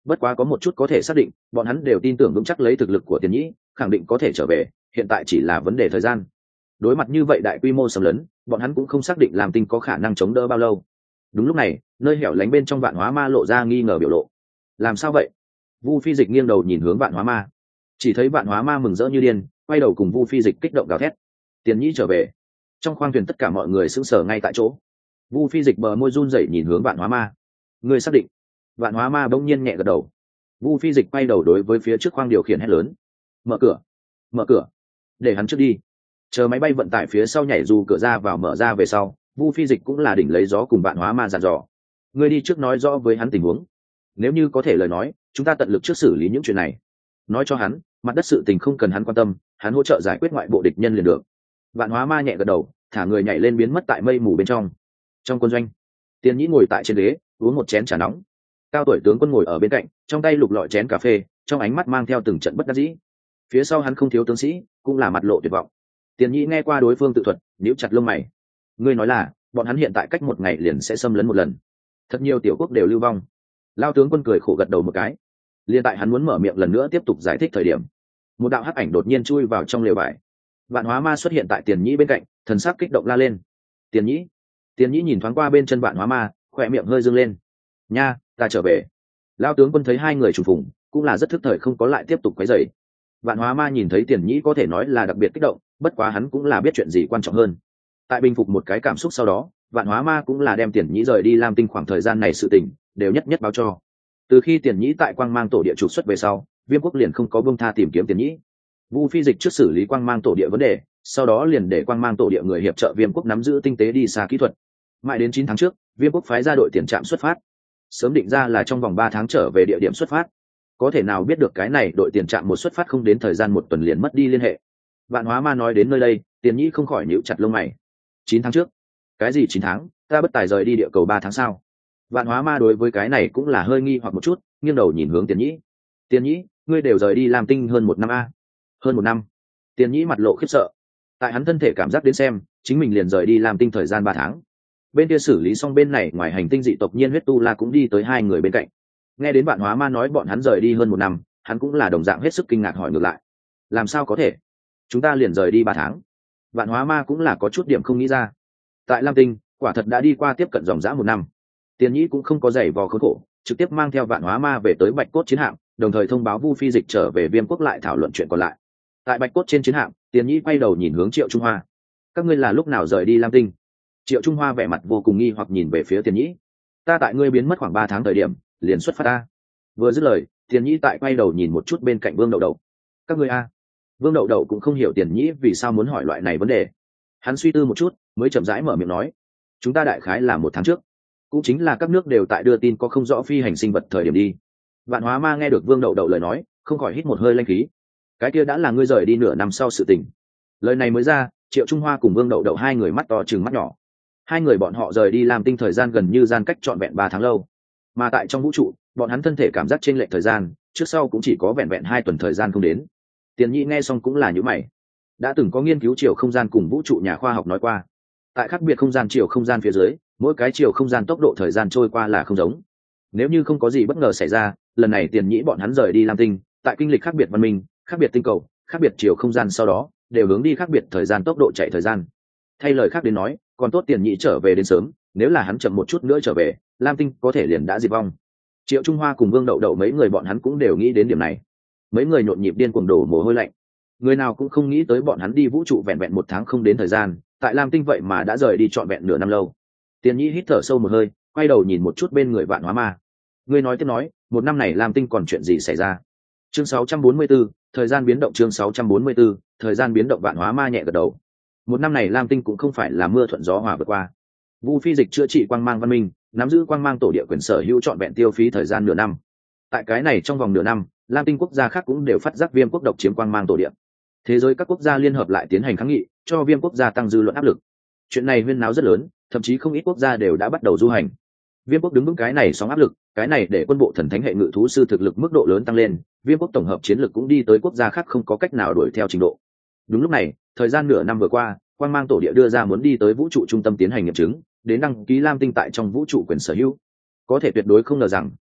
bất quá có một chút có thể xác định, bọn hắn đều tin tưởng vững chắc lấy thực lực của Tiền Nhĩ khẳng định có thể trở về, hiện tại chỉ là vấn đề thời gian. Đối mặt như vậy đại quy mô xâm lấn, bọn hắn cũng không xác định Lam Tinh có khả năng chống đỡ bao lâu. Đúng lúc này, nơi hẻo lánh bên trong Vạn Hóa Ma lộ ra nghi ngờ biểu lộ. Làm sao vậy? Vu Phi Dịch nghiêng đầu nhìn hướng Vạn Hóa Ma, chỉ thấy Vạn Hóa Ma mừng rỡ như điên, quay đầu cùng Vu Phi Dịch kích động gào thét. Tiền Nhĩ trở về. Trong khoang thuyền tất cả mọi người sững sờ ngay tại chỗ. Vu Phi Dịch bờ môi run rẩy nhìn hướng Vạn Hóa Ma. Người xác định? Vạn Hóa Ma bỗng nhiên nhẹ gật đầu. Vu Phi Dịch quay đầu đối với phía trước khoang điều khiển hét lớn: mở cửa, mở cửa, để hắn trước đi. Chờ máy bay vận tải phía sau nhảy dù cửa ra vào mở ra về sau, Vu Phi Dịch cũng là đỉnh lấy gió cùng Vạn Hóa Ma dặn dò: người đi trước nói rõ với hắn tình huống, nếu như có thể lời nói, chúng ta tận lực trước xử lý những chuyện này. Nói cho hắn, mặt đất sự tình không cần hắn quan tâm, hắn hỗ trợ giải quyết ngoại bộ địch nhân liền được. Vạn Hóa Ma nhẹ gật đầu, thả người nhảy lên biến mất tại mây mù bên trong. Trong quân doanh, Tiền Nhĩ ngồi tại trên ghế uống một chén trà nóng. Cao tuổi tướng quân ngồi ở bên cạnh, trong tay lục lọi chén cà phê, trong ánh mắt mang theo từng trận bất đắc dĩ. Phía sau hắn không thiếu tướng sĩ, cũng là mặt lộ tuyệt vọng. Tiền Nhĩ nghe qua đối phương tự thuật, nhíu chặt lông mày. Ngươi nói là bọn hắn hiện tại cách một ngày liền sẽ xâm lấn một lần, thật nhiều tiểu quốc đều lưu vong. Lao tướng quân cười khổ gật đầu một cái. Liên tại hắn muốn mở miệng lần nữa tiếp tục giải thích thời điểm, một đạo hắc ảnh đột nhiên chui vào trong lều vải. Vạn Hóa Ma xuất hiện tại Tiền Nhĩ bên cạnh, thần sắc kích động la lên: Tiền Nhĩ! Tiền Nhĩ nhìn thoáng qua bên chân Vạn Hóa Ma, khỏe miệng hơi dương lên. Nha, ta trở về. Lao tướng quân thấy hai người trùng phùng, cũng là rất thức thời không có lại tiếp tục quấy rầy. Vạn Hóa Ma nhìn thấy Tiền Nhĩ có thể nói là đặc biệt kích động, bất quá hắn cũng là biết chuyện gì quan trọng hơn. Tại bình phục một cái cảm xúc sau đó, Vạn Hóa Ma cũng là đem Tiền Nhĩ rời đi Lam Tinh khoảng thời gian này sự tình đều nhất nhất báo cho. Từ khi Tiền Nhĩ tại Quang Mang tổ địa trục xuất về sau, Viêm quốc liền không có buông tha tìm kiếm Tiền Nhĩ. Vu Phi Dịch trước xử lý Quang Mang tổ địa vấn đề, sau đó liền để Quang Mang tổ địa người hiệp trợ Viêm quốc nắm giữ tinh tế đi xa kỹ thuật. Mãi đến 9 tháng trước, Viêm quốc phái ra đội tiền trạm xuất phát, sớm định ra là trong vòng 3 tháng trở về địa điểm xuất phát. Có thể nào biết được cái này đội tiền trạm một xuất phát không đến thời gian 1 tuần liền mất đi liên hệ. Vạn Hóa Ma nói đến nơi đây, Tiền Nhĩ không khỏi nhíu chặt lông mày. 9 tháng trước? Cái gì 9 tháng? Ta bất tài rời đi địa cầu 3 tháng sao? Vạn Hóa Ma đối với cái này cũng là hơi nghi hoặc một chút, nghiêng đầu nhìn hướng Tiền Nhĩ. Tiền Nhĩ, ngươi đều rời đi Lam Tinh hơn 1 năm a? Hơn 1 năm? Tiền Nhĩ mặt lộ khiếp sợ. Tại hắn thân thể cảm giác đến xem, chính mình liền rời đi Lam Tinh thời gian 3 tháng. Bên kia xử lý xong bên này, ngoài hành tinh dị tộc Nhiên Huyết Tu La cũng đi tới hai người bên cạnh. Nghe đến Vạn Hóa Ma nói bọn hắn rời đi hơn 1 năm, hắn cũng là đồng dạng hết sức kinh ngạc hỏi ngược lại: làm sao có thể? Chúng ta liền rời đi 3 tháng. Vạn Hóa Ma cũng là có chút điểm không nghĩ ra. Tại Lam Tinh, quả thật đã đi qua tiếp cận dòng dã 1 năm. Tiền Nhĩ cũng không có giày vò khốn khổ, trực tiếp mang theo Vạn Hóa Ma về tới Bạch Cốt chiến hạm, đồng thời thông báo Vu Phi Dịch trở về Viêm quốc lại thảo luận chuyện còn lại. Tại Bạch Cốt trên chiến hạm, Tiền Nhĩ quay đầu nhìn hướng Triệu Trung Hoa: các ngươi là lúc nào rời đi Lam Tinh? Triệu Trung Hoa vẻ mặt vô cùng nghi hoặc nhìn về phía Tiền Nhĩ: ta tại ngươi biến mất khoảng 3 tháng thời điểm liền xuất phát ta. Vừa dứt lời, Tiền Nhĩ tại quay đầu nhìn một chút bên cạnh Vương Đậu Đậu: các ngươi a? Vương Đậu Đậu cũng không hiểu Tiền Nhĩ vì sao muốn hỏi loại này vấn đề. Hắn suy tư một chút, mới chậm rãi mở miệng nói: chúng ta đại khái là 1 tháng trước, cũng chính là các nước đều tại đưa tin có không rõ phi hành sinh vật thời điểm đi. Vạn Hóa Ma nghe được Vương Đậu Đậu lời nói, không khỏi hít một hơi lanh khí. Cái kia đã là ngươi rời đi nửa năm sau sự tình. Lời này mới ra, Triệu Trung Hoa cùng Vương Đậu Đậu hai người mắt to trừng mắt nhỏ. Hai người bọn họ rời đi Lam Tinh thời gian gần như gian cách trọn vẹn 3 tháng lâu, mà tại trong vũ trụ, bọn hắn thân thể cảm giác chênh lệch thời gian trước sau cũng chỉ có vẹn vẹn 2 tuần thời gian không đến. Tiền Nhĩ nghe xong cũng là nhíu mày. Đã từng có nghiên cứu chiều không gian cùng vũ trụ nhà khoa học nói qua, tại khác biệt không gian chiều không gian phía dưới, mỗi cái chiều không gian tốc độ thời gian trôi qua là không giống. Nếu như không có gì bất ngờ xảy ra, lần này Tiền Nhĩ bọn hắn rời đi Lam Tinh, tại kinh lịch khác biệt văn minh, khác biệt tinh cầu, khác biệt chiều không gian sau đó, đều hướng đi khác biệt thời gian tốc độ chạy thời gian. Thay lời khác đến nói, còn tốt Tiền Nhĩ trở về đến sớm, nếu là hắn chậm một chút nữa trở về, Lam Tinh có thể liền đã diệt vong. Triệu Trung Hoa cùng Vương Đậu Đậu mấy người bọn hắn cũng đều nghĩ đến điểm này. Mấy người nhộn nhịp điên cuồng đổ mồ hôi lạnh. Người nào cũng không nghĩ tới bọn hắn đi vũ trụ vẹn vẹn 1 tháng không đến thời gian, tại Lam Tinh vậy mà đã rời đi trọn vẹn nửa năm lâu. Tiền Nhĩ hít thở sâu một hơi, quay đầu nhìn một chút bên người Vạn Hóa Ma. Người nói tiếp nói, 1 năm này Lam Tinh còn chuyện gì xảy ra? Chương 644, thời gian biến động. Chương 644, thời gian biến động. Vạn Hóa Ma nhẹ gật đầu. 1 năm này Lam Tinh cũng không phải là mưa thuận gió hòa vượt qua. Vu Phi Dịch chữa trị Quang Mang văn minh, nắm giữ Quang Mang tổ địa quyền sở hữu trọn vẹn tiêu phí thời gian nửa năm. Tại cái này trong vòng nửa năm, Lam Tinh quốc gia khác cũng đều phát giác Viêm quốc độc chiếm Quang Mang tổ địa. Thế giới các quốc gia liên hợp lại tiến hành kháng nghị, cho Viêm quốc gia tăng dư luận áp lực. Chuyện này huyên náo rất lớn, thậm chí không ít quốc gia đều đã bắt đầu du hành. Viêm quốc đứng vững cái này sóng áp lực, cái này để quân bộ thần thánh hệ ngự thú sư thực lực mức độ lớn tăng lên, Viêm quốc tổng hợp chiến lực cũng đi tới quốc gia khác không có cách nào đuổi theo trình độ. Đúng lúc này, thời gian nửa năm vừa qua, Quang Mang tổ địa đưa ra muốn đi tới vũ trụ trung tâm tiến hành nghiệm chứng, đến đăng ký Lam Tinh tại trong vũ trụ quyền sở hữu. Có thể tuyệt đối không ngờ rằng,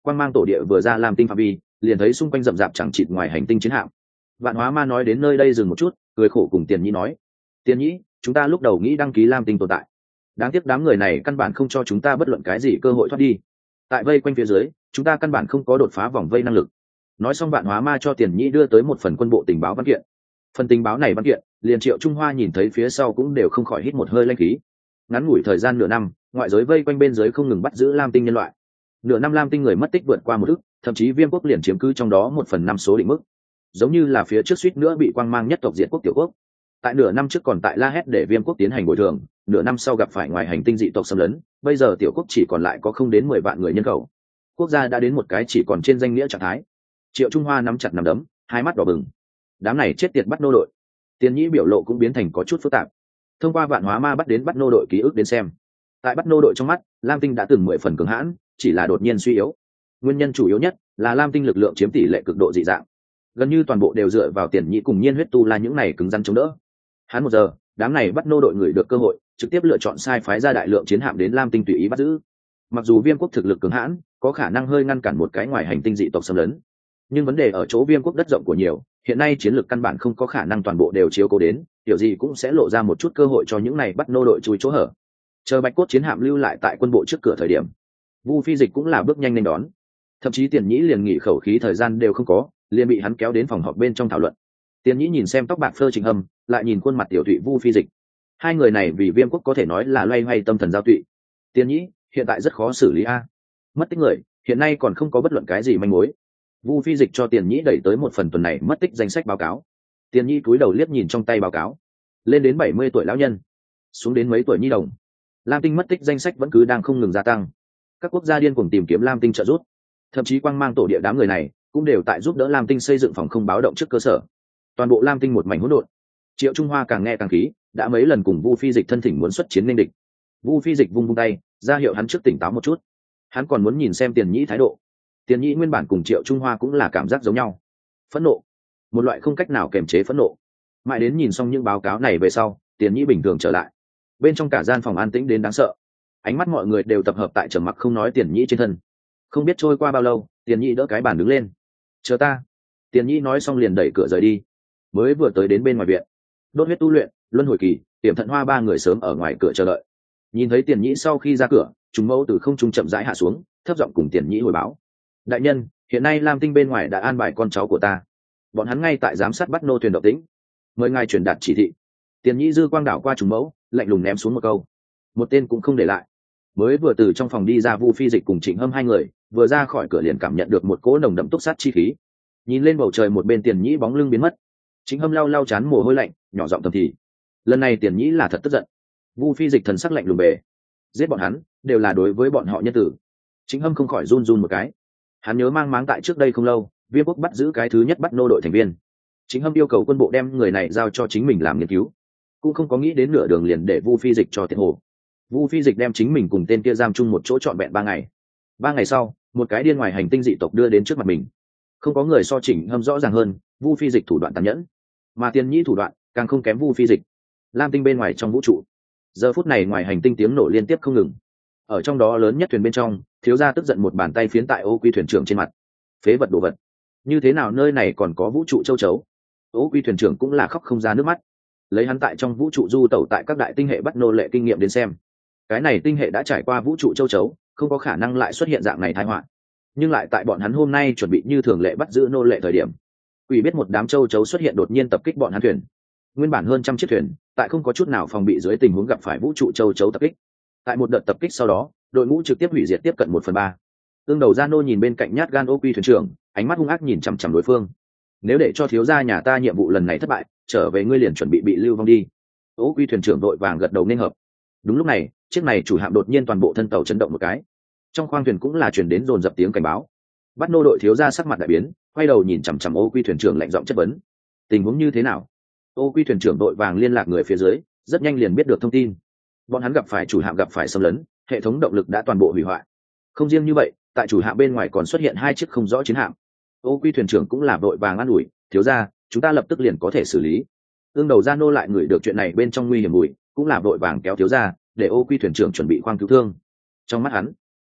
quang mang tổ địa vừa ra làm tinh phạm vi, liền thấy xung quanh rậm rạp chẳng chịt ngoài hành tinh chiến hạm. Vạn Hóa Ma nói đến nơi đây dừng một chút, cười khổ cùng Tiền Nhĩ nói: Tiền Nhĩ, chúng ta lúc đầu nghĩ đăng ký lam tinh tồn tại, đáng tiếc đám người này căn bản không cho chúng ta bất luận cái gì cơ hội thoát đi. Tại vây quanh phía dưới, chúng ta căn bản không có đột phá vòng vây năng lực. Nói xong Vạn Hóa Ma cho Tiền Nhĩ đưa tới một phần quân bộ tình báo văn kiện. Phần tình báo này văn kiện, liền Triệu Trung Hoa nhìn thấy phía sau cũng đều không khỏi hít một hơi lanh khí. Ngắn ngủi thời gian nửa năm, ngoại giới vây quanh bên dưới không ngừng bắt giữ lam tinh nhân loại. Nửa năm lam tinh người mất tích vượt qua 1 ức, thậm chí Viêm quốc liền chiếm cứ trong đó 1/5 số định mức. Giống như là phía trước suýt nữa bị quang mang nhất tộc diệt quốc tiểu quốc. Tại nửa năm trước còn tại la hét để Viêm quốc tiến hành bồi thường, nửa năm sau gặp phải ngoài hành tinh dị tộc xâm lấn, bây giờ tiểu quốc chỉ còn lại có không đến 10 vạn người nhân khẩu. Quốc gia đã đến một cái chỉ còn trên danh nghĩa trạng thái. Triệu Trung Hoa nắm chặt nắm đấm, hai mắt đỏ bừng. Đám này chết tiệt bắt nô đội. Tiền Nhĩ biểu lộ cũng biến thành có chút phức tạp. Thông qua Vạn Hóa Ma bắt đến bắt nô đội ký ức đến xem, tại bắt nô đội trong mắt, lam tinh đã từng 10 phần cường hãn, chỉ là đột nhiên suy yếu. Nguyên nhân chủ yếu nhất là lam tinh lực lượng chiếm tỷ lệ cực độ dị dạng, gần như toàn bộ đều dựa vào Tiền Nhĩ cùng Nhiên huyết tu la những này cứng rắn chống đỡ. Hắn 1 giờ, đám này bắt nô đội người được cơ hội, trực tiếp lựa chọn sai phái ra đại lượng chiến hạm đến lam tinh tùy ý bắt giữ. Mặc dù Viêm quốc thực lực cường hãn, có khả năng hơi ngăn cản một cái ngoài hành tinh dị tộc xâm lấn, nhưng vấn đề ở chỗ Viêm quốc đất rộng của nhiều, hiện nay chiến lược căn bản không có khả năng toàn bộ đều chiếu cố đến, điều gì cũng sẽ lộ ra một chút cơ hội cho những này bắt nô đội chui chỗ hở. Chờ Bạch cốt chiến hạm lưu lại tại quân bộ trước cửa thời điểm, Vu Phi Dịch cũng là bước nhanh nên đón. Thậm chí Tiền Nhĩ liền nghỉ khẩu khí thời gian đều không có, liền bị hắn kéo đến phòng họp bên trong thảo luận. Tiền Nhĩ nhìn xem tóc bạc phơ Trịnh Hâm, lại nhìn khuôn mặt tiểu thụy Vu Phi Dịch. Hai người này vì Viêm quốc có thể nói là loay hoay tâm thần giao tụy. Tiền Nhĩ, hiện tại rất khó xử lý a. Mất tích người, hiện nay còn không có bất luận cái gì manh mối. Vu Phi Dịch cho Tiền Nhĩ đẩy tới một phần tuần này mất tích danh sách báo cáo. Tiền Nhĩ cúi đầu liếc nhìn trong tay báo cáo, lên đến 70 tuổi lão nhân, xuống đến mấy tuổi nhi đồng. Lam tinh mất tích danh sách vẫn cứ đang không ngừng gia tăng. Các quốc gia điên cuồng tìm kiếm Lam tinh trợ giúp, thậm chí quang mang tổ địa đám người này cũng đều tại giúp đỡ Lam tinh xây dựng phòng không báo động trước cơ sở. Toàn bộ Lam tinh một mảnh hỗn độn. Triệu Trung Hoa càng nghe càng khí, đã mấy lần cùng Vu Phi Dịch thân thỉnh muốn xuất chiến nên địch. Vu Phi Dịch vung vung tay, ra hiệu hắn trước tỉnh táo một chút. Hắn còn muốn nhìn xem Tiền Nhĩ thái độ. Tiền Nhĩ nguyên bản cùng Triệu Trung Hoa cũng là cảm giác giống nhau, phẫn nộ, một loại không cách nào kiềm chế phẫn nộ. Mãi đến nhìn xong những báo cáo này về sau, Tiền Nhĩ bình thường trở lại. Bên trong cả gian phòng an tĩnh đến đáng sợ, ánh mắt mọi người đều tập hợp tại trầm mặc không nói Tiền Nhĩ trên thân. Không biết trôi qua bao lâu, Tiền Nhĩ đỡ cái bàn đứng lên. Chờ ta. Tiền Nhĩ nói xong liền đẩy cửa rời đi. Mới vừa tới đến bên ngoài viện, Đốt huyết tu luyện, Luân hồi kỳ, Tiềm Thận Hoa 3 người sớm ở ngoài cửa chờ đợi. Nhìn thấy Tiền Nhĩ sau khi ra cửa, Trùng Mẫu từ không trung chậm rãi hạ xuống, thấp giọng cùng Tiền Nhĩ hồi báo: đại nhân, hiện nay Lam tinh bên ngoài đã an bài con cháu của ta, bọn hắn ngay tại giám sát bắt nô thuyền động tĩnh, mời ngài truyền đạt chỉ thị. Tiền Nhĩ dư quang đảo qua Trùng Mẫu, lạnh lùng ném xuống một câu, một tên cũng không để lại. Mới vừa từ trong phòng đi ra Vu Phi Dịch cùng Trịnh Hâm hai người, vừa ra khỏi cửa liền cảm nhận được một cỗ nồng đậm túc sát chi khí. Nhìn lên bầu trời một bên Tiền Nhĩ bóng lưng biến mất, Trịnh Hâm lau lau chán mồ hôi lạnh, nhỏ giọng thầm thì: lần này Tiền Nhĩ là thật tức giận. Vu Phi Dịch thần sắc lạnh lùng bề, giết bọn hắn đều là đối với bọn họ nhân tử. Trịnh Hâm không khỏi run run một cái. Hắn nhớ mang máng tại trước đây không lâu, Viêm quốc bắt giữ cái thứ nhất bắt nô đội thành viên. Trịnh Hâm yêu cầu quân bộ đem người này giao cho chính mình làm nghiên cứu, cũng không có nghĩ đến nửa đường liền để Vu Phi Dịch cho tiện hồ. Vu Phi Dịch đem chính mình cùng tên kia giam chung một chỗ trọn vẹn 3 ngày. 3 ngày sau, một cái điên ngoài hành tinh dị tộc đưa đến trước mặt mình. Không có người so Trịnh Hâm rõ ràng hơn, Vu Phi Dịch thủ đoạn tàn nhẫn, mà Tiền Nhĩ thủ đoạn càng không kém Vu Phi Dịch. Lam tinh bên ngoài trong vũ trụ, giờ phút này ngoài hành tinh tiếng nổ liên tiếp không ngừng. Ở trong đó lớn nhất thuyền bên trong, thiếu gia tức giận một bàn tay phiến tại Ô Quy thuyền trưởng trên mặt. Phế vật đồ vật, như thế nào nơi này còn có vũ trụ châu chấu? Ô Quy thuyền trưởng cũng là khóc không ra nước mắt. Lấy hắn tại trong vũ trụ du tẩu tại các đại tinh hệ bắt nô lệ kinh nghiệm đến xem, cái này tinh hệ đã trải qua vũ trụ châu chấu, không có khả năng lại xuất hiện dạng này tai họa. Nhưng lại tại bọn hắn hôm nay chuẩn bị như thường lệ bắt giữ nô lệ thời điểm, quỷ biết một đám châu chấu xuất hiện đột nhiên tập kích bọn hắn thuyền. Nguyên bản hơn 100 chiếc thuyền, tại không có chút nào phòng bị dưới tình huống gặp phải vũ trụ châu chấu tập kích. Tại một đợt tập kích sau đó, đội ngũ trực tiếp hủy diệt tiếp cận 1/3. Tương đầu Gia Nô nhìn bên cạnh nhát gan Ô Quy thuyền trưởng, ánh mắt hung ác nhìn chằm chằm đối phương. Nếu để cho thiếu gia nhà ta nhiệm vụ lần này thất bại, trở về ngươi liền chuẩn bị lưu vong đi. Ô Quy thuyền trưởng đội vàng gật đầu nên hợp. Đúng lúc này, chiếc này chủ hạm đột nhiên toàn bộ thân tàu chấn động một cái. Trong khoang thuyền cũng là truyền đến dồn dập tiếng cảnh báo. Bắt nô đội thiếu gia sắc mặt đại biến, quay đầu nhìn chằm chằm Ô Quy thuyền trưởng lạnh giọng chất vấn: tình huống như thế nào? Ô Quy thuyền trưởng đội vàng liên lạc người phía dưới, rất nhanh liền biết được thông tin. Bọn hắn gặp phải chủ hạm gặp phải xâm lấn, hệ thống động lực đã toàn bộ hủy hoại. Không riêng như vậy, tại chủ hạm bên ngoài còn xuất hiện 2 chiếc không rõ chiến hạm. Ô Quy thuyền trưởng cũng là đội vàng an ủi: thiếu gia, chúng ta lập tức liền có thể xử lý. Tương đầu Gia Nô lại ngửi được chuyện này bên trong nguy hiểm mùi, cũng là đội vàng kéo thiếu gia, để Ô Quy thuyền trưởng chuẩn bị khoang cứu thương. Trong mắt hắn,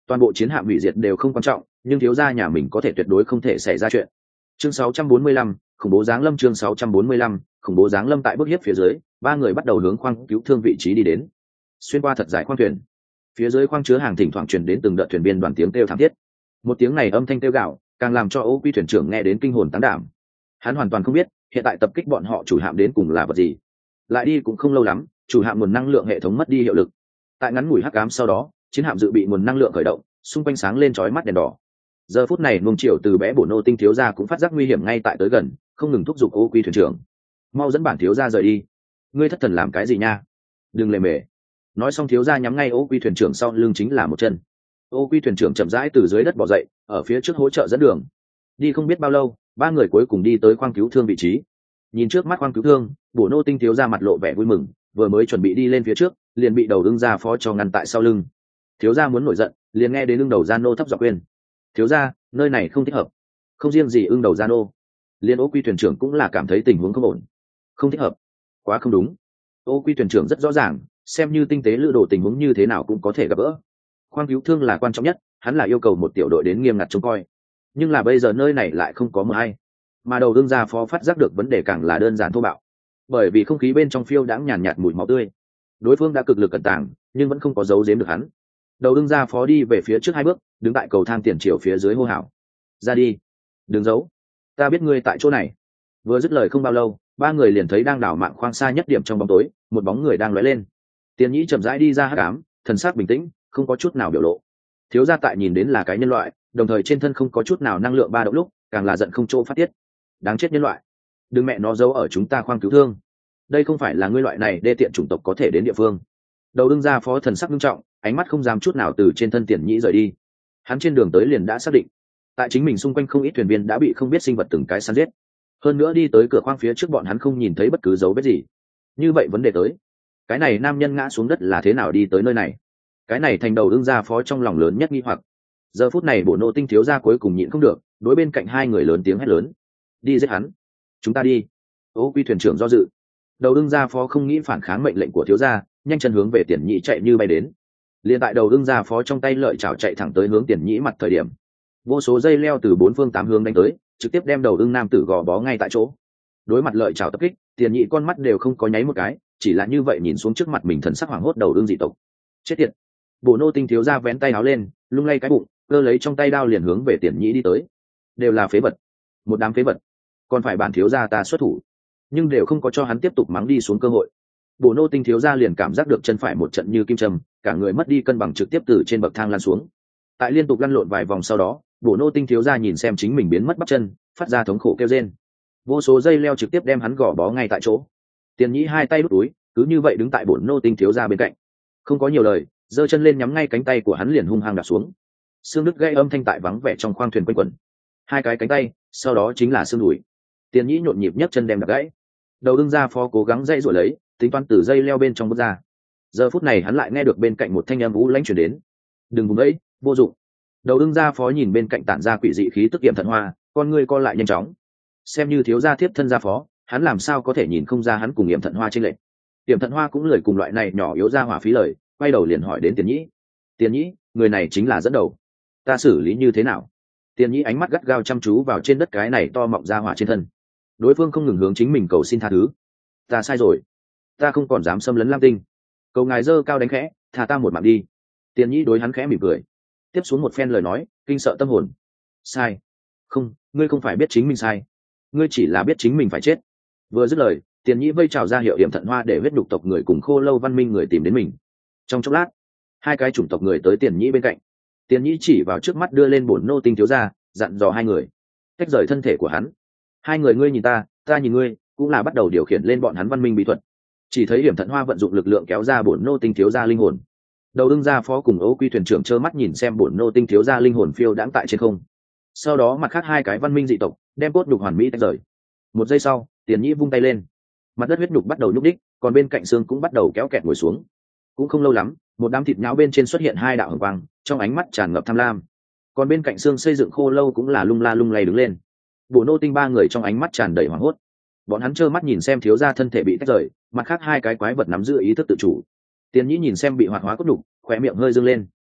toàn bộ chiến hạm hủy diệt đều không quan trọng, nhưng thiếu gia nhà mình có thể tuyệt đối không thể xảy ra chuyện. Chương 645, khủng bố giáng lâm. Chương 645, khủng bố giáng lâm. Tại bước hiếp phía dưới, ba người bắt đầu hướng khoang cứu thương vị trí đi đến. Xuyên qua thật dài khoang thuyền, phía dưới khoang chứa hàng thỉnh thoảng truyền đến từng đợt thuyền viên đoàn tiếng kêu thảm thiết. Một tiếng này âm thanh kêu gào, càng làm cho Ô Quy thuyền trưởng nghe đến kinh hồn táng đảm. Hắn hoàn toàn không biết hiện tại tập kích bọn họ chủ hạm đến cùng là vật gì. Lại đi cũng không lâu lắm, chủ hạm nguồn năng lượng hệ thống mất đi hiệu lực. Tại ngắn ngủi hắc ám sau đó, chiến hạm dự bị nguồn năng lượng khởi động, xung quanh sáng lên chói mắt đèn đỏ. Giờ phút này nuông chiều từ bé bổ nô tinh thiếu gia cũng phát giác nguy hiểm ngay tại tới gần, không ngừng thúc giục Ô Quy thuyền trưởng: mau dẫn bản thiếu gia rời đi. Ngươi thất thần làm cái gì nha, đừng lề mề. Nói xong thiếu gia nhắm ngay Ô Quy thuyền trưởng sau lưng chính là một chân. Ô Quy thuyền trưởng chậm rãi từ dưới đất bò dậy, ở phía trước hỗ trợ dẫn đường. Đi không biết bao lâu, ba người cuối cùng đi tới khoang cứu thương vị trí. Nhìn trước mắt khoang cứu thương, bổ nô tinh thiếu gia mặt lộ vẻ vui mừng, vừa mới chuẩn bị đi lên phía trước, liền bị đầu ưng gia phó cho ngăn tại sau lưng. Thiếu gia muốn nổi giận, liền nghe đến ưng đầu gia nô thấp giọng khuyên: thiếu gia, nơi này không thích hợp. Không riêng gì ưng đầu gia nô, liên Ô Quy thuyền trưởng cũng là cảm thấy tình huống không ổn. Không thích hợp, quá không đúng. Ô Quy thuyền trưởng rất rõ ràng, xem như tinh tế lữ đồ tình huống như thế nào cũng có thể gặp gỡ. Khoang cứu thương là quan trọng nhất, hắn là yêu cầu một tiểu đội đến nghiêm ngặt trông coi. Nhưng là bây giờ nơi này lại không có một ai, mà đầu ưng gia phó phát giác được vấn đề càng là đơn giản thô bạo. Bởi vì không khí bên trong phiêu đãng nhàn nhạt mùi máu tươi, đối phương đã cực lực cẩn tàng, nhưng vẫn không có giấu giếm được hắn. Đầu ưng gia phó đi về phía trước 2 bước, đứng tại cầu thang tiền triều phía dưới hô hào: ra đi, đừng giấu, ta biết ngươi tại chỗ này. Vừa dứt lời không bao lâu, ba người liền thấy đang đảo mạng khoang xa nhất điểm trong bóng tối, một bóng người đang lóe lên. Tiền Nhĩ chậm rãi đi ra hắc ám, thần sắc bình tĩnh, không có chút nào biểu lộ. Thiếu gia tại nhìn đến là cái nhân loại, đồng thời trên thân không có chút nào năng lượng ba động lúc, càng là giận không chỗ phát tiết. Đáng chết nhân loại, đừng mẹ nó giấu ở chúng ta khoang cứu thương. Đây không phải là ngươi loại này đê tiện chủng tộc có thể đến địa phương. Đầu ưng gia phó thần sắc nghiêm trọng, ánh mắt không dám chút nào từ trên thân Tiền Nhĩ rời đi. Hắn trên đường tới liền đã xác định, tại chính mình xung quanh không ít thuyền viên đã bị không biết sinh vật từng cái săn giết. Hơn nữa đi tới cửa khoang phía trước bọn hắn không nhìn thấy bất cứ dấu vết gì. Như vậy vấn đề tới, cái này nam nhân ngã xuống đất là thế nào đi tới nơi này? Cái này thành đầu ưng gia phó trong lòng lớn nhất nghi hoặc. Giờ phút này bổ nô tinh thiếu gia cuối cùng nhịn không được, đối bên cạnh hai người lớn tiếng hét lớn: đi giết hắn, chúng ta đi. Ô Quy thuyền trưởng do dự. Đầu ưng gia phó không nghĩ phản kháng mệnh lệnh của thiếu gia, nhanh chân hướng về Tiền Nhĩ chạy như bay đến. Liên tại đầu ưng gia phó trong tay lợi chảo chạy thẳng tới hướng Tiền Nhĩ mặt thời điểm, vô số dây leo từ 4 phương 8 hướng đánh tới, trực tiếp đem đầu ưng nam tử gò bó ngay tại chỗ. Đối mặt lợi chảo tập kích, Tiền Nhĩ con mắt đều không có nháy một cái, chỉ là như vậy nhìn xuống trước mặt mình, thần sắc hoảng hốt đầu ưng dị tộc. Chết tiệt. Bổ nô tinh thiếu gia vén tay áo lên, lung lay cái bụng, cơ lấy trong tay đao liền hướng về Tiền Nhĩ đi tới. Đều là phế vật, một đám phế vật, còn phải bản thiếu gia ta xuất thủ. Nhưng đều không có cho hắn tiếp tục mắng đi xuống cơ hội. Bổ nô tinh thiếu gia liền cảm giác được chân phải một trận như kim châm, cả người mất đi cân bằng trực tiếp từ trên bậc thang lăn xuống. Tại liên tục lăn lộn vài vòng sau đó, bổ nô tinh thiếu gia nhìn xem chính mình biến mất bắp chân, phát ra thống khổ kêu rên. Vô số dây leo trực tiếp đem hắn gò bó ngay tại chỗ. Tiền Nhĩ hai tay đút túi, cứ như vậy đứng tại bổ nô tinh thiếu gia bên cạnh, không có nhiều lời, giơ chân lên nhắm ngay cánh tay của hắn liền hung hăng đạp xuống. Xương đứt gãy âm thanh tại vắng vẻ trong khoang thuyền quanh quẩn. Hai cái cánh tay, sau đó chính là xương đùi. Tiền Nhĩ nhộn nhịp nhấc chân đem đạp gãy. Đầu ưng gia phó cố gắng dây rồi lấy, tính toán từ dây leo bên trong bước ra. Giờ phút này hắn lại nghe được bên cạnh một thanh âm u lãnh truyền đến: đừng vùng ấy, vô dụng. Đầu ưng gia phó nhìn bên cạnh tản ra quỷ dị khí tức Yểm Thận Hoa, con ngươi co lại nhanh chóng. Xem như thiếu gia tiếp thân gia phó, hắn làm sao có thể nhìn không ra hắn cùng Yểm Thận Hoa chênh lệch. Yểm Thận Hoa cũng lười cùng loại này nhỏ yếu ra hỏa phí lời, quay đầu liền hỏi đến Tiền Nhĩ: Tiền Nhĩ, người này chính là dẫn đầu, ta xử lý như thế nào? Tiền Nhĩ ánh mắt gắt gao chăm chú vào trên đất cái này to mọng ra hỏa trên thân. Đối phương không ngừng hướng chính mình cầu xin tha thứ. Ta sai rồi, ta không còn dám xâm lấn Lam Tinh, cầu ngài dơ cao đánh khẽ, tha ta một mạng đi. Tiền Nhĩ đối hắn khẽ mỉm cười, tiếp xuống một phen lời nói kinh sợ tâm hồn. Sai? Không, ngươi không phải biết chính mình sai, ngươi chỉ là biết chính mình phải chết. Vừa dứt lời, Tiền Nhĩ vây trào ra hiệu Yểm Thận Hoa để huyết đục tộc người cùng Khô Lâu văn minh người tìm đến mình. Trong chốc lát, hai cái chủng tộc người tới Tiền Nhĩ bên cạnh. Tiền Nhĩ chỉ vào trước mắt đưa lên bổn nô tinh thiếu gia, dặn dò hai người tách rời thân thể của hắn. Hai người ngươi nhìn ta, ta nhìn ngươi, cũng là bắt đầu điều khiển lên bọn hắn văn minh bí thuật. Chỉ thấy Yểm Thận Hoa vận dụng lực lượng kéo ra bổn nô tinh thiếu gia linh hồn. Đầu ưng gia phó cùng Ô Quy thuyền trưởng trơ mắt nhìn xem bổn nô tinh thiếu gia linh hồn phiêu đãng tại trên không. Sau đó mặt khác hai cái văn minh dị tộc đem cốt nhục hoàn mỹ tách rời. Một giây sau, Tiền Nhĩ vung tay lên, mặt đất huyết nhục bắt đầu nhúc đích, còn bên cạnh xương cũng bắt đầu kéo kẹt ngồi xuống. Cũng không lâu lắm, một đám thịt nhão bên trên xuất hiện hai đạo hồng quang, trong ánh mắt tràn ngập tham lam. Còn bên cạnh xương xây dựng Khô Lâu cũng là lung la lung lay đứng lên. Bổ nô tinh ba người trong ánh mắt tràn đầy hoảng hốt. Bọn hắn trơ mắt nhìn xem thiếu gia thân thể bị tách rời, mặt khác hai cái quái vật nắm giữ ý thức tự chủ. Tiền Nhĩ nhìn xem bị hoạt hóa cốt nhục, khóe miệng hơi dương lên.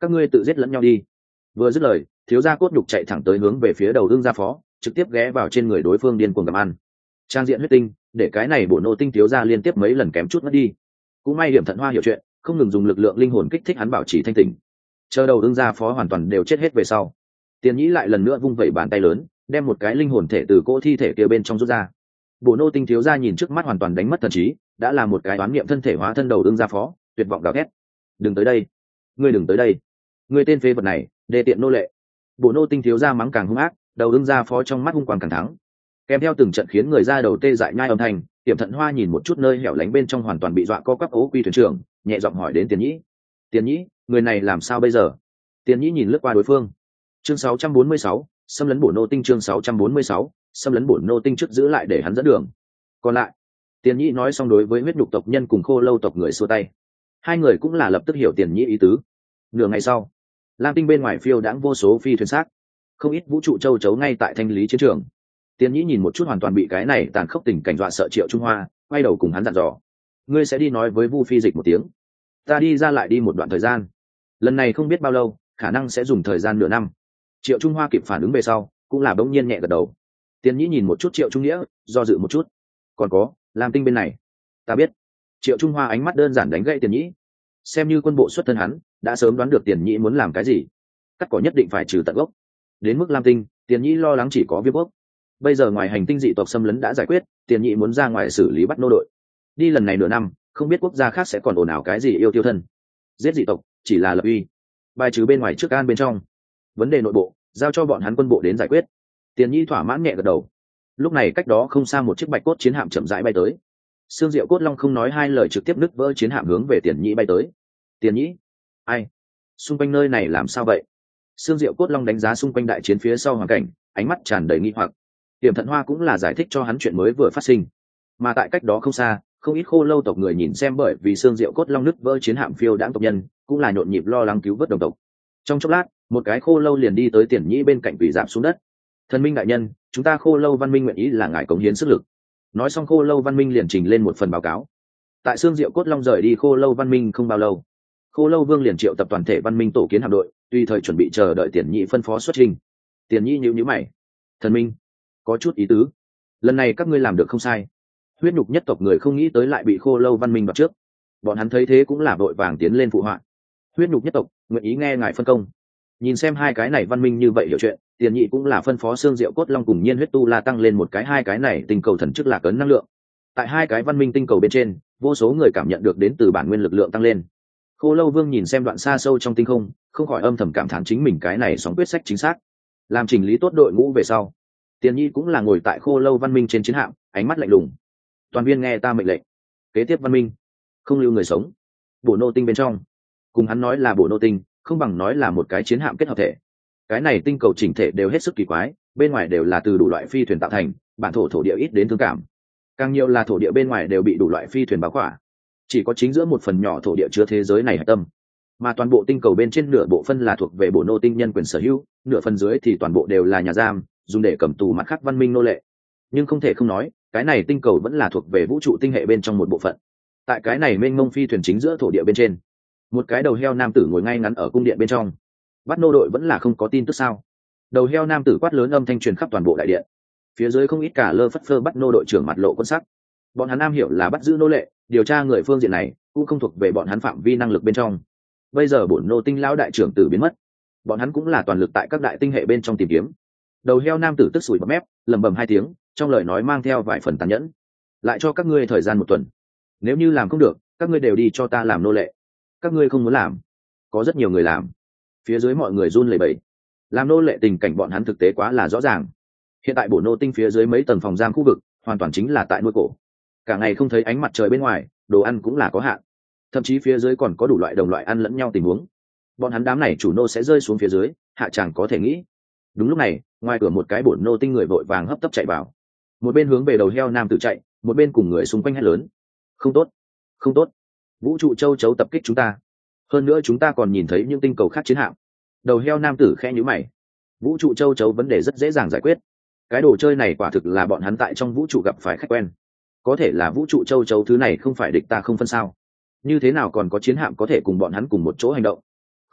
các ngươi tự giết lẫn nhau đi. Vừa dứt lời, thiếu gia cốt nhục chạy thẳng tới hướng về phía đầu ương gia phó, trực tiếp ghé vào trên người đối phương điên cuồng gặm ăn. Trang diện huyết tinh, để cái này bổ nô tinh thiếu gia liên tiếp mấy lần kém chút mất đi. Cũng may Điểm Thận Hoa hiểu chuyện, không ngừng dùng lực lượng linh hồn kích thích hắn bảo trì thanh tỉnh. Chờ đầu ương gia phó hoàn toàn đều chết hết về sau, Tiền Nhĩ lại lần nữa vung vẩy bàn tay lớn, đem một cái linh hồn thể từ cỗ thi thể kia bên trong rút ra. Bổ nô tinh thiếu gia nhìn trước mắt hoàn toàn đánh mất thần trí, đã là một cái đoán niệm thân thể hóa thân đầu ương gia phó, tuyệt vọng gào thét: đừng tới đây, ngươi đừng tới đây, ngươi tên phế vật này, đê tiện nô lệ. Bổ nô tinh thiếu gia mắng càng hung ác, đầu ương gia phó trong mắt hung quang càng thắng, kèm theo từng trận khiến người ra đầu tê dại nhai âm thanh. Tiệm Thận Hoa nhìn một chút nơi hẻo lánh bên trong hoàn toàn bị dọa co quắp ố quy thuyền trưởng, nhẹ giọng hỏi đến Tiền Nhĩ: Tiền Nhĩ, người này làm sao bây giờ? Tiền Nhĩ nhìn lướt qua đối phương. Chương 646, xâm lấn bổ nô tinh. Chương 646, xâm lấn bổ nô tinh, trước giữ lại để hắn dẫn đường. Còn lại, Tiền Nhĩ nói xong đối với huyết nhục tộc nhân cùng khô lâu tộc người xua tay. Hai người cũng là lập tức hiểu Tiền Nhĩ ý tứ. Nửa ngày sau, lam tinh bên ngoài phiêu đãng vô số phi thuyền xác, không ít vũ trụ châu chấu ngay tại thanh lý chiến trường. Tiền Nhĩ nhìn một chút hoàn toàn bị cái này tàn khốc tình cảnh dọa sợ Triệu Trung Hoa, quay đầu cùng hắn dặn dò: ngươi sẽ đi nói với Vu Phi Dịch một tiếng, ta đi ra lại đi một đoạn thời gian, lần này không biết bao lâu, khả năng sẽ dùng thời gian nửa năm. Triệu Trung Hoa kịp phản ứng về sau, cũng là bỗng nhiên nhẹ gật đầu. Tiền Nhĩ nhìn một chút Triệu Trung Nghĩa, do dự một chút: còn có lam tinh bên này, ta biết. Triệu Trung Hoa ánh mắt đơn giản đánh gãy Tiền Nhĩ, xem như quân bộ xuất thân hắn đã sớm đoán được Tiền Nhĩ muốn làm cái gì. Cắt cỏ nhất định phải trừ tận gốc. Đến mức lam tinh, Tiền Nhĩ lo lắng chỉ có viêm quốc. Bây giờ ngoài hành tinh dị tộc xâm lấn đã giải quyết, Tiền Nhĩ muốn ra ngoài xử lý bắt nô đội. Đi lần này nửa năm, không biết quốc gia khác sẽ còn ồn ào cái gì yêu tiêu thân. Giết dị tộc chỉ là lập uy, bài trừ bên ngoài trước an bên trong. Vấn đề nội bộ giao cho bọn hắn quân bộ đến giải quyết. Tiền Nhĩ thỏa mãn nhẹ gật đầu. Lúc này cách đó không xa một chiếc bạch cốt chiến hạm chậm rãi bay tới. Sương Diệu Cốt Long không nói hai lời trực tiếp nứt vỡ chiến hạm hướng về Tiền Nhĩ bay tới. Tiền Nhĩ, ai? Xung quanh nơi này làm sao vậy? Sương Diệu Cốt Long đánh giá xung quanh đại chiến phía sau hoàn cảnh, ánh mắt tràn đầy nghi hoặc. Tiềm Thận Hoa cũng là giải thích cho hắn chuyện mới vừa phát sinh. Mà tại cách đó không xa, không ít khô lâu tộc người nhìn xem bởi vì Sương Diệu Cốt Long nứt vỡ chiến hạm phiêu đãng tộc nhân, cũng là nhộn nhịp lo lắng cứu vớt đồng tộc. Trong chốc lát, một cái khô lâu liền đi tới Tiền Nhĩ bên cạnh quỳ rạp xuống đất. Thần minh đại nhân, chúng ta khô lâu văn minh nguyện ý là ngài cống hiến sức lực. Nói xong khô lâu văn minh liền trình lên một phần báo cáo. Tại Sương Diệu Cốt Long rời đi khô lâu văn minh không bao lâu, khô lâu vương liền triệu tập toàn thể văn minh tổ kiến hạm đội, tùy thời chuẩn bị chờ đợi Tiền Nhĩ phân phó xuất trình. Tiền Nhĩ nhíu mày: thần minh, có chút ý tứ. Lần này các ngươi làm được không sai. Huyết nhục nhất tộc người không nghĩ tới lại bị khô lâu văn minh bắt trước. Bọn hắn thấy thế cũng là vội vàng tiến lên phụ họa. Huyết nhục nhất tộc nguyện ý nghe ngài phân công. Nhìn xem hai cái này văn minh như vậy hiểu chuyện, Tiền Nhĩ cũng là phân phó Sương Diệu Cốt Long cùng Nhiên Huyết Tu La tăng lên một cái hai cái này tinh cầu thần chức lạc ấn năng lượng. Tại hai cái văn minh tinh cầu bên trên, vô số người cảm nhận được đến từ bản nguyên lực lượng tăng lên. Khô lâu vương nhìn xem đoạn xa sâu trong tinh không, không khỏi âm thầm cảm thán chính mình cái này sóng quyết sách chính xác. Làm chỉnh lý tốt đội ngũ về sau, Tiền Nhĩ cũng là ngồi tại khô lâu văn minh trên chiến hạm, ánh mắt lạnh lùng: toàn viên nghe ta mệnh lệnh, kế tiếp văn minh không lưu người sống. Bổ nô tinh bên trong, cùng hắn nói là bổ nô tinh, không bằng nói là một cái chiến hạm kết hợp thể. Cái này tinh cầu chỉnh thể đều hết sức kỳ quái, bên ngoài đều là từ đủ loại phi thuyền tạo thành, bản thổ địa ít đến thương cảm, càng nhiều là thổ địa bên ngoài đều bị đủ loại phi thuyền bao khỏa, chỉ có chính giữa một phần nhỏ thổ địa chứa thế giới này hạch tâm. Mà toàn bộ tinh cầu bên trên nửa bộ phân là thuộc về bổ nô tinh nhân quyền sở hữu, nửa phần dưới thì toàn bộ đều là nhà giam, dùng để cầm tù mặt khác văn minh nô lệ. Nhưng không thể không nói, cái này tinh cầu vẫn là thuộc về vũ trụ tinh hệ bên trong một bộ phận. Tại cái này mênh mông phi thuyền chính giữa thổ địa bên trên, một cái đầu heo nam tử ngồi ngay ngắn ở cung điện bên trong. Bắt nô đội vẫn là không có tin tức sao? Đầu heo nam tử quát lớn, âm thanh truyền khắp toàn bộ đại điện. Phía dưới không ít cả lơ phất phơ bắt nô đội trưởng mặt lộ quân sắc. Bọn hắn nam hiểu là bắt giữ nô lệ, điều tra người phương diện này cũng không thuộc về bọn hắn phạm vi năng lực bên trong. Bây giờ bổn nô tinh lão đại trưởng tử biến mất, bọn hắn cũng là toàn lực tại các đại tinh hệ bên trong tìm kiếm. Đầu heo nam tử tức sủi bọt mép, lẩm bẩm hai tiếng, trong lời nói mang theo vài phần tàn nhẫn: lại cho các ngươi thời gian một tuần, nếu như làm không được, các ngươi đều đi cho ta làm nô lệ. Các ngươi không muốn làm, có rất nhiều người làm. Phía dưới mọi người run lẩy bẩy. Làm nô lệ tình cảnh bọn hắn thực tế quá là rõ ràng. Hiện tại bổn nô tinh phía dưới mấy tầng phòng giam khu vực hoàn toàn chính là tại nuôi cổ, cả ngày không thấy ánh mặt trời bên ngoài, đồ ăn cũng là có hạn, thậm chí phía dưới còn có đủ loại đồng loại ăn lẫn nhau tình huống. Bọn hắn đám này chủ nô sẽ rơi xuống phía dưới, hạ chẳng có thể nghĩ. Đúng lúc này, ngoài cửa một cái bổn nô tinh người vội vàng hấp tấp chạy vào, một bên hướng về đầu heo nam tử chạy, một bên cùng người xung quanh hét lớn: không tốt, không tốt, vũ trụ châu chấu tập kích chúng ta, hơn nữa chúng ta còn nhìn thấy những tinh cầu khác chiến hạm. Đầu heo nam tử khẽ nhíu mày. Vũ trụ châu chấu vấn đề rất dễ dàng giải quyết, cái đồ chơi này quả thực là bọn hắn tại trong vũ trụ gặp phải khách quen. Có thể là vũ trụ châu chấu thứ này không phải địch ta không phân sao, như thế nào còn có chiến hạm có thể cùng bọn hắn cùng một chỗ hành động?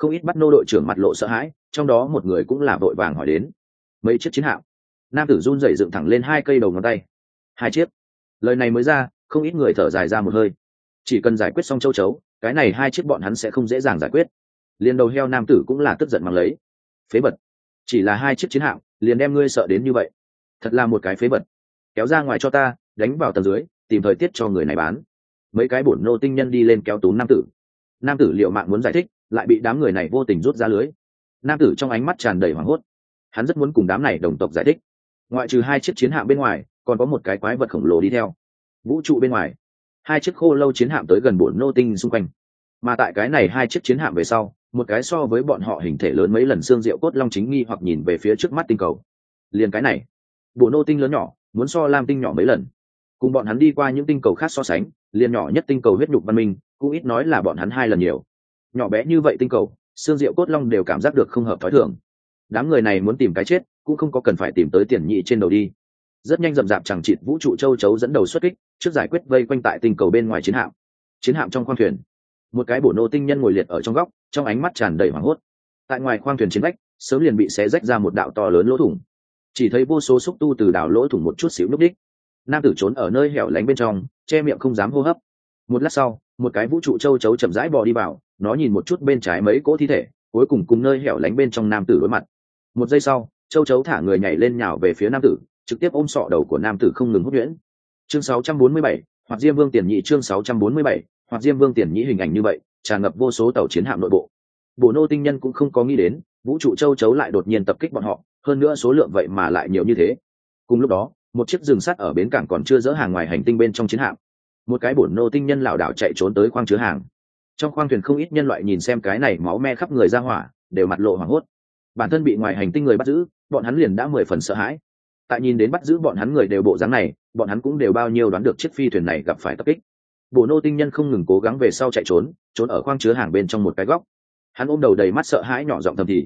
Không ít bắt nô đội trưởng mặt lộ sợ hãi, trong đó một người cũng là vội vàng hỏi đến mấy chiếc chiến hạm. Nam tử run rẩy dựng thẳng lên hai cây đầu ngón tay. Hai chiếc. Lời này mới ra, không ít người thở dài ra một hơi. Chỉ cần giải quyết xong châu chấu, cái này hai chiếc bọn hắn sẽ không dễ dàng giải quyết. Liên đầu heo nam tử cũng là tức giận mắng lấy. Phế vật, chỉ là hai chiếc chiến hạm liền đem ngươi sợ đến như vậy, thật là một cái phế vật. Kéo ra ngoài cho ta, đánh vào tầng dưới, tìm thời tiết cho người này bán. Mấy cái bổn nô tinh nhân đi lên kéo túm nam tử. Nam tử liệu mạng muốn giải thích, lại bị đám người này vô tình rút ra lưới. Nam tử trong ánh mắt tràn đầy hoảng hốt, hắn rất muốn cùng đám này đồng tộc giải thích. Ngoại trừ hai chiếc chiến hạm bên ngoài, còn có một cái quái vật khổng lồ đi theo. Vũ trụ bên ngoài, hai chiếc khô lâu chiến hạm tới gần bổn nô tinh xung quanh, mà tại cái này hai chiếc chiến hạm về sau, một cái so với bọn họ hình thể lớn mấy lần xương rượu cốt long chính nghi hoặc nhìn về phía trước mắt tinh cầu. Liền cái này, bổn nô tinh lớn nhỏ muốn so lam tinh nhỏ mấy lần. Cùng bọn hắn đi qua những tinh cầu khác so sánh, liền nhỏ nhất tinh cầu huyết nhục văn minh cũng ít nói là bọn hắn hai lần nhiều. Nhỏ bé như vậy tinh cầu, xương rượu cốt long đều cảm giác được không hợp thói thường. Đám người này muốn tìm cái chết cũng không có cần phải tìm tới tiền nhị trên đầu đi. Rất nhanh rậm rạp chẳng chịt vũ trụ châu chấu dẫn đầu xuất kích, trước giải quyết vây quanh tại tinh cầu bên ngoài chiến hạm. Chiến hạm trong khoang thuyền, một cái bổ nô tinh nhân ngồi liệt ở trong góc, trong ánh mắt tràn đầy hoảng hốt. Tại ngoài khoang thuyền chiến vách, sớm liền bị xé rách ra một đạo to lớn lỗ thủng, chỉ thấy vô số xúc tu từ đảo lỗ thủng một chút xíu núp đích. Nam tử trốn ở nơi hẻo lánh bên trong, che miệng không dám hô hấp. Một lát sau, một cái vũ trụ châu chấu chậm rãi bò đi vào, nó nhìn một chút bên trái mấy cỗ thi thể, cuối cùng cùng nơi hẻo lánh bên trong nam tử đối mặt. Một giây sau, châu chấu thả người nhảy lên nhào về phía nam tử, trực tiếp ôm sọ đầu của nam tử không ngừng hút nhuyễn. Chương 647, hoặc Diêm Vương Tiền Nhị. Chương 647, hoặc Diêm Vương Tiền Nhị. Hình ảnh như vậy tràn ngập vô số tàu chiến hạm nội bộ. Bổ nô tinh nhân cũng không có nghĩ đến vũ trụ châu chấu lại đột nhiên tập kích bọn họ, hơn nữa số lượng vậy mà lại nhiều như thế. Cùng lúc đó, một chiếc rừng sắt ở bến cảng còn chưa dỡ hàng ngoài hành tinh bên trong chiến hạm. Một cái bổ nô tinh nhân lảo đảo chạy trốn tới khoang chứa hàng. Trong khoang thuyền không ít nhân loại nhìn xem cái này máu me khắp người ra hỏa, đều mặt lộ hoảng hốt. Bản thân bị ngoài hành tinh người bắt giữ, bọn hắn liền đã 10 phần sợ hãi. Tại nhìn đến bắt giữ bọn hắn người đều bộ dáng này, bọn hắn cũng đều bao nhiêu đoán được chiếc phi thuyền này gặp phải tập kích. Bổ nô tinh nhân không ngừng cố gắng về sau chạy trốn, trốn ở khoang chứa hàng bên trong một cái góc. Hắn ôm đầu đầy mắt sợ hãi nhỏ giọng thầm thì: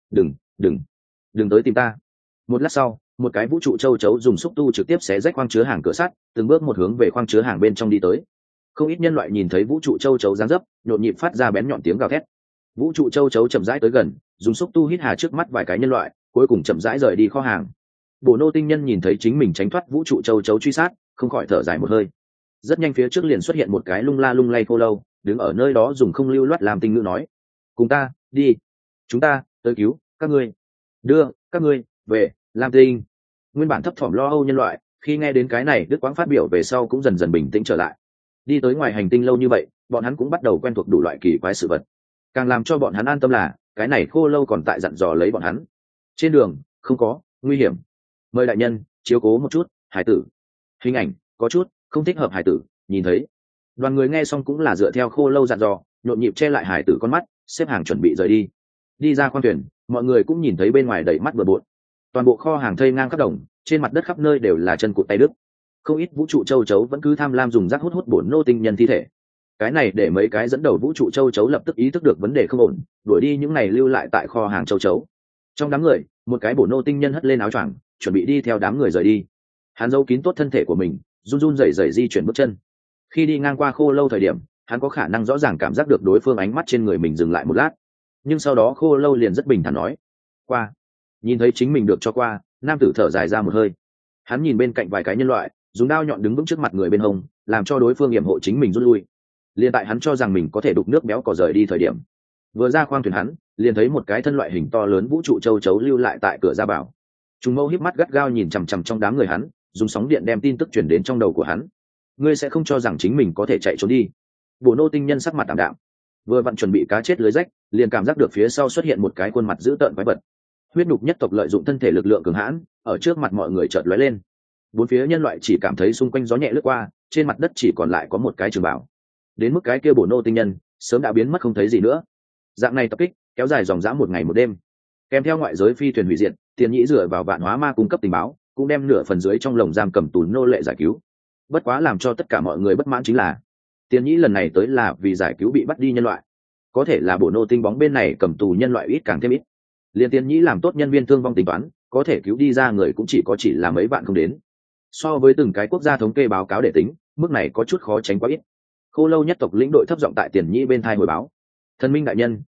đừng tới tìm ta. Một lát sau, một cái vũ trụ châu chấu dùng xúc tu trực tiếp xé rách khoang chứa hàng cửa sắt, từng bước một hướng về khoang chứa hàng bên trong đi tới. Không ít nhân loại nhìn thấy vũ trụ châu chấu giáng dấp, nhộn nhịp phát ra bén nhọn tiếng gào thét. Vũ trụ châu chấu chậm rãi tới gần, dùng xúc tu hít hà trước mắt vài cái nhân loại, cuối cùng chậm rãi rời đi kho hàng. Bổ nô tinh nhân nhìn thấy chính mình tránh thoát vũ trụ châu chấu truy sát, không khỏi thở dài một hơi. Rất nhanh phía trước liền xuất hiện một cái lung la lung lay khô lâu, đứng ở nơi đó dùng không lưu loát làm tinh ngữ nói: cùng ta đi, chúng ta tới cứu các ngươi, đưa các ngươi về lam tinh. Nguyên bản thấp thỏm lo âu nhân loại khi nghe đến cái này Đức Quãng phát biểu về sau cũng dần dần bình tĩnh trở lại. Đi tới ngoài hành tinh lâu như vậy, bọn hắn cũng bắt đầu quen thuộc đủ loại kỳ quái sự vật. Càng làm cho bọn hắn an tâm là cái này khô lâu còn tại dặn dò lấy bọn hắn: trên đường không có nguy hiểm, mời đại nhân chiếu cố một chút hải tử. Hình ảnh có chút không thích hợp hải tử nhìn thấy. Đoàn người nghe xong cũng là dựa theo khô lâu dặn dò, nhộn nhịp che lại hải tử con mắt, xếp hàng chuẩn bị rời đi. Đi ra khoang thuyền, mọi người cũng nhìn thấy bên ngoài đầy mắt bừa bộn. Toàn bộ kho hàng thây ngang khắp đồng, trên mặt đất khắp nơi đều là chân cụt tay đứt. Không ít vũ trụ châu chấu vẫn cứ tham lam dùng rác hút hút bổn nô tinh nhân thi thể. Cái này để mấy cái dẫn đầu vũ trụ châu chấu lập tức ý thức được vấn đề không ổn, đuổi đi những này lưu lại tại kho hàng châu chấu. Trong đám người, một cái bổn nô tinh nhân hất lên áo choàng, chuẩn bị đi theo đám người rời đi. Hắn giấu kín tốt thân thể của mình, run run rẩy rẩy di chuyển bước chân. Khi đi ngang qua khô lâu thời điểm, hắn có khả năng rõ ràng cảm giác được đối phương ánh mắt trên người mình dừng lại một lát, nhưng sau đó khô lâu liền rất bình thản nói: qua. Nhìn thấy chính mình được cho qua, nam tử thở dài ra một hơi. Hắn nhìn bên cạnh vài cái nhân loại, dùng đao nhọn đứng vững trước mặt người bên hông, làm cho đối phương yểm hộ chính mình rút lui. Liên tại hắn cho rằng mình có thể đục nước béo cò rời đi thời điểm, vừa ra khoang thuyền hắn liền thấy một cái thân loại hình to lớn vũ trụ châu chấu lưu lại tại cửa ra vào. Chúng mâu híp mắt gắt gao nhìn chằm chằm trong đám người hắn, dùng sóng điện đem tin tức truyền đến trong đầu của hắn. Ngươi sẽ không cho rằng chính mình có thể chạy trốn đi. Bổ nô tinh nhân sắc mặt tạm đạm, vừa vặn chuẩn bị cá chết lưới rách, liền cảm giác được phía sau xuất hiện một cái khuôn mặt dữ tợn quái vật. Huyết nhục nhất tộc lợi dụng thân thể lực lượng cường hãn, ở trước mặt mọi người chợt lóe lên. Bốn phía nhân loại chỉ cảm thấy xung quanh gió nhẹ lướt qua, trên mặt đất chỉ còn lại có một cái trường bảo. Đến mức cái kia bổ nô tinh nhân sớm đã biến mất không thấy gì nữa. Dạng này tập kích kéo dài dòng dã một ngày một đêm, kèm theo ngoại giới phi thuyền hủy diệt, Tiền Nhĩ dựa vào Vạn Hóa Ma cung cấp tình báo, cũng đem nửa phần dưới trong lồng giam cầm tù nô lệ giải cứu. Bất quá làm cho tất cả mọi người bất mãn chính là, Tiền Nhĩ lần này tới là vì giải cứu bị bắt đi nhân loại. Có thể là bổ nô tinh bóng bên này cầm tù nhân loại ít càng thêm ít. Liên Tiền Nhĩ làm tốt nhân viên thương vong tính toán, có thể cứu đi ra người cũng chỉ là mấy bạn không đến. So với từng cái quốc gia thống kê báo cáo để tính, mức này có chút khó tránh quá ít. Khô lâu nhất tộc lĩnh đội thấp giọng tại Tiền Nhĩ bên thai hồi báo: thần minh đại nhân,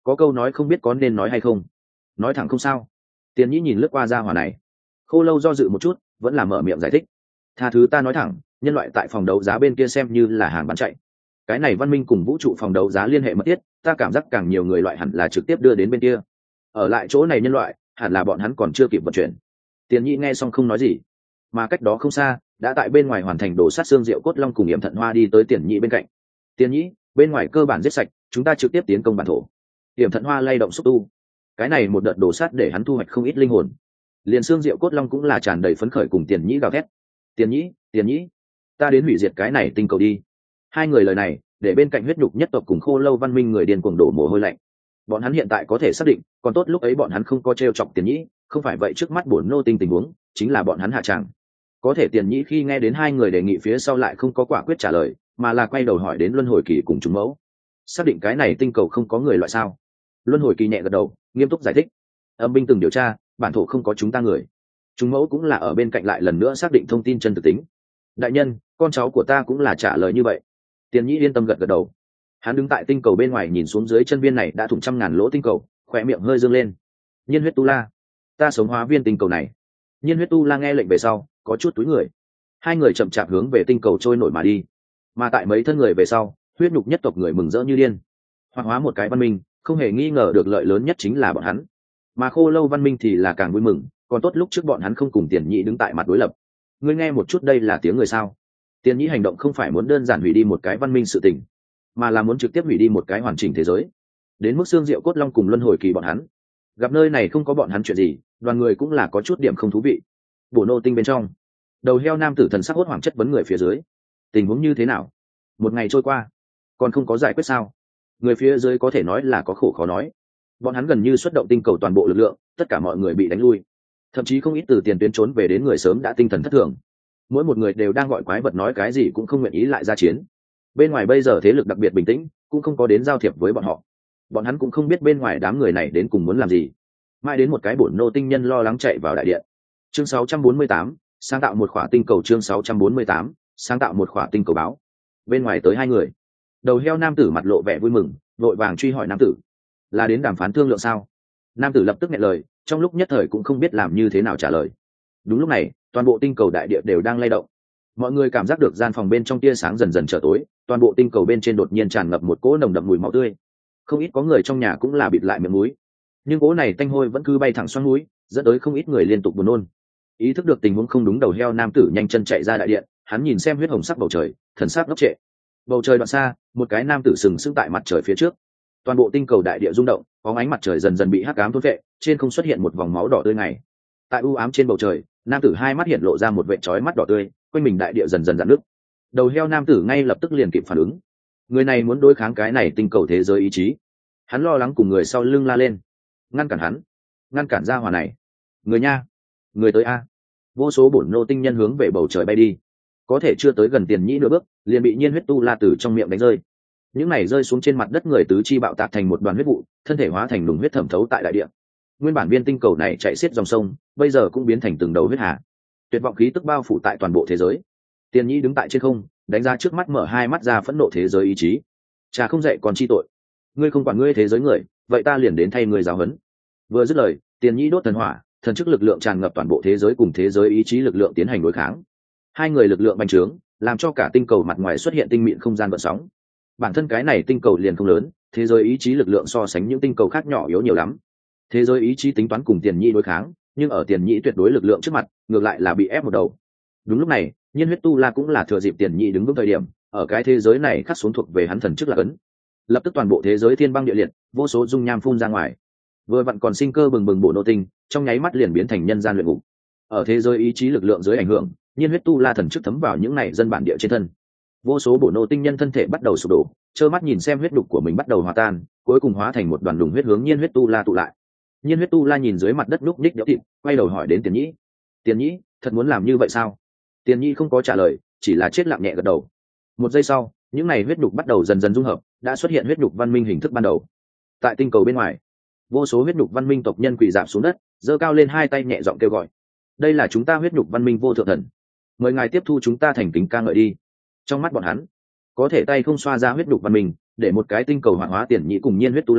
có câu nói không biết có nên nói hay không. Nói thẳng không sao. Tiền nhĩ nhìn lướt qua gia hỏa này, khô lâu do dự một chút vẫn là mở miệng giải thích. Tha thứ ta nói thẳng, nhân loại tại phòng đấu giá bên kia xem như là hàng bán chạy. Cái này văn minh cùng vũ trụ phòng đấu giá liên hệ mật thiết, ta cảm giác càng nhiều người loại hẳn là trực tiếp đưa đến bên kia. Ở lại chỗ này nhân loại hẳn là bọn hắn còn chưa kịp vận chuyển. Tiền nhĩ nghe xong không nói gì, mà cách đó không xa đã tại bên ngoài hoàn thành đổ sát xương rượu cốt long cùng Yểm Thận Hoa đi tới Tiền nhĩ bên cạnh. Tiền nhĩ, bên ngoài cơ bản giết sạch, chúng ta trực tiếp tiến công bản thổ. Yểm Thận Hoa lay động xúc tu, cái này một đợt đổ sát để hắn thu hoạch không ít linh hồn. Liền xương rượu cốt long cũng là tràn đầy phấn khởi cùng Tiền nhĩ gào thét. Tiền nhĩ, ta đến hủy diệt cái này tinh cầu đi. Hai người lời này để bên cạnh huyết nhục nhất tộc cùng khô lâu văn minh người điên cuồng đổ mồ hôi lạnh. Bọn hắn hiện tại có thể xác định, còn tốt lúc ấy bọn hắn không có trêu chọc Tiền nhĩ, không phải vậy trước mắt bổn nô tinh tình huống chính là bọn hắn hạ tràng. Có thể Tiền nhĩ khi nghe đến hai người đề nghị phía sau lại không có quả quyết trả lời, mà là quay đầu hỏi đến luân hồi kỳ cùng chúng mẫu. Xác định cái này tinh cầu không có người loại sao? Luân hồi kỳ nhẹ gật đầu, nghiêm túc giải thích. Âm binh từng điều tra, bản thổ không có chúng ta người. Chúng mẫu cũng là ở bên cạnh lại lần nữa xác định thông tin chân thực tính. Đại nhân, con cháu của ta cũng là trả lời như vậy. Tiền nhĩ yên tâm gật gật đầu. Hắn đứng tại tinh cầu bên ngoài nhìn xuống dưới chân viên này đã thủng trăm ngàn lỗ tinh cầu, khỏe miệng hơi dương lên. Nhiên huyết tu la, ta sống hóa viên tinh cầu này. Nhiên huyết tu la nghe lệnh về sau có chút túi người. Hai người chậm chạp hướng về tinh cầu trôi nổi mà đi. Mà tại mấy thân người về sau, huyết nhục nhất tộc người mừng rỡ như điên. Hoạt hóa một cái văn minh, không hề nghi ngờ được lợi lớn nhất chính là bọn hắn. Mà khô lâu văn minh thì là càng vui mừng, còn tốt lúc trước bọn hắn không cùng Tiền nhĩ đứng tại mặt đối lập. Ngươi nghe một chút, đây là tiếng người sao? Tiền nhĩ hành động không phải muốn đơn giản hủy đi một cái văn minh sự tình, mà là muốn trực tiếp hủy đi một cái hoàn chỉnh thế giới. Đến mức xương rượu cốt long cùng luân hồi kỳ bọn hắn gặp nơi này không có bọn hắn chuyện gì, đoàn người cũng là có chút điểm không thú vị. Bổ nô tinh bên trong, đầu heo nam tử thần sắc hốt hoảng chất vấn người phía dưới. Tình huống như thế nào? Một ngày trôi qua còn không có giải quyết sao? Người phía dưới có thể nói là có khổ khó nói. Bọn hắn gần như xuất động tinh cầu toàn bộ lực lượng, tất cả mọi người bị đánh lui, thậm chí không ít từ tiền tuyến trốn về đến người sớm đã tinh thần thất thường. Mỗi một người đều đang gọi quái vật, nói cái gì cũng không nguyện ý lại ra chiến. Bên ngoài bây giờ thế lực đặc biệt bình tĩnh, cũng không có đến giao thiệp với bọn họ. Bọn hắn cũng không biết bên ngoài đám người này đến cùng muốn làm gì. Mãi đến một cái bổn nô tinh nhân lo lắng chạy vào đại điện. Chương 648, sáng tạo một khỏa tinh cầu. Chương 648, sáng tạo một khỏa tinh cầu báo. Bên ngoài tới hai người. Đầu heo nam tử mặt lộ vẻ vui mừng, vội vàng truy hỏi nam tử, là đến đàm phán thương lượng sao? Nam tử lập tức nghe lời, trong lúc nhất thời cũng không biết làm như thế nào trả lời. Đúng lúc này, toàn bộ tinh cầu đại địa đều đang lay động. Mọi người cảm giác được gian phòng bên trong tia sáng dần dần trở tối, toàn bộ tinh cầu bên trên đột nhiên tràn ngập một cỗ nồng đậm mùi máu tươi. Không ít có người trong nhà cũng là bịt lại miệng mũi, nhưng cỗ này tanh hôi vẫn cứ bay thẳng xoắn mũi, dẫn tới không ít người liên tục buồn nôn. Ý thức được tình huống không đúng, đầu heo nam tử nhanh chân chạy ra đại điện, hắn nhìn xem huyết hồng sắc bầu trời, thần sắc ngốc trệ. Bầu trời đoạn xa, một cái nam tử sừng sững tại mặt trời phía trước. Toàn bộ tinh cầu đại địa rung động, có ánh mặt trời dần dần bị hắc ám thôn vệ, trên không xuất hiện một vòng máu đỏ tươi ngày. Tại u ám trên bầu trời, nam tử hai mắt hiện lộ ra một vệt chói mắt đỏ tươi, quanh mình đại địa dần dần rạn nứt. Đầu heo nam tử ngay lập tức liền kịp phản ứng. Người này muốn đối kháng cái này tinh cầu thế giới ý chí. Hắn lo lắng cùng người sau lưng la lên, ngăn cản hắn, ngăn cản gia hỏa này. Người nha, người tới a! Vô số bổn nô tinh nhân hướng về bầu trời bay đi, có thể chưa tới gần Tiền nhĩ nửa bước, liền bị nhiên huyết tu la tử trong miệng đánh rơi. Những này rơi xuống trên mặt đất người tứ chi bạo tạc thành một đoàn huyết vụ, thân thể hóa thành đùng huyết thẩm thấu tại đại địa. Nguyên bản viên tinh cầu này chạy xiết dòng sông, bây giờ cũng biến thành từng đầu huyết hà. Tuyệt vọng khí tức bao phủ tại toàn bộ thế giới. Tiền nhĩ đứng tại trên không, đánh ra trước mắt, mở hai mắt ra phẫn nộ thế giới ý chí. Cha không dạy còn chi tội, ngươi không quản ngươi thế giới người, vậy ta liền đến thay ngươi giáo huấn. Vừa dứt lời, Tiền nhĩ đốt thần hỏa, thần chức lực lượng tràn ngập toàn bộ thế giới, cùng thế giới ý chí lực lượng tiến hành đối kháng. Hai người lực lượng bành trướng, làm cho cả tinh cầu mặt ngoài xuất hiện tinh mịn không gian gợn sóng. Bản thân cái này tinh cầu liền không lớn, thế giới ý chí lực lượng so sánh những tinh cầu khác nhỏ yếu nhiều lắm. Thế giới ý chí tính toán cùng Tiền nhĩ đối kháng, nhưng ở Tiền nhĩ tuyệt đối lực lượng trước mặt, ngược lại là bị ép một đầu. Đúng lúc này, nhiên huyết tu la cũng là thừa dịp Tiền nhĩ đứng vững thời điểm, ở cái thế giới này khắc xuống thuộc về hắn thần chức là ấn. Lập tức toàn bộ thế giới thiên băng địa liệt, vô số dung nham phun ra ngoài. Vừa vặn còn sinh cơ bừng bừng bộ nô tinh, trong nháy mắt liền biến thành nhân gian luyện ngục. Ở thế giới ý chí lực lượng dưới ảnh hưởng, nhiên huyết tu la thần chức thấm vào những này dân bản địa trên thân. Vô số bộ nô tinh nhân thân thể bắt đầu sụp đổ, trơ mắt nhìn xem huyết đục của mình bắt đầu hòa tan, cuối cùng hóa thành một đoàn đùng huyết hướng nhiên huyết tu la tụ lại. Nhiên huyết tu la nhìn dưới mặt đất lúc ních đẽo thịt, quay đầu hỏi đến Tiền nhĩ. Tiền nhĩ, thật muốn làm như vậy sao? Tiền nhĩ không có trả lời, chỉ là chết lặng nhẹ gật đầu. Một giây sau, những này huyết đục bắt đầu dần dần dung hợp, đã xuất hiện huyết đục văn minh hình thức ban đầu. Tại tinh cầu bên ngoài, vô số huyết đục văn minh tộc nhân quỳ rạp xuống đất, giơ cao lên hai tay nhẹ giọng kêu gọi. Đây là chúng ta huyết đục văn minh vô thượng thần, mời ngài tiếp thu chúng ta thành kính ca ngợi đi. Trong mắt bọn hắn, có thể tay không xoa ra huyết đục văn minh, để một cái tinh cầu hoạt hóa Tiền nhĩ cùng nhiên huyết tu la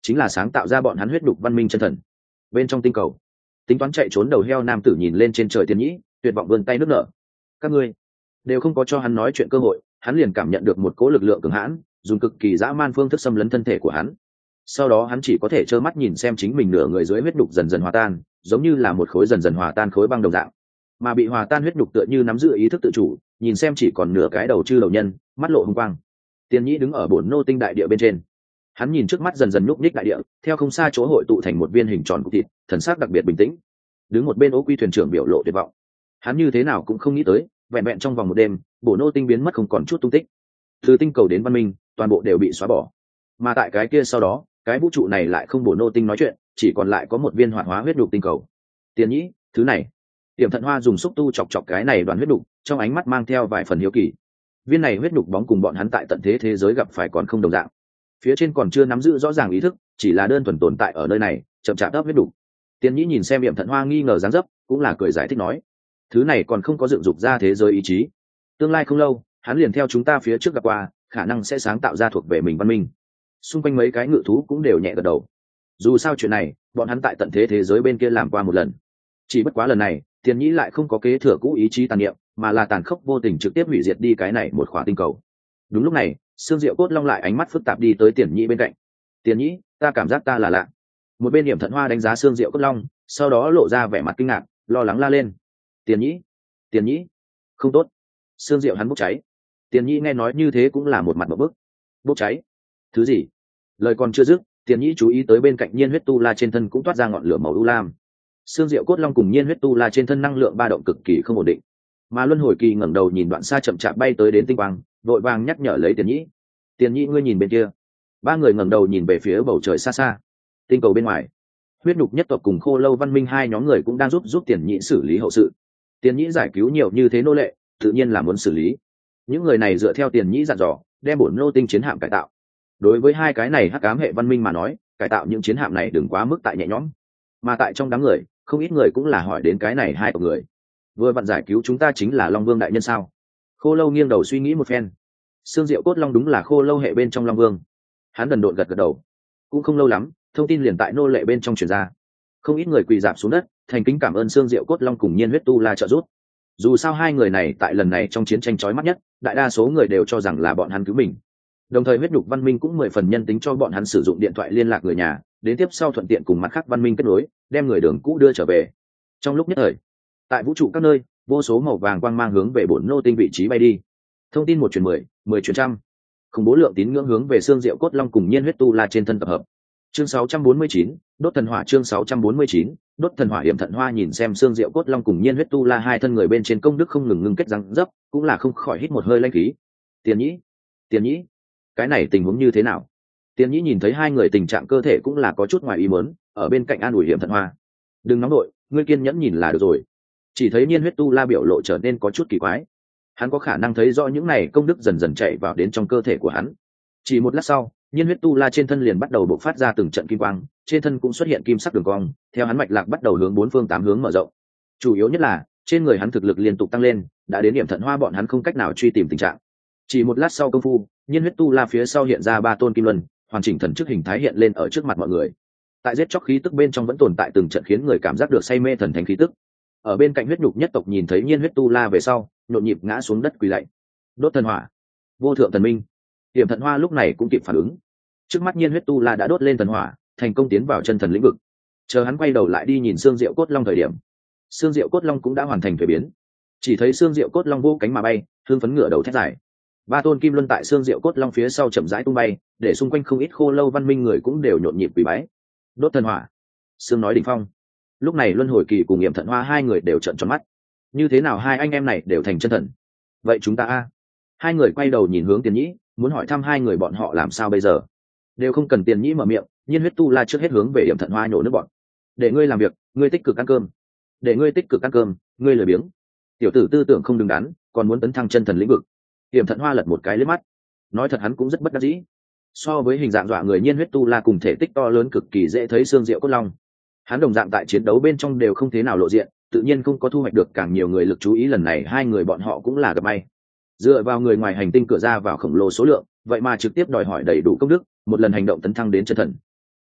chính là sáng tạo ra bọn hắn huyết đục văn minh chân thần. Bên trong tinh cầu, tính toán chạy trốn đầu heo nam tử nhìn lên trên trời Tiền Nhĩ, tuyệt vọng vươn tay nước nở. Các ngươi đều không có cho hắn nói chuyện cơ hội, hắn liền cảm nhận được một cỗ lực lượng cường hãn, dùng cực kỳ dã man phương thức xâm lấn thân thể của hắn. Sau đó hắn chỉ có thể trơ mắt nhìn xem chính mình nửa người dưới huyết đục dần dần hòa tan, giống như là một khối dần dần hòa tan khối băng đồng dạng. Mà bị hòa tan huyết đục tựa như nắm giữ ý thức tự chủ, nhìn xem chỉ còn nửa cái đầu chư đầu nhân, mắt lộ hung quang. Tiền Nhĩ đứng ở bổn nô tinh đại địa bên trên, hắn nhìn trước mắt dần dần nhúc nhích đại địa, theo không xa chỗ hội tụ thành một viên hình tròn cục thịt, thần sắc đặc biệt bình tĩnh. Đứng một bên Ô Quy thuyền trưởng biểu lộ tuyệt vọng, hắn như thế nào cũng không nghĩ tới, vẹn vẹn trong vòng một đêm, bổn nô tinh biến mất không còn chút tung tích. Từ tinh cầu đến văn minh, toàn bộ đều bị xóa bỏ. Mà tại cái kia sau đó, cái vũ trụ này lại không bổn nô tinh nói chuyện, chỉ còn lại có một viên hoạt hóa huyết đục tinh cầu. Tiền Nhĩ, thứ này. Tiềm Thận Hoa dùng xúc tu chọc chọc cái này đoàn huyết đục, trong ánh mắt mang theo vài phần hiếu kỳ. Viên này huyết đục bóng cùng bọn hắn tại tận thế thế giới gặp phải còn không đồng dạng. Phía trên còn chưa nắm giữ rõ ràng ý thức, chỉ là đơn thuần tồn tại ở nơi này, chậm chạp ấp huyết đục. Tiền Nhĩ nhìn xem Tiềm Thận Hoa nghi ngờ dáng dấp, cũng là cười giải thích nói: thứ này còn không có dựng dục ra thế giới ý chí, tương lai không lâu, hắn liền theo chúng ta phía trước gặp qua, khả năng sẽ sáng tạo ra thuộc về mình văn minh. Xung quanh mấy cái ngự thú cũng đều nhẹ gật đầu. Dù sao chuyện này, bọn hắn tại tận thế thế giới bên kia làm qua một lần. Chỉ bất quá lần này, Tiền Nhĩ lại không có kế thừa cũ ý chí tàn niệm, mà là tàn khốc vô tình trực tiếp hủy diệt đi cái này một khỏa tinh cầu. Đúng lúc này, Sương Diệu Cốt Long lại ánh mắt phức tạp đi tới Tiền Nhĩ bên cạnh. Tiền Nhĩ, ta cảm giác ta là lạ. Một bên Niệm Thận Hoa đánh giá Sương Diệu Cốt Long, sau đó lộ ra vẻ mặt kinh ngạc, lo lắng la lên: Tiền Nhĩ, Tiền Nhĩ, không tốt. Sương Diệu hắn bốc cháy. Tiền Nhĩ nghe nói như thế cũng là một mặt một bức. Bốc cháy? Thứ gì? Lời còn chưa dứt, Tiền Nhĩ chú ý tới bên cạnh Nhiên Huyết Tu La trên thân cũng toát ra ngọn lửa màu u lam. Sương Diệu Cốt Long cùng Nhiên Huyết Tu La trên thân năng lượng ba động cực kỳ không ổn định. Mà Luân Hồi Kỳ ngẩng đầu nhìn đoạn xa chậm chạp bay tới đến tinh quang, vội vàng nhắc nhở lấy Tiền Nhĩ. Tiền Nhĩ, ngươi nhìn bên kia. Ba người ngẩng đầu nhìn về phía bầu trời xa xa. Tinh cầu bên ngoài, huyết nhục nhất tộc cùng Khô Lâu văn minh hai nhóm người cũng đang giúp Tiền Nhĩ xử lý hậu sự. Tiền Nhĩ giải cứu nhiều như thế nô lệ, tự nhiên là muốn xử lý. Những người này dựa theo Tiền Nhĩ dặn dò, đem bổn nô tinh chiến hạm cải tạo. Đối với hai cái này hắc ám hệ văn minh mà nói, cải tạo những chiến hạm này đừng quá mức tại nhẹ nhõm. Mà tại trong đám người, không ít người cũng là hỏi đến cái này hai tộc người. Vừa vặn giải cứu chúng ta chính là Long Vương đại nhân sao? Khô Lâu nghiêng đầu suy nghĩ một phen. Sương Diệu Cốt Long đúng là Khô Lâu hệ bên trong Long Vương. Hắn đần độn gật gật đầu. Cũng không lâu lắm, thông tin liền tại nô lệ bên trong truyền ra. Không ít người quỳ rạp xuống đất, thành kính cảm ơn Sương Diệu Cốt Long cùng Nhiên Huyết Tu La trợ giúp. Dù sao hai người này tại lần này trong chiến tranh chói mắt nhất, đại đa số người đều cho rằng là bọn hắn cứu mình. Đồng thời huyết nhục văn minh cũng 10 phần nhân tính cho bọn hắn sử dụng điện thoại liên lạc người nhà, đến tiếp sau thuận tiện cùng mặt khác văn minh kết nối, đem người đường cũ đưa trở về. Trong lúc nhất thời, tại vũ trụ các nơi, vô số màu vàng quang mang hướng về bổn nô tinh vị trí bay đi. Thông tin 1 truyền 10, 10 truyền trăm. Khủng bố lượng tín ngưỡng hướng về Sương Diệu Cốt Long cùng Nhiên Huyết Tu La trên thân tập hợp. Chương 649, đốt thần hỏa. Chương 649, đốt thần hỏa. Hiểm Thận Hoa nhìn xem Sương Diệu Cốt Long cùng Nhiên Huyết Tu La hai thân người bên trên công đức không ngừng ngưng kết răng dấp, cũng là không khỏi hít một hơi lãnh khí. Tiền Nhĩ, Tiền Nhĩ, cái này tình huống như thế nào? Tiền Nhĩ nhìn thấy hai người tình trạng cơ thể cũng là có chút ngoài ý muốn, ở bên cạnh an ủi Hiểm Thận Hoa. Đừng nóng đội, ngươi kiên nhẫn nhìn là được rồi. Chỉ thấy Nhiên Huyết Tu La biểu lộ trở nên có chút kỳ quái. Hắn có khả năng thấy rõ những này công đức dần dần chạy vào đến trong cơ thể của hắn. Chỉ một lát sau, Nhiên Huyết Tu La trên thân liền bắt đầu bộc phát ra từng trận kim quang, trên thân cũng xuất hiện kim sắc đường cong, theo hắn mạch lạc bắt đầu hướng bốn phương tám hướng mở rộng. Chủ yếu nhất là, trên người hắn thực lực liên tục tăng lên, đã đến điểm Thận Hoa bọn hắn không cách nào truy tìm tình trạng. Chỉ một lát sau công phu, Nhiên Huyết Tu La phía sau hiện ra ba tôn kim luân, hoàn chỉnh thần chức hình thái hiện lên ở trước mặt mọi người. Tại giết chóc khí tức bên trong vẫn tồn tại từng trận khiến người cảm giác được say mê thần thánh khí tức. Ở bên cạnh huyết nhục nhất tộc nhìn thấy Nhiên Huyết Tu La về sau, nhộn nhịp ngã xuống đất quỳ lạy. Đốt thần hỏa, vô thượng thần minh. Điểm Thận Hoa lúc này cũng kịp phản ứng. Trước mắt Nhiên Huyết Tu La đã đốt lên thần hỏa, thành công tiến vào chân thần lĩnh vực. Chờ hắn quay đầu lại đi nhìn Sương Diệu Cốt Long thời điểm, Sương Diệu Cốt Long cũng đã hoàn thành thuế biến. Chỉ thấy Sương Diệu Cốt Long vô cánh mà bay, hương phấn ngửa đầu thét dài. Ba tôn kim luân tại Sương Diệu Cốt Long phía sau chậm rãi tung bay, để xung quanh không ít Khô Lâu văn minh người cũng đều nhộn nhịp quỳ bái. Đốt thần hỏa, Sương nói đỉnh phong. Lúc này Luân Hồi Kỳ cùng Nghiệm Thận Hoa hai người đều trợn tròn mắt. Như thế nào hai anh em này đều thành chân thần? Vậy chúng ta a? Hai người quay đầu nhìn hướng Tiền Nhĩ, muốn hỏi thăm hai người bọn họ làm sao bây giờ. Đều không cần Tiền Nhĩ mở miệng, Nhiên Huyết Tu La trước hết hướng về Nghiệm Thận Hoa nhổ nước bọn. Để ngươi làm việc, ngươi tích cực ăn cơm. Để ngươi tích cực ăn cơm, ngươi lười biếng. Tiểu tử tư tưởng không đứng đắn, còn muốn tấn thăng chân thần lĩnh vực. Nghiệm Thận Hoa lật một cái liếc mắt. Nói thật hắn cũng rất bất đắc dĩ. So với hình dạng dọa người Nhiên Huyết Tu La cùng thể tích to lớn cực kỳ dễ thấy Sương Diệu Cốt Long, hắn đồng dạng tại chiến đấu bên trong đều không thế nào lộ diện, tự nhiên không có thu hoạch được càng nhiều người lực chú ý. Lần này hai người bọn họ cũng là gặp may. Dựa vào người ngoài hành tinh cửa ra vào khổng lồ số lượng, vậy mà trực tiếp đòi hỏi đầy đủ công đức, một lần hành động tấn thăng đến chân thần.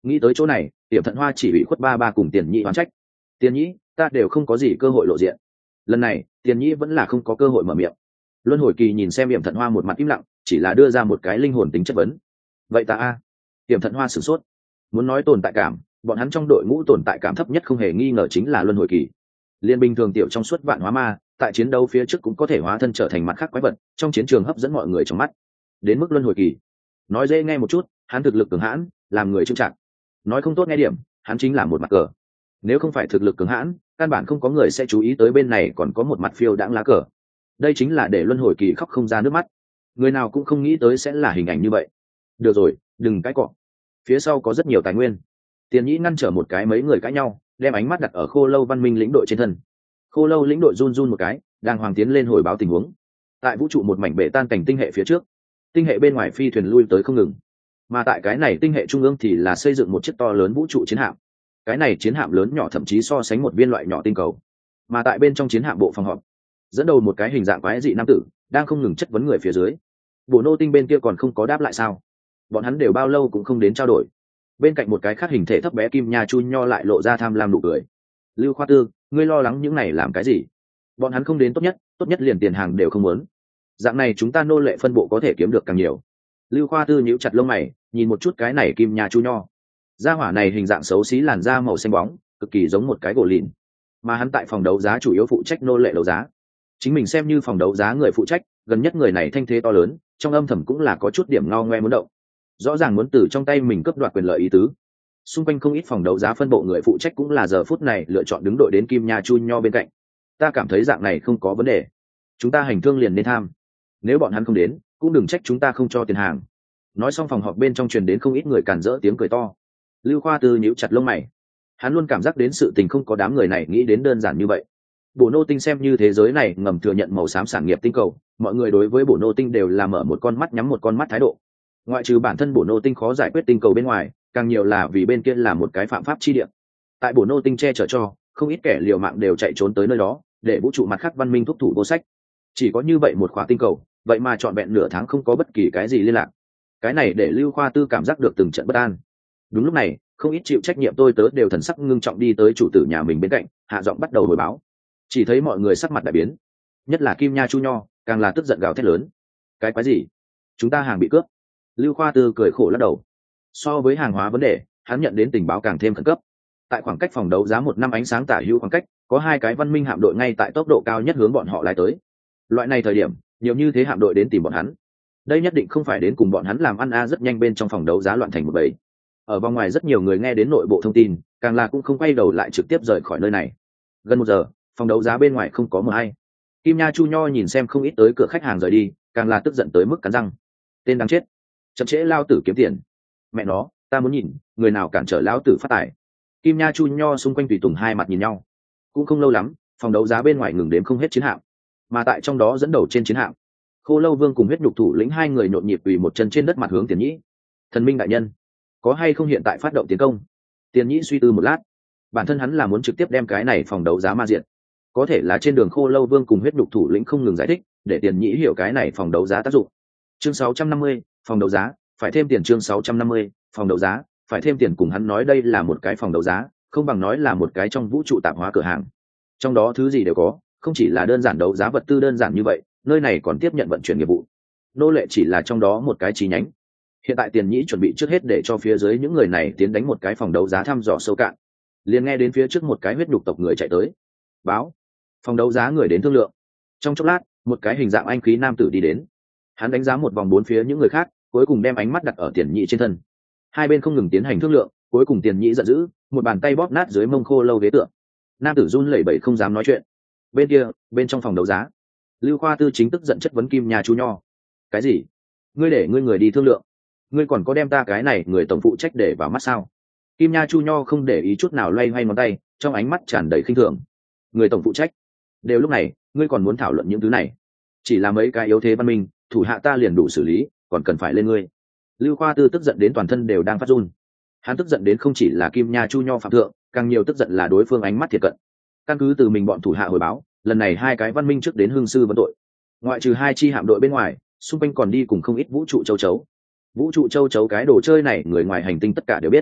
Nghĩ tới chỗ này, Tiệm Thận Hoa chỉ bị khuất ba ba cùng Tiền Nhĩ oán trách. Tiền Nhĩ, ta đều không có gì cơ hội lộ diện. Lần này Tiền Nhĩ vẫn là không có cơ hội mở miệng. Luân Hồi Kỳ nhìn xem Tiệm Thận Hoa một mặt im lặng, chỉ là đưa ra một cái linh hồn tính chất vấn. Vậy ta a? Tiệm Thận Hoa sửng sốt. Muốn nói tồn tại cảm, bọn hắn trong đội ngũ tồn tại cảm thấp nhất không hề nghi ngờ chính là Luân Hồi Kỳ. Liên bình thường tiểu trong suốt vạn hóa ma, tại chiến đấu phía trước cũng có thể hóa thân trở thành mặt khác quái vật, trong chiến trường hấp dẫn mọi người trong mắt. Đến mức Luân Hồi Kỳ, nói dễ nghe một chút, hắn thực lực cường hãn, làm người trưng trạng. Nói không tốt nghe điểm, hắn chính là một mặt cờ. Nếu không phải thực lực cường hãn, căn bản không có người sẽ chú ý tới bên này còn có một mặt phiêu đãng lá cờ. Đây chính là để Luân Hồi Kỳ khóc không ra nước mắt. Người nào cũng không nghĩ tới sẽ là hình ảnh như vậy. Được rồi, đừng cãi cọ. Phía sau có rất nhiều tài nguyên. Tiền Nhĩ ngăn trở một cái mấy người cãi nhau, đem ánh mắt đặt ở Khô Lâu Văn Minh lĩnh đội trên thân. Khô Lâu lĩnh đội run run một cái, đang hoàng tiến lên hồi báo tình huống. Tại vũ trụ một mảnh bể tan cảnh tinh hệ phía trước, tinh hệ bên ngoài phi thuyền lui tới không ngừng, mà tại cái này tinh hệ trung ương thì là xây dựng một chiếc to lớn vũ trụ chiến hạm. Cái này chiến hạm lớn nhỏ thậm chí so sánh một viên loại nhỏ tinh cầu. Mà tại bên trong chiến hạm bộ phòng họp, dẫn đầu một cái hình dạng quái dị nam tử đang không ngừng chất vấn người phía dưới. Bộ nô tinh bên kia còn không có đáp lại sao? Bọn hắn đều bao lâu cũng không đến trao đổi. Bên cạnh một cái khác hình thể thấp bé Kim Nha Chu Nho lại lộ ra tham lam nụ cười. Lưu Khoa Tư, ngươi lo lắng những này làm cái gì? Bọn hắn không đến tốt nhất liền tiền hàng đều không muốn. Dạng này chúng ta nô lệ phân bộ có thể kiếm được càng nhiều. Lưu Khoa Tư nhíu chặt lông mày, nhìn một chút cái này Kim Nha Chu Nho. Gia hỏa này hình dạng xấu xí, làn da màu xanh bóng, cực kỳ giống một cái gỗ lìn. Mà hắn tại phòng đấu giá chủ yếu phụ trách nô lệ đấu giá. Chính mình xem như phòng đấu giá người phụ trách, gần nhất người này thanh thế to lớn, trong âm thầm cũng là có chút điểm ngao ngoe muốn động. Rõ ràng muốn từ trong tay mình cướp đoạt quyền lợi ý tứ. Xung quanh không ít phòng đấu giá phân bộ người phụ trách cũng là giờ phút này lựa chọn đứng đội đến Kim Nha Chu Nho bên cạnh. Ta cảm thấy dạng này không có vấn đề, chúng ta hành thương liền nên tham. Nếu bọn hắn không đến, cũng đừng trách chúng ta không cho tiền hàng. Nói xong, phòng họp bên trong truyền đến không ít người càn rỡ tiếng cười to. Lưu Khoa Tư nhíu chặt lông mày, hắn luôn cảm giác đến sự tình không có đám người này nghĩ đến đơn giản như vậy. Bộ nô tinh xem như thế giới này ngầm thừa nhận màu xám sản nghiệp tinh cầu, mọi người đối với bộ nô tinh đều là mở một con mắt nhắm một con mắt thái độ. Ngoại trừ bản thân bộ nô tinh khó giải quyết tinh cầu bên ngoài, càng nhiều là vì bên kia là một cái phạm pháp chi địa. Tại bộ nô tinh che chở cho, không ít kẻ liều mạng đều chạy trốn tới nơi đó, để vũ trụ mặt khác văn minh thúc thủ vô sách. Chỉ có như vậy một khóa tinh cầu, vậy mà trọn vẹn nửa tháng không có bất kỳ cái gì liên lạc. Cái này để Lưu Khoa Tư cảm giác được từng trận bất an. Đúng lúc này, không ít chịu trách nhiệm tôi tớ đều thần sắc ngưng trọng đi tới chủ tử nhà mình bên cạnh, hạ giọng bắt đầu hồi báo. Chỉ thấy mọi người sắc mặt đại biến, nhất là Kim Nha Chu Nho càng là tức giận gào thét lớn. Cái quái gì? Chúng ta hàng bị cướp. Lưu Khoa Tư cười khổ lắc đầu. So với hàng hóa vấn đề, hắn nhận đến tình báo càng thêm khẩn cấp. Tại khoảng cách phòng đấu giá 1 năm ánh sáng tả hữu khoảng cách, có 2 cái văn minh hạm đội ngay tại tốc độ cao nhất hướng bọn họ lái tới. Loại này thời điểm, nhiều như thế hạm đội đến tìm bọn hắn, đây nhất định không phải đến cùng bọn hắn làm ăn rất nhanh bên trong phòng đấu giá loạn thành một bầy. Ở vòng ngoài rất nhiều người nghe đến nội bộ thông tin, càng là cũng không quay đầu lại, trực tiếp rời khỏi nơi này. Gần 1 giờ, phòng đấu giá bên ngoài không có mờ hay. Kim Nha Chu Nho nhìn xem không ít tới cửa khách hàng rời đi, càng là tức giận tới mức cắn răng. Tên đáng chết, chậm trễ lao tử kiếm tiền. Mẹ nó, ta muốn nhìn người nào cản trở lao tử phát tài. Kim Nha Chu Nho xung quanh tùy tùng hai mặt nhìn nhau. Cũng không lâu lắm, phòng đấu giá bên ngoài ngừng đếm không hết chiến hạm, mà tại trong đó dẫn đầu trên chiến hạm, Khô Lâu Vương cùng huyết nhục thủ lĩnh 2 người nhộn nhịp quỳ một chân trên đất mặt hướng Tiền Nhĩ. Thần minh đại nhân, có hay không hiện tại phát động tiến công? Tiền Nhĩ suy tư một lát, bản thân hắn là muốn trực tiếp đem cái này phòng đấu giá ma diện, có thể là trên đường Khô Lâu Vương cùng huyết nhục thủ lĩnh không ngừng giải thích, để Tiền Nhĩ hiểu cái này phòng đấu giá tác dụng. Chương 650, phòng đấu giá phải thêm tiền. Chương 650, phòng đấu giá phải thêm tiền. Cùng hắn nói đây là một cái phòng đấu giá, không bằng nói là một cái trong vũ trụ tạp hóa cửa hàng. Trong đó thứ gì đều có, không chỉ là đơn giản đấu giá vật tư đơn giản như vậy, nơi này còn tiếp nhận vận chuyển nghiệp vụ. Nô lệ chỉ là trong đó một cái chi nhánh. Hiện tại Tiền Nhĩ chuẩn bị trước hết để cho phía dưới những người này tiến đánh một cái phòng đấu giá thăm dò sâu cạn. Liền nghe đến phía trước một cái huyết nhục tộc người chạy tới, báo phòng đấu giá người đến thương lượng. Trong chốc lát, một cái hình dạng anh khí nam tử đi đến, hắn đánh giá một vòng bốn phía những người khác, cuối cùng đem ánh mắt đặt ở Tiền Nhĩ trên thân. Hai bên không ngừng tiến hành thương lượng, cuối cùng Tiền Nhĩ giận dữ, một bàn tay bóp nát dưới mông Khô Lâu ghế tựa. Nam tử run lẩy bẩy không dám nói chuyện. Bên kia, bên trong phòng đấu giá, Lưu Khoa Tư chính tức giận chất vấn Kim Nha Chu Nho. Cái gì? Ngươi để ngươi người đi thương lượng, ngươi còn có đem ta cái này người tổng phụ trách để vào mắt sao? Kim Nha Chu Nho không để ý chút nào, loay hoay ngón tay, trong ánh mắt tràn đầy khinh thường. Người tổng phụ trách? Đều lúc này, ngươi còn muốn thảo luận những thứ này? Chỉ là mấy cái yếu thế văn minh, thủ hạ ta liền đủ xử lý, còn cần phải lên ngươi? Lưu Khoa Tư tức giận đến toàn thân đều đang phát run. Hắn tức giận đến không chỉ là Kim Nha Chu Nho phạm thượng, càng nhiều tức giận là đối phương ánh mắt thiệt cận. Căn cứ từ mình bọn thủ hạ hồi báo, lần này 2 cái văn minh trước đến hương sư vấn tội, ngoại trừ 2 chi hạm đội bên ngoài, xung quanh còn đi cùng không ít vũ trụ châu chấu. Vũ trụ châu chấu cái đồ chơi này người ngoài hành tinh tất cả đều biết.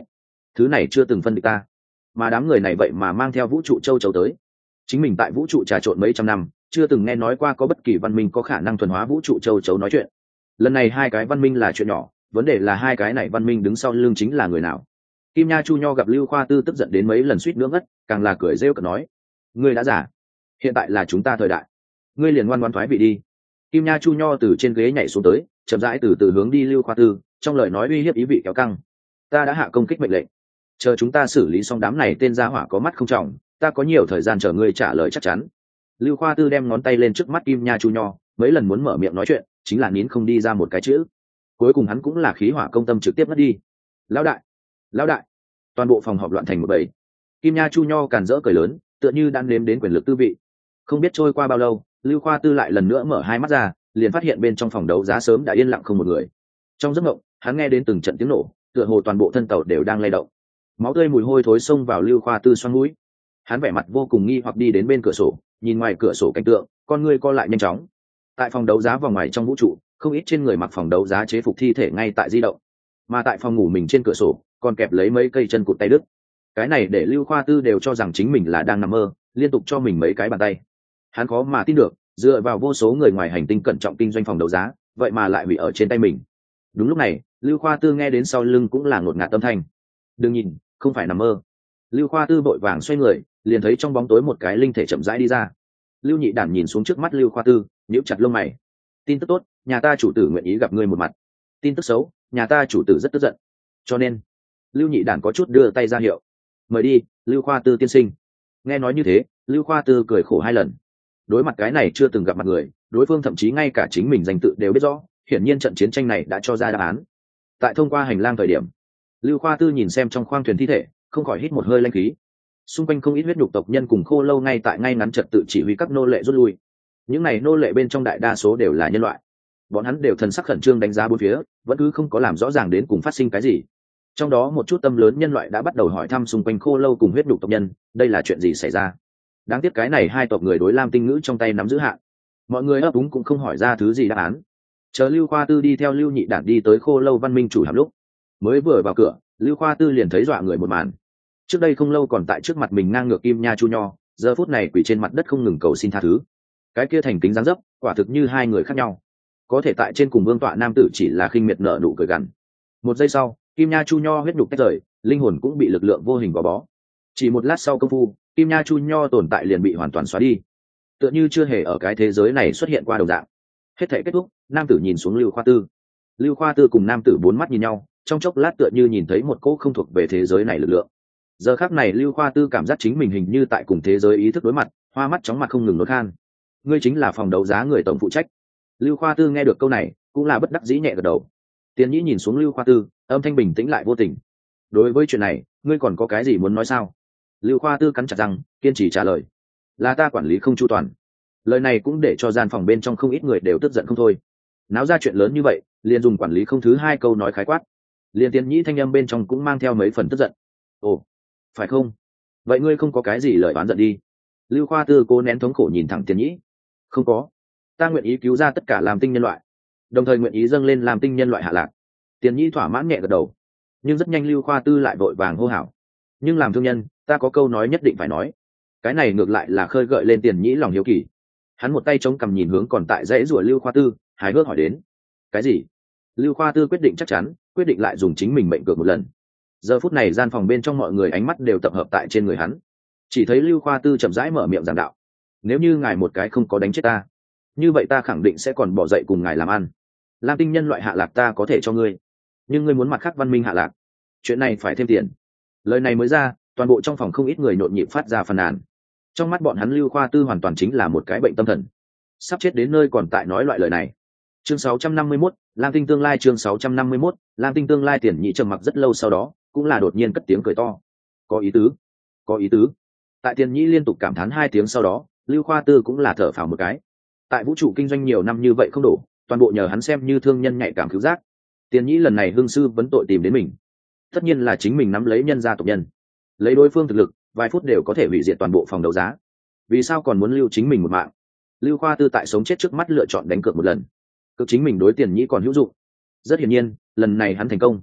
thứ này chưa từng phân địch ta, mà đám người này vậy mà mang theo vũ trụ châu chấu tới. Chính mình tại vũ trụ trà trộn mấy trăm năm, chưa từng nghe nói qua có bất kỳ văn minh có khả năng thuần hóa vũ trụ châu chấu nói chuyện. Lần này hai cái văn minh là chuyện nhỏ, vấn đề là hai cái này văn minh đứng sau lưng chính là người nào. Kim Nha Chu Nho gặp Lưu Khoa Tư tức giận đến mấy lần suýt nữa ngất, càng là cười rêu cợt nói: ngươi đã giả, hiện tại là chúng ta thời đại, ngươi liền ngoan ngoãn thoái vị đi. Kim Nha Chu Nho từ trên ghế nhảy xuống tới, chậm rãi từ từ hướng đi Lưu Khoa Tư, trong lời nói uy hiếp ý vị kéo căng: ta đã hạ công kích mệnh lệnh, chờ chúng ta xử lý xong đám này tên gia hỏa có mắt không trọng, ta có nhiều thời gian chờ ngươi trả lời chắc chắn. Lưu Khoa Tư đem ngón tay lên trước mắt Kim Nha Chu Nho, mấy lần muốn mở miệng nói chuyện, chính là nín không đi ra một cái chữ. Cuối cùng hắn cũng là khí hỏa công tâm trực tiếp mất đi. Lão đại, lão đại! Toàn bộ phòng họp loạn thành một bầy. Kim Nha Chu Nho càn rỡ cười lớn, tựa như đang nếm đến quyền lực tư vị. Không biết trôi qua bao lâu, Lưu Khoa Tư lại lần nữa mở hai mắt ra, liền phát hiện bên trong phòng đấu giá sớm đã yên lặng không một người. Trong giấc mộng, hắn nghe đến từng trận tiếng nổ, tựa hồ toàn bộ thân tàu đều đang lay động. Máu tươi mùi hôi thối xông vào Lưu Khoa Tư xoang mũi. Hắn vẻ mặt vô cùng nghi hoặc đi đến bên cửa sổ, nhìn ngoài cửa sổ cảnh tượng, con ngươi co lại nhanh chóng. Tại phòng đấu giá vòng ngoài trong vũ trụ, không ít trên người mặc phòng đấu giá chế phục thi thể ngay tại di động, mà tại phòng ngủ mình trên cửa sổ còn kẹp lấy mấy cây chân cụt tay đứt. Cái này để Lưu Khoa Tư đều cho rằng chính mình là đang nằm mơ, liên tục cho mình mấy cái bàn tay. Hắn khó mà tin được, dựa vào vô số người ngoài hành tinh cẩn trọng kinh doanh phòng đấu giá, vậy mà lại bị ở trên tay mình. Đúng lúc này, Lưu Khoa Tư nghe đến sau lưng cũng là ngột ngạt âm thanh: đừng nhìn, không phải nằm mơ. Lưu Khoa Tư vội vàng xoay người, liền thấy trong bóng tối một cái linh thể chậm rãi đi ra. Lưu Nhị Đản nhìn xuống trước mắt Lưu Khoa Tư, nhíu chặt lông mày. Tin tức tốt, nhà ta chủ tử nguyện ý gặp ngươi một mặt. Tin tức xấu, nhà ta chủ tử rất tức giận. Cho nên, Lưu Nhị Đản có chút đưa tay ra hiệu. Mời đi, Lưu Khoa Tư tiên sinh. Nghe nói như thế, Lưu Khoa Tư cười khổ hai lần. Đối mặt cái này chưa từng gặp mặt người, đối phương thậm chí ngay cả chính mình danh tự đều biết rõ, hiển nhiên trận chiến tranh này đã cho ra đáp án. Tại thông qua hành lang thời điểm, Lưu Khoa Tư nhìn xem trong khoang thuyền thi thể, không khỏi hít một hơi lãnh khí. Xung quanh không ít huyết nhục tộc nhân cùng Khô Lâu ngay tại ngay ngắn trật tự chỉ huy các nô lệ rút lui. Những này nô lệ bên trong đại đa số đều là nhân loại. Bọn hắn đều thần sắc khẩn trương đánh giá bốn phía, vẫn cứ không có làm rõ ràng đến cùng phát sinh cái gì. Trong đó một chút tâm lớn nhân loại đã bắt đầu hỏi thăm xung quanh Khô Lâu cùng huyết nhục tộc nhân, đây là chuyện gì xảy ra. Đáng tiếc cái này hai tộc người đối Lam Tinh ngữ trong tay nắm giữ hạn, mọi người ấp úng cũng không hỏi ra thứ gì đáp án. Chờ Lưu Khoa Tư đi theo Lưu Nhị Đản đi tới Khô Lâu văn minh chủ hàm lúc, mới vừa vào cửa, Lưu Khoa Tư liền thấy dọa người một màn. Trước đây không lâu còn tại trước mặt mình ngang ngược Kim Nha Chu Nho, giờ phút này quỳ trên mặt đất không ngừng cầu xin tha thứ. Cái kia thành kính dáng dấp, quả thực như hai người khác nhau. Có thể tại trên cùng vương tọa nam tử chỉ là khinh miệt nở nụ cười gằn. Một giây sau, Kim Nha Chu Nho huyết nhục tách rời, linh hồn cũng bị lực lượng vô hình gò bó. Chỉ một lát sau công phu, Kim Nha Chu Nho tồn tại liền bị hoàn toàn xóa đi, tựa như chưa hề ở cái thế giới này xuất hiện qua đồng dạng. Hết thảy kết thúc, nam tử nhìn xuống Lưu Khoa Tư. Lưu Khoa Tư cùng nam tử bốn mắt nhìn nhau, trong chốc lát tựa như nhìn thấy một cỗ không thuộc về thế giới này lực lượng. Giờ khắc này Lưu Khoa Tư cảm giác chính mình hình như tại cùng thế giới ý thức đối mặt, hoa mắt chóng mặt không ngừng nốt khan. Ngươi chính là phòng đấu giá người tổng phụ trách. Lưu Khoa Tư nghe được câu này, cũng là bất đắc dĩ nhẹ gật đầu. Tiền Nhĩ nhìn xuống Lưu Khoa Tư, âm thanh bình tĩnh lại vô tình. Đối với chuyện này, ngươi còn có cái gì muốn nói sao? Lưu Khoa Tư cắn chặt răng, kiên trì trả lời. Là ta quản lý không chu toàn. Lời này cũng để cho gian phòng bên trong không ít người đều tức giận không thôi. Náo ra chuyện lớn như vậy, liền dùng quản lý không thứ hai câu nói khái quát. Liền Tiền Nhĩ thanh âm bên trong cũng mang theo mấy phần tức giận. Ồ, phải không? Vậy ngươi không có cái gì lời oán giận đi. Lưu Khoa Tư cố nén thống khổ nhìn thẳng Tiền Nhĩ. Không có, ta nguyện ý cứu ra tất cả làm tinh nhân loại, đồng thời nguyện ý dâng lên làm tinh nhân loại hạ lạc. Tiền Nhĩ thỏa mãn nhẹ gật đầu. Nhưng rất nhanh Lưu Khoa Tư lại vội vàng hô hào. Nhưng làm thương nhân, ta có câu nói nhất định phải nói. Cái này ngược lại là khơi gợi lên Tiền Nhĩ lòng hiếu kỳ. Hắn một tay chống cằm nhìn hướng còn tại dãy rủa Lưu Khoa Tư, hài hước hỏi đến. Cái gì? Lưu Khoa Tư quyết định chắc chắn, quyết định lại dùng chính mình mệnh cược một lần. Giờ phút này gian phòng bên trong mọi người ánh mắt đều tập hợp tại trên người hắn. Chỉ thấy Lưu Khoa Tư chậm rãi mở miệng giảng đạo. Nếu như ngài một cái không có đánh chết ta, như vậy ta khẳng định sẽ còn bỏ dậy cùng ngài làm ăn. Lam tinh nhân loại hạ lạc ta có thể cho ngươi, nhưng ngươi muốn mặt khác văn minh hạ lạc, chuyện này phải thêm tiền. Lời này mới ra, toàn bộ trong phòng không ít người nhộn nhịp phát ra phàn nàn. Trong mắt bọn hắn Lưu Khoa Tư hoàn toàn chính là một cái bệnh tâm thần, sắp chết đến nơi còn tại nói loại lời này. Chương 651, Lam tinh tương lai. Chương 651, Lam tinh tương lai. Tiền Nhĩ trầm mặc rất lâu sau đó, cũng là đột nhiên cất tiếng cười to. Có ý tứ, có ý tứ. Tại Tiền Nhĩ liên tục cảm thán hai tiếng sau đó, Lưu Khoa Tư cũng là thở phào một cái. Tại vũ trụ kinh doanh nhiều năm như vậy không đủ, toàn bộ nhờ hắn xem như thương nhân nhạy cảm cứu giác. Tiền Nhĩ lần này hương sư vấn tội tìm đến mình, tất nhiên là chính mình nắm lấy nhân gia tộc nhân, lấy đối phương thực lực, vài phút đều có thể hủy diệt toàn bộ phòng đấu giá. Vì sao còn muốn lưu chính mình một mạng? Lưu Khoa Tư tại sống chết trước mắt lựa chọn đánh cược một lần, cực chính mình đối Tiền Nhĩ còn hữu dụng. Rất hiển nhiên, lần này hắn thành công.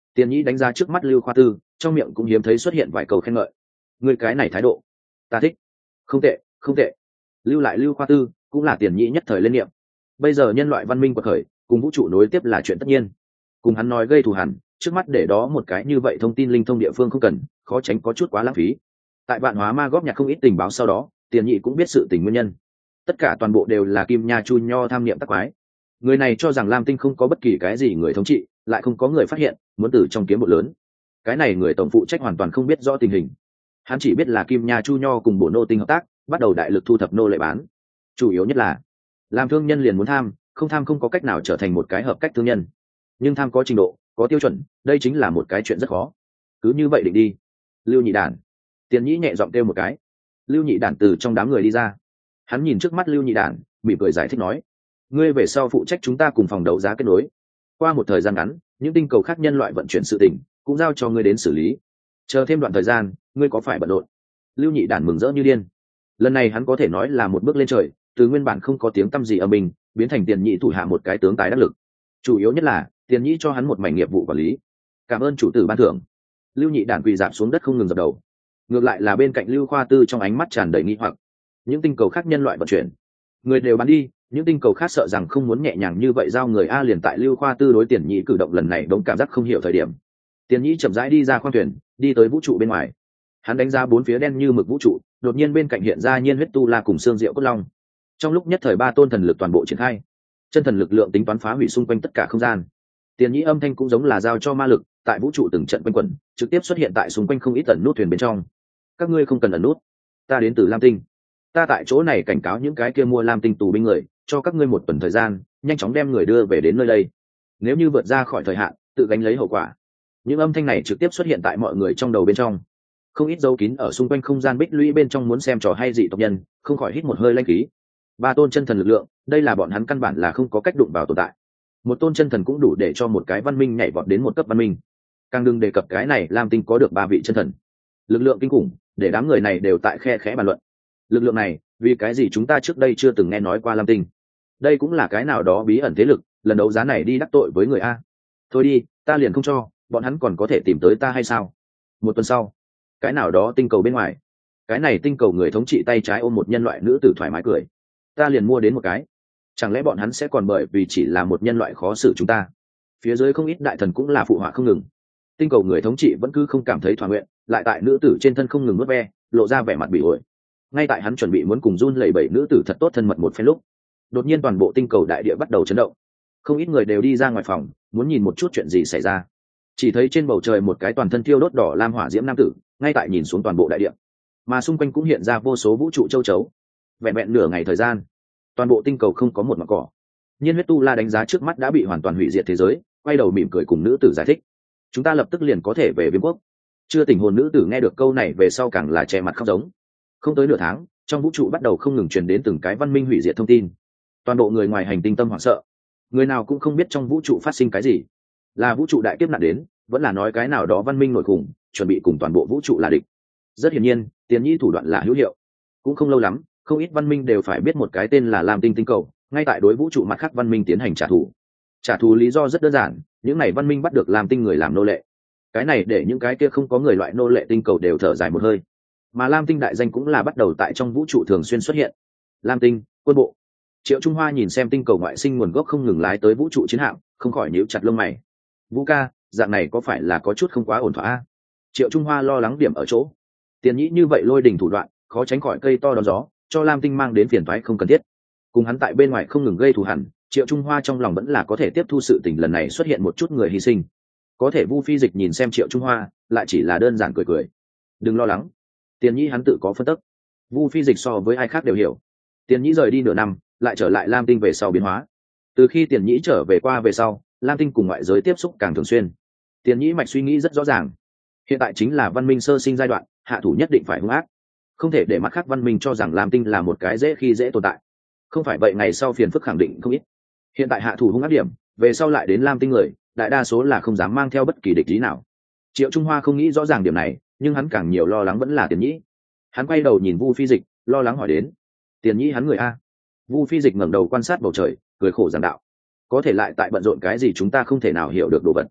Tiền nhĩ đánh giá trước mắt Lưu Khoa Tư, trong miệng cũng hiếm thấy xuất hiện vài câu khen ngợi. Người cái này thái độ ta thích. Không tệ, không tệ. Lưu lại Lưu Khoa Tư cũng là Tiền nhĩ nhất thời lên niệm. Bây giờ nhân loại văn minh quật khởi cùng vũ trụ nối tiếp là chuyện tất nhiên. Cùng hắn nói gây thù hằn, trước mắt để đó một cái như vậy thông tin linh thông địa phương không cần, khó tránh có chút quá lãng phí. Tại Vạn Hóa Ma góp nhặt không ít tình báo sau đó, Tiền nhĩ cũng biết sự tình nguyên nhân. Tất cả toàn bộ đều là Kim Nha Chu Nho tham niệm tắc quái. Người này cho rằng Lam Tinh không có bất kỳ cái gì người thống trị, lại không có người phát hiện, muốn từ trong kiếm bộ lớn. Cái này người tổng phụ trách hoàn toàn không biết rõ tình hình. Hắn chỉ biết là Kim Nha Chu Nho cùng Bổ Nô Tinh hợp tác, bắt đầu đại lực thu thập nô lệ bán. Chủ yếu nhất là làm thương nhân liền muốn tham, không tham không có cách nào trở thành một cái hợp cách thương nhân. Nhưng tham có trình độ, có tiêu chuẩn, đây chính là một cái chuyện rất khó. Cứ như vậy định đi. Lưu Nhị Đản. Tiền nhĩ nhẹ giọng kêu một cái. Lưu Nhị Đản từ trong đám người đi ra. Hắn nhìn trước mắt Lưu Nhị Đản, mỉm cười giải thích nói: ngươi về sau phụ trách chúng ta cùng phòng đấu giá kết nối. Qua một thời gian ngắn, những tinh cầu khác nhân loại vận chuyển sự tình cũng giao cho ngươi đến xử lý. Chờ thêm đoạn thời gian, ngươi có phải bận rộn? Lưu Nhị Đản mừng rỡ như điên. Lần này hắn có thể nói là một bước lên trời, từ nguyên bản không có tiếng tăm gì ở mình, biến thành Tiền nhĩ thủ hạ một cái tướng tài đắc lực. Chủ yếu nhất là Tiền nhĩ cho hắn một mảnh nghiệp vụ quản lý. Cảm ơn chủ tử ban thưởng. Lưu Nhị Đản quỳ rạp xuống đất không ngừng dập đầu. Ngược lại là bên cạnh Lưu Khoa Tư trong ánh mắt tràn đầy nghi hoặc. Những tinh cầu khác nhân loại vận chuyển, người đều bán đi, những tinh cầu khác sợ rằng không muốn nhẹ nhàng như vậy giao người a. Liền tại Lưu Khoa Tư đối Tiền nhĩ cử động lần này đống cảm giác không hiểu thời điểm, Tiền nhĩ chậm rãi đi ra khoang thuyền, đi tới vũ trụ bên ngoài. Hắn đánh ra bốn phía đen như mực vũ trụ, đột nhiên bên cạnh hiện ra Nhiên Huyết Tu La cùng Xương Diệu Cốt Long. Trong lúc nhất thời ba tôn thần lực toàn bộ triển khai, chân thần lực lượng tính toán phá hủy xung quanh tất cả không gian. Tiền nhĩ âm thanh cũng giống là giao cho ma lực, tại vũ trụ từng trận quanh quẩn, trực tiếp xuất hiện tại xung quanh không ít tần nút thuyền bên trong. Các ngươi không cần ẩn nút, ta đến từ Lam Tinh. Ta tại chỗ này cảnh cáo những cái kia mua Lam Tinh tù binh người, cho các ngươi một tuần thời gian, nhanh chóng đem người đưa về đến nơi đây. Nếu như vượt ra khỏi thời hạn, tự gánh lấy hậu quả. Những âm thanh này trực tiếp xuất hiện tại mọi người trong đầu bên trong. Không ít dấu kín ở xung quanh không gian bích lũy bên trong muốn xem trò hay dị tộc nhân, không khỏi hít một hơi lanh khí. Ba tôn chân thần lực lượng, đây là bọn hắn căn bản là không có cách đụng vào tồn tại. Một tôn chân thần cũng đủ để cho một cái văn minh nhảy vọt đến một cấp văn minh. Càng đừng đề cập cái này Lam Tinh có được ba vị chân thần. Lực lượng kinh khủng, để đám người này đều tại khe khẽ bàn luận. Lực lượng này, vì cái gì chúng ta trước đây chưa từng nghe nói qua Lam Tinh? Đây cũng là cái nào đó bí ẩn thế lực, lần đấu giá này đi đắc tội với người a. Thôi đi, ta liền không cho, bọn hắn còn có thể tìm tới ta hay sao? Một tuần sau, cái nào đó tinh cầu bên ngoài, cái này tinh cầu người thống trị tay trái ôm một nhân loại nữ tử thoải mái cười. Ta liền mua đến một cái. Chẳng lẽ bọn hắn sẽ còn bởi vì chỉ là một nhân loại khó xử chúng ta? Phía dưới không ít đại thần cũng là phụ họa không ngừng. Tinh cầu người thống trị vẫn cứ không cảm thấy thỏa nguyện, lại tại nữ tử trên thân không ngừng nuốt ve, lộ ra vẻ mặt bị ổi. Ngay tại hắn chuẩn bị muốn cùng run lẩy bẩy nữ tử thật tốt thân mật một phen lúc, đột nhiên toàn bộ tinh cầu đại địa bắt đầu chấn động. Không ít người đều đi ra ngoài phòng, muốn nhìn một chút chuyện gì xảy ra. Chỉ thấy trên bầu trời một cái toàn thân thiêu đốt đỏ lam hỏa diễm nam tử, ngay tại nhìn xuống toàn bộ đại địa, mà xung quanh cũng hiện ra vô số vũ trụ châu chấu. Vẹn vẹn nửa ngày thời gian, toàn bộ tinh cầu không có một mảng cỏ. Nhiên Huyết Tu La đánh giá trước mắt đã bị hoàn toàn hủy diệt thế giới, quay đầu mỉm cười cùng nữ tử giải thích: chúng ta lập tức liền có thể về Viêm Quốc. Chưa tỉnh hồn nữ tử nghe được câu này về sau càng là che mặt khóc giống. Không tới nửa tháng, trong vũ trụ bắt đầu không ngừng truyền đến từng cái văn minh hủy diệt thông tin. Toàn bộ người ngoài hành tinh tâm hoảng sợ, người nào cũng không biết trong vũ trụ phát sinh cái gì, là vũ trụ đại kiếp nạn đến, vẫn là nói cái nào đó văn minh nổi khủng, chuẩn bị cùng toàn bộ vũ trụ là địch. Rất hiển nhiên, Tiền nhĩ thủ đoạn là hữu hiệu. Cũng không lâu lắm, không ít văn minh đều phải biết một cái tên là Lam Tinh tinh cầu, ngay tại đối vũ trụ mặt khác văn minh tiến hành trả thù. Trả thù lý do rất đơn giản, những này văn minh bắt được Lam Tinh người làm nô lệ. Cái này để những cái kia không có người loại nô lệ tinh cầu đều thở dài một hơi. Mà Lam Tinh đại danh cũng là bắt đầu tại trong vũ trụ thường xuyên xuất hiện. Lam Tinh, quân bộ. Triệu Trung Hoa nhìn xem tinh cầu ngoại sinh nguồn gốc không ngừng lái tới vũ trụ chiến hạm, không khỏi nhíu chặt lông mày. Vũ ca, dạng này có phải là có chút không quá ổn thỏa? Triệu Trung Hoa lo lắng điểm ở chỗ, Tiền nhĩ như vậy lôi đình thủ đoạn, khó tránh khỏi cây to đón gió, cho Lam Tinh mang đến phiền toái không cần thiết. Cùng hắn tại bên ngoài không ngừng gây thù hằn, Triệu Trung Hoa trong lòng vẫn là có thể tiếp thu sự tình lần này xuất hiện một chút người hy sinh. Có thể Vu Phi Dịch nhìn xem Triệu Trung Hoa, lại chỉ là đơn giản cười cười. Đừng lo lắng, Tiền nhĩ hắn tự có phân tích. Vu Phi Dịch so với ai khác đều hiểu. Tiền nhĩ rời đi nửa năm, lại trở lại Lam Tinh về sau biến hóa. Từ khi Tiền nhĩ trở về qua về sau, Lam Tinh cùng ngoại giới tiếp xúc càng thường xuyên. Tiền nhĩ mạch suy nghĩ rất rõ ràng. Hiện tại chính là văn minh sơ sinh giai đoạn, hạ thủ nhất định phải hung ác, không thể để mặt khác văn minh cho rằng Lam Tinh là một cái dễ khi dễ tồn tại. Không phải vậy ngày sau phiền phức khẳng định không ít. Hiện tại hạ thủ hung ác điểm, về sau lại đến Lam Tinh người, đại đa số là không dám mang theo bất kỳ địch ý nào. Triệu Trung Hoa không nghĩ rõ ràng điểm này, nhưng hắn càng nhiều lo lắng vẫn là Tiền nhĩ. Hắn quay đầu nhìn Vu Phi Dịch, lo lắng hỏi đến: Tiền nhĩ hắn người a? Vu Phi Dịch ngẩng đầu quan sát bầu trời, cười khổ giảng đạo: có thể lại tại bận rộn cái gì chúng ta không thể nào hiểu được đồ vật.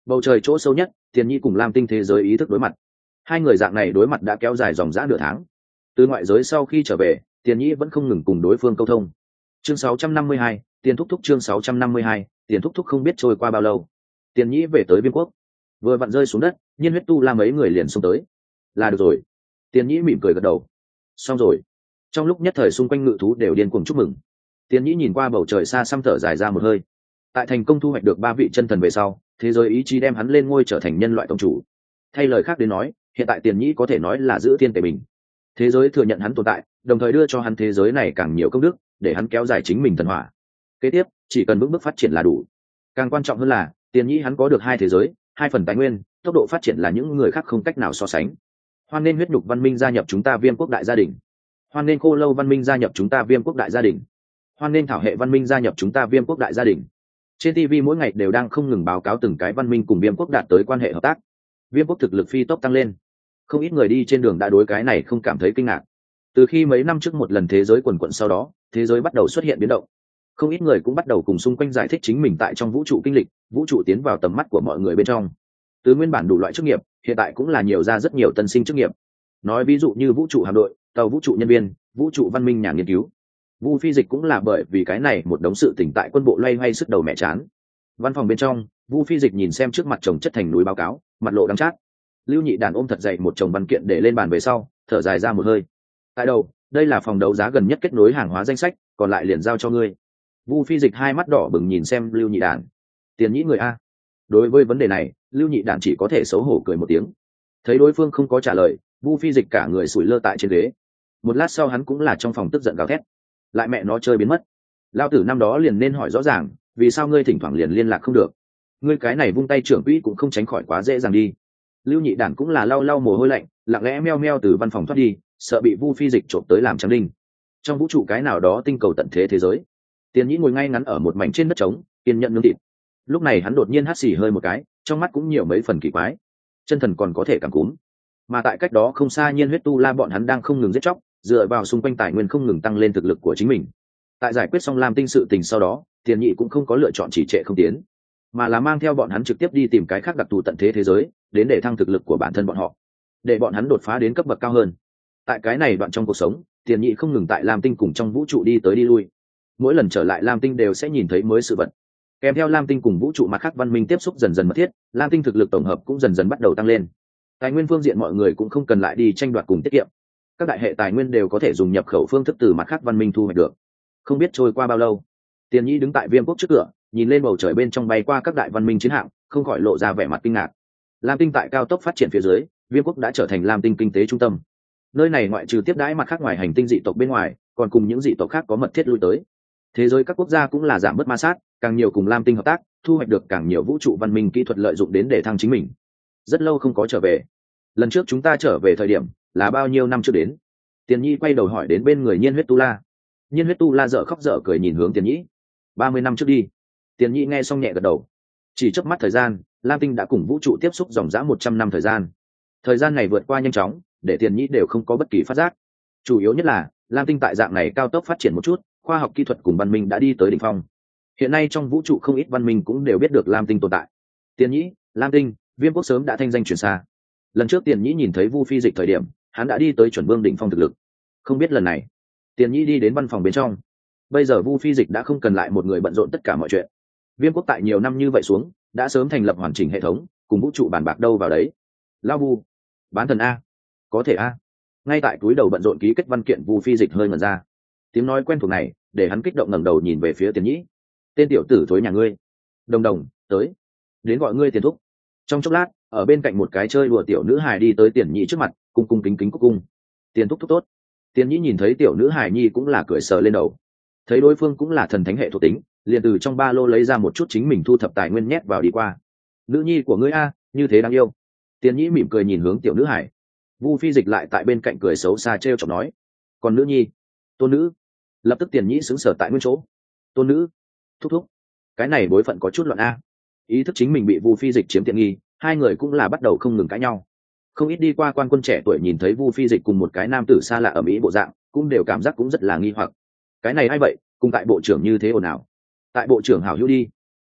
Bầu trời chỗ sâu nhất, Tiền Nhĩ cùng Lam Tinh thế giới ý thức đối mặt. Hai người dạng này đối mặt đã kéo dài dòng dã nửa tháng. Từ ngoại giới sau khi trở về, Tiền Nhĩ vẫn không ngừng cùng đối phương câu thông. Chương 652, Tiền thúc thúc. Chương 652, Tiền thúc thúc. Không biết trôi qua bao lâu, Tiền Nhĩ về tới Viêm Quốc. Vừa vặn rơi xuống đất, Nhiên Huyết Tu La mấy người liền xông tới. Là được rồi. Tiền Nhĩ mỉm cười gật đầu. Xong rồi. Trong lúc nhất thời xung quanh ngự thú đều điên cuồng chúc mừng. Tiền Nhĩ nhìn qua bầu trời xa xăm thở dài ra một hơi. Tại thành công thu hoạch được 3 vị chân thần về sau, thế giới ý chí đem hắn lên ngôi trở thành nhân loại tông chủ. Thay lời khác đến nói, hiện tại Tiền Nhĩ có thể nói là giữ thiên tề bình. Thế giới thừa nhận hắn tồn tại, đồng thời đưa cho hắn thế giới này càng nhiều công đức, để hắn kéo dài chính mình thần hỏa. Kế tiếp, chỉ cần bước phát triển là đủ. Càng quan trọng hơn là, Tiền Nhĩ hắn có được 2 thế giới, 2 phần tài nguyên, tốc độ phát triển là những người khác không cách nào so sánh. Hoan nên huyết nhục văn minh gia nhập chúng ta Viêm Quốc đại gia đình. Hoan nên khô lâu văn minh gia nhập chúng ta Viêm Quốc đại gia đình. Hoan nên thảo hệ văn minh gia nhập chúng ta Viêm Quốc đại gia đình. Trên TV mỗi ngày đều đang không ngừng báo cáo từng cái văn minh cùng Viêm Quốc đạt tới quan hệ hợp tác. Viêm Quốc thực lực phi tốc tăng lên. Không ít người đi trên đường đã đối cái này không cảm thấy kinh ngạc. Từ khi mấy năm trước một lần thế giới quần quận sau đó, thế giới bắt đầu xuất hiện biến động. Không ít người cũng bắt đầu cùng xung quanh giải thích chính mình tại trong vũ trụ kinh lịch, vũ trụ tiến vào tầm mắt của mọi người bên trong. Từ nguyên bản đủ loại chức nghiệp, hiện tại cũng là nhiều ra rất nhiều tân sinh chức nghiệp. Nói ví dụ như vũ trụ hạm đội, tàu vũ trụ nhân viên, vũ trụ văn minh nhà nghiên cứu. Vu Phi Dịch cũng là bởi vì cái này một đống sự tỉnh tại quân bộ loay hoay sức đầu mẹ chán. Văn phòng bên trong, Vu Phi Dịch nhìn xem trước mặt chồng chất thành núi báo cáo, mặt lộ đắng chát. Lưu Nhị Đàn ôm thật dậy một chồng văn kiện để lên bàn về sau, thở dài ra một hơi. Tại đâu, đây là phòng đấu giá gần nhất kết nối hàng hóa danh sách, còn lại liền giao cho ngươi. Vu Phi Dịch hai mắt đỏ bừng nhìn xem Lưu Nhị Đàn. Tiền Nhĩ người a. Đối với vấn đề này, Lưu Nhị Đàn chỉ có thể xấu hổ cười một tiếng. Thấy đối phương không có trả lời, Vu Phi Dịch cả người sủi lơ tại trên ghế. Một lát sau hắn cũng là trong phòng tức giận gào thét. Lại mẹ nó chơi biến mất. Lao tử năm đó liền nên hỏi rõ ràng, vì sao ngươi thỉnh thoảng liền liên lạc không được? Ngươi cái này vung tay trưởng quỹ cũng không tránh khỏi quá dễ dàng đi. Lưu Nhị Đản cũng là lau lau mồ hôi lạnh, lặng lẽ meo meo từ văn phòng thoát đi, sợ bị Vu Phi Dịch trộm tới làm trắng đinh. Trong vũ trụ cái nào đó tinh cầu tận thế thế giới, Tiền Nhĩ ngồi ngay ngắn ở một mảnh trên đất trống, kiên nhận nướng thịt. Lúc này hắn đột nhiên hắt xì hơi một cái, trong mắt cũng nhiều mấy phần kỳ quái. Chân thần còn có thể cảm cúm, mà tại cách đó không xa Nhiên Huyết Tu La bọn hắn đang không ngừng giết chóc, dựa vào xung quanh tài nguyên không ngừng tăng lên thực lực của chính mình. Tại giải quyết xong Lam Tinh sự tình sau đó, Tiền Nhĩ cũng không có lựa chọn chỉ trệ không tiến, mà là mang theo bọn hắn trực tiếp đi tìm cái khác đặc thù tận thế thế giới, đến để thăng thực lực của bản thân bọn họ, để bọn hắn đột phá đến cấp bậc cao hơn. Tại cái này đoạn trong cuộc sống, Tiền Nhĩ không ngừng tại Lam Tinh cùng trong vũ trụ đi tới đi lui. Mỗi lần trở lại Lam Tinh đều sẽ nhìn thấy mới sự vật. Kèm theo Lam Tinh cùng vũ trụ mặt khác văn minh tiếp xúc dần dần mật thiết, Lam Tinh thực lực tổng hợp cũng dần dần bắt đầu tăng lên. Tài nguyên phương diện mọi người cũng không cần lại đi tranh đoạt cùng tiết kiệm. Các đại hệ tài nguyên đều có thể dùng nhập khẩu phương thức từ mặt khác văn minh thu hoạch được. Không biết trôi qua bao lâu, Tiền Nhĩ đứng tại Viêm Quốc trước cửa, nhìn lên bầu trời bên trong bay qua các đại văn minh chiến hạm, không khỏi lộ ra vẻ mặt kinh ngạc. Lam Tinh tại cao tốc phát triển phía dưới, Viêm Quốc đã trở thành Lam Tinh kinh tế trung tâm. Nơi này ngoại trừ tiếp đãi mặt khác ngoài hành tinh dị tộc bên ngoài, còn cùng những dị tộc khác có mật thiết lui tới. Thế giới các quốc gia cũng là giảm bớt ma sát, càng nhiều cùng Lam Tinh hợp tác, thu hoạch được càng nhiều vũ trụ văn minh kỹ thuật lợi dụng đến để thăng chính mình. Rất lâu không có trở về. Lần trước chúng ta trở về thời điểm là bao nhiêu năm trước đến? Tiền Nhĩ quay đầu hỏi đến bên người Nhiên Huyết Tu La. Nhiên Huyết Tu La dở khóc dở cười nhìn hướng Tiền Nhĩ. 30 năm trước đi. Tiền Nhĩ nghe xong nhẹ gật đầu. Chỉ chớp mắt thời gian, Lam Tinh đã cùng vũ trụ tiếp xúc dòng dã 100 năm thời gian. Thời gian này vượt qua nhanh chóng, để Tiền Nhĩ đều không có bất kỳ phát giác. Chủ yếu nhất là Lam Tinh tại dạng này cao tốc phát triển một chút, khoa học kỹ thuật cùng văn minh đã đi tới đỉnh phong. Hiện nay trong vũ trụ không ít văn minh cũng đều biết được Lam Tinh tồn tại. Tiền Nhĩ, Lam Tinh, Viêm Quốc sớm đã thanh danh truyền xa. Lần trước Tiền Nhĩ nhìn thấy Vu Phi Dịch thời điểm, hắn đã đi tới chuẩn vương đỉnh phong thực lực. Không biết lần này, Tiền Nhĩ đi đến văn phòng bên trong. Bây giờ Vu Phi Dịch đã không cần lại một người bận rộn tất cả mọi chuyện. Viêm Quốc tại nhiều năm như vậy xuống, đã sớm thành lập hoàn chỉnh hệ thống, cùng vũ trụ bàn bạc đâu vào đấy. Lao Vu, bán thần a, có thể a. Ngay tại túi đầu bận rộn ký kết văn kiện, Vu Phi Dịch hơi ngẩn ra. Tiếng nói quen thuộc này, để hắn kích động ngẩng đầu nhìn về phía Tiền Nhĩ. Tên tiểu tử thối nhà ngươi, Đồng Đồng, tới, đến gọi ngươi Tiền thúc. Trong chốc lát, ở bên cạnh một cái chơi đùa tiểu nữ hài đi tới Tiền Nhĩ trước mặt, cung cung kính kính cúc cung. Tiền thúc thúc tốt. Tiền Nhĩ nhìn thấy tiểu nữ hài nhi cũng là cười sờ lên đầu. Thấy đối phương cũng là thần thánh hệ thuộc tính, liền từ trong ba lô lấy ra một chút chính mình thu thập tài nguyên nhét vào đi qua. Nữ nhi của ngươi a, như thế đáng yêu. Tiền Nhĩ mỉm cười nhìn hướng tiểu nữ hài. Vu Phi Dịch lại tại bên cạnh cười xấu xa trêu chọc nói, còn nữ nhi, tôn nữ. Lập tức Tiền Nhĩ sững sờ tại nguyên chỗ. Tôn nữ, thúc thúc, cái này bối phận có chút loạn a. Ý thức chính mình bị Vu Phi Dịch chiếm tiện nghi, hai người cũng là bắt đầu không ngừng cãi nhau. Không ít đi qua quan quân trẻ tuổi nhìn thấy Vu Phi Dịch cùng một cái nam tử xa lạ ở Mỹ bộ dạng, cũng đều cảm giác cũng rất là nghi hoặc. Cái này ai vậy, cùng tại bộ trưởng như thế ồn ào. Tại bộ trưởng hảo hữu đi.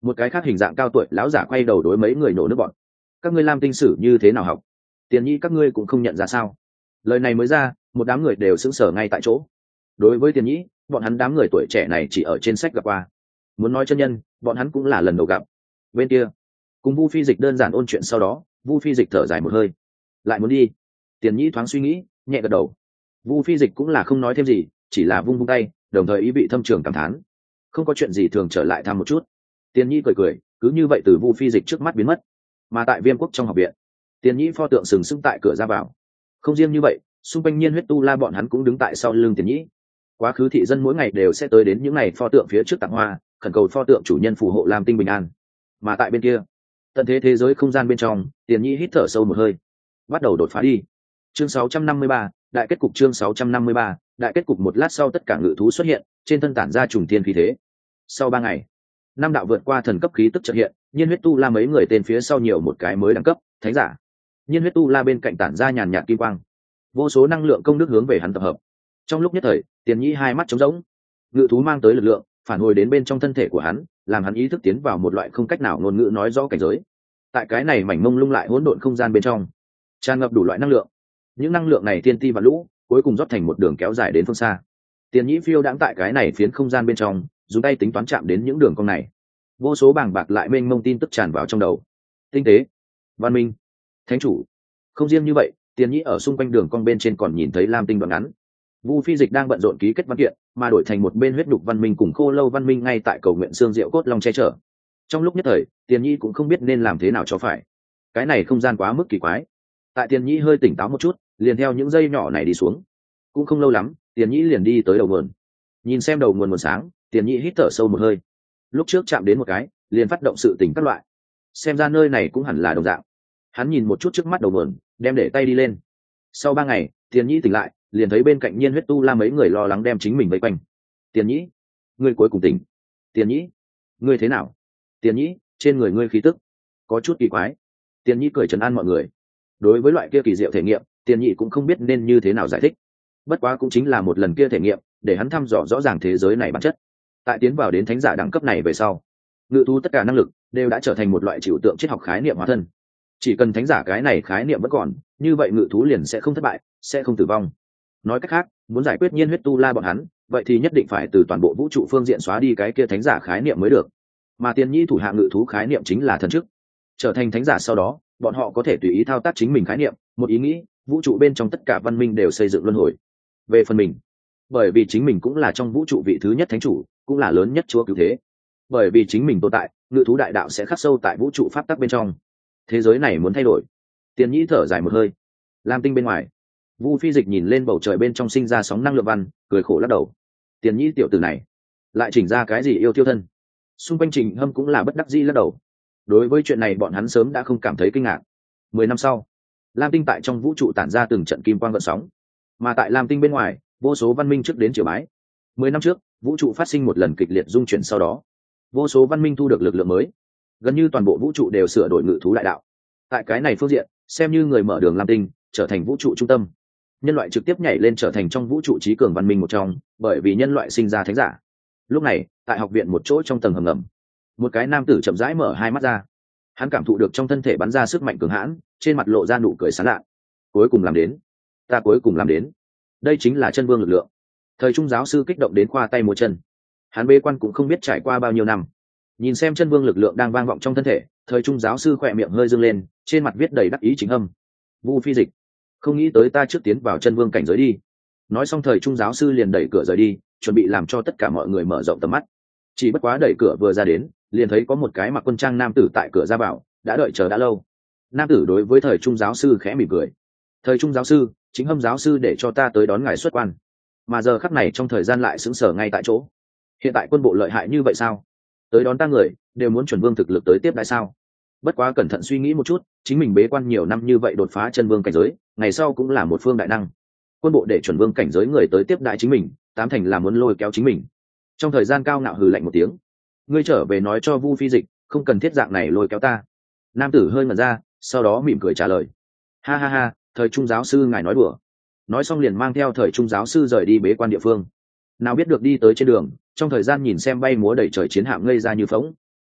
Một cái khác hình dạng cao tuổi lão giả quay đầu đối mấy người nổ nước bọn. Các ngươi Lam Tinh sử như thế nào học? Tiền Nhĩ các ngươi cũng không nhận ra sao? Lời này mới ra, một đám người đều sững sờ ngay tại chỗ. Đối với Tiền Nhĩ, bọn hắn đám người tuổi trẻ này chỉ ở trên sách gặp qua. Muốn nói chân nhân, bọn hắn cũng là lần đầu gặp. Bên kia, cùng Vu Phi Dịch đơn giản ôn chuyện sau đó, Vu Phi Dịch thở dài một hơi. Lại muốn đi. Tiền Nhĩ thoáng suy nghĩ, nhẹ gật đầu. Vu Phi Dịch cũng là không nói thêm gì, chỉ là vung vung tay, đồng thời ý vị thâm trường cảm thán. Không có chuyện gì thường trở lại thăm một chút. Tiền Nhĩ cười cười, cứ như vậy từ Vu Phi Dịch trước mắt biến mất. Mà tại Viêm Quốc trong học viện, Tiền Nhĩ pho tượng sừng sững tại cửa ra vào. Không riêng như vậy, xung quanh Nhiên Huyết Tu La bọn hắn cũng đứng tại sau lưng Tiền Nhĩ. Quá khứ thị dân mỗi ngày đều sẽ tới đến những này pho tượng phía trước tặng hoa, khẩn cầu pho tượng chủ nhân phù hộ Lam Tinh bình an. Mà tại bên kia, tận thế thế giới không gian bên trong, Tiền Nhĩ hít thở sâu một hơi, bắt đầu đột phá đi. Chương 653, đại kết cục. Chương 653, đại kết cục. Một lát sau tất cả ngự thú xuất hiện, trên thân tản ra trùng thiên khí thế. Sau 3 ngày, năm đạo vượt qua thần cấp khí tức chợt hiện, Nhiên Huyết Tu La mấy người tên phía sau nhiều một cái mới đẳng cấp, thánh giả. Nhiên Huyết Tu La bên cạnh tản ra nhàn nhạt kim quang, vô số năng lượng công đức hướng về hắn tập hợp. Trong lúc nhất thời, Tiền Nhĩ hai mắt trống rỗng, ngự thú mang tới lực lượng phản hồi đến bên trong thân thể của hắn, làm hắn ý thức tiến vào một loại không cách nào ngôn ngữ nói rõ cảnh giới. Tại cái này mảnh mông lung lại hỗn độn không gian bên trong, tràn ngập đủ loại năng lượng. Những năng lượng này tiên ti và lũ, cuối cùng rót thành một đường kéo dài đến phương xa. Tiền Nhĩ phiêu đãng tại cái này phiến không gian bên trong, dùng tay tính toán chạm đến những đường cong này. Vô số bàng bạc lại mênh mông tin tức tràn vào trong đầu. Tinh tế, văn minh, thánh chủ. Không riêng như vậy, Tiền Nhĩ ở xung quanh đường cong bên trên còn nhìn thấy Lam Tinh đoạn ngắn. Vu Phi Dịch đang bận rộn ký kết văn kiện, mà đổi thành một bên huyết đục văn minh cùng khô lâu văn minh ngay tại cầu nguyện xương diệu cốt long che chở. Trong lúc nhất thời, Tiền Nhĩ cũng không biết nên làm thế nào cho phải. Cái này không gian quá mức kỳ quái. Tại Tiền Nhĩ hơi tỉnh táo một chút, liền theo những dây nhỏ này đi xuống. Cũng không lâu lắm, Tiền Nhĩ liền đi tới đầu nguồn. Nhìn xem đầu nguồn nguồn sáng, Tiền Nhĩ hít thở sâu một hơi. Lúc trước chạm đến một cái, liền phát động sự tỉnh các loại. Xem ra nơi này cũng hẳn là đồng dạng. Hắn nhìn một chút trước mắt đầu nguồn, đem để tay đi lên. Sau 3 ngày, Tiền Nhĩ tỉnh lại, liền thấy bên cạnh Nhiên Huyết Tu La mấy người lo lắng đem chính mình vây quanh. Tiền Nhĩ, ngươi cuối cùng tỉnh. Tiền Nhĩ, ngươi thế nào? Tiền Nhĩ, trên người ngươi khí tức có chút kỳ quái. Tiền Nhĩ cười trấn an mọi người. Đối với loại kia kỳ diệu thể nghiệm, Tiền Nhĩ cũng không biết nên như thế nào giải thích. Bất quá cũng chính là một lần kia thể nghiệm, để hắn thăm dò rõ ràng thế giới này bản chất. Tại tiến vào đến thánh giả đẳng cấp này về sau, ngự thú tất cả năng lực đều đã trở thành một loại trừu tượng triết học khái niệm hóa thân. Chỉ cần thánh giả cái này khái niệm vẫn còn, như vậy ngự thú liền sẽ không thất bại, sẽ không tử vong. Nói cách khác, muốn giải quyết Nhiên Huyết Tu La bọn hắn, vậy thì nhất định phải từ toàn bộ vũ trụ phương diện xóa đi cái kia thánh giả khái niệm mới được. Mà Tiền Nhĩ thủ hạ ngự thú khái niệm chính là thần chức. Trở thành thánh giả sau đó, bọn họ có thể tùy ý thao tác chính mình khái niệm, một ý nghĩ, vũ trụ bên trong tất cả văn minh đều xây dựng luân hồi. Về phần mình, bởi vì chính mình cũng là trong vũ trụ vị thứ nhất thánh chủ, cũng là lớn nhất chúa cứu thế. Bởi vì chính mình tồn tại, ngự thú đại đạo sẽ khắc sâu tại vũ trụ pháp tắc bên trong. Thế giới này muốn thay đổi. Tiền Nhĩ thở dài một hơi. Lam Tinh bên ngoài, Vu Phi Dịch nhìn lên bầu trời bên trong sinh ra sóng năng lượng văn, cười khổ lắc đầu. Tiền Nhĩ tiểu tử này, lại chỉnh ra cái gì yêu tiêu thân? Xung quanh Trình Hâm cũng là bất đắc dĩ lắc đầu. Đối với chuyện này bọn hắn sớm đã không cảm thấy kinh ngạc. 10 năm sau, Lam Tinh tại trong vũ trụ tản ra từng trận kim quang gợn sóng, mà tại Lam Tinh bên ngoài, vô số văn minh trước đến triều bái. 10 năm trước, vũ trụ phát sinh một lần kịch liệt dung chuyển, sau đó, vô số văn minh thu được lực lượng mới, gần như toàn bộ vũ trụ đều sửa đổi ngự thú đại đạo. Tại cái này phương diện, xem như người mở đường Lam Tinh trở thành vũ trụ trung tâm. Nhân loại trực tiếp nhảy lên trở thành trong vũ trụ trí cường văn minh một trong, bởi vì nhân loại sinh ra thánh giả. Lúc này, tại học viện một chỗ trong tầng hầm ngầm, một cái nam tử chậm rãi mở hai mắt ra. Hắn cảm thụ được trong thân thể bắn ra sức mạnh cường hãn, trên mặt lộ ra nụ cười sán lạ. Cuối cùng làm đến, ta cuối cùng làm đến. Đây chính là chân vương lực lượng. Thời trung giáo sư kích động đến khoa tay múa chân. Hắn bế quan cũng không biết trải qua bao nhiêu năm, nhìn xem chân vương lực lượng đang vang vọng trong thân thể, thời trung giáo sư khỏe miệng hơi dương lên, trên mặt viết đầy đắc ý chính âm. Vu Phi Dịch, không nghĩ tới ta trước tiến vào chân vương cảnh giới đi. Nói xong thời trung giáo sư liền đẩy cửa rời đi, chuẩn bị làm cho tất cả mọi người mở rộng tầm mắt. Chỉ bất quá đẩy cửa vừa ra đến, liền thấy có một cái mặc quân trang nam tử tại cửa ra vào, đã đợi chờ đã lâu. Nam tử đối với thời trung giáo sư khẽ mỉm cười. Thời trung giáo sư, chính hâm giáo sư để cho ta tới đón ngài xuất quan. Mà giờ khắc này trong thời gian lại sững sờ ngay tại chỗ. Hiện tại quân bộ lợi hại như vậy sao? Tới đón ta người đều muốn chuẩn vương thực lực tới tiếp đại sao? Bất quá cẩn thận suy nghĩ một chút, chính mình bế quan nhiều năm như vậy đột phá chân vương cảnh giới, ngày sau cũng là một phương đại năng. Quân bộ để chuẩn vương cảnh giới người tới tiếp đại chính mình, tám thành là muốn lôi kéo chính mình. Trong thời gian cao ngạo hừ lạnh một tiếng, ngươi trở về nói cho Vu Phi Dịch, không cần thiết dạng này lôi kéo ta. Nam tử hơi ngẩn ra, sau đó mỉm cười trả lời. Ha ha ha, thời trung giáo sư ngài nói đùa. Nói xong liền mang theo thời trung giáo sư rời đi bế quan địa phương. Nào biết được đi tới trên đường, trong thời gian nhìn xem bay múa đầy trời chiến hạm ngây ra như phóng.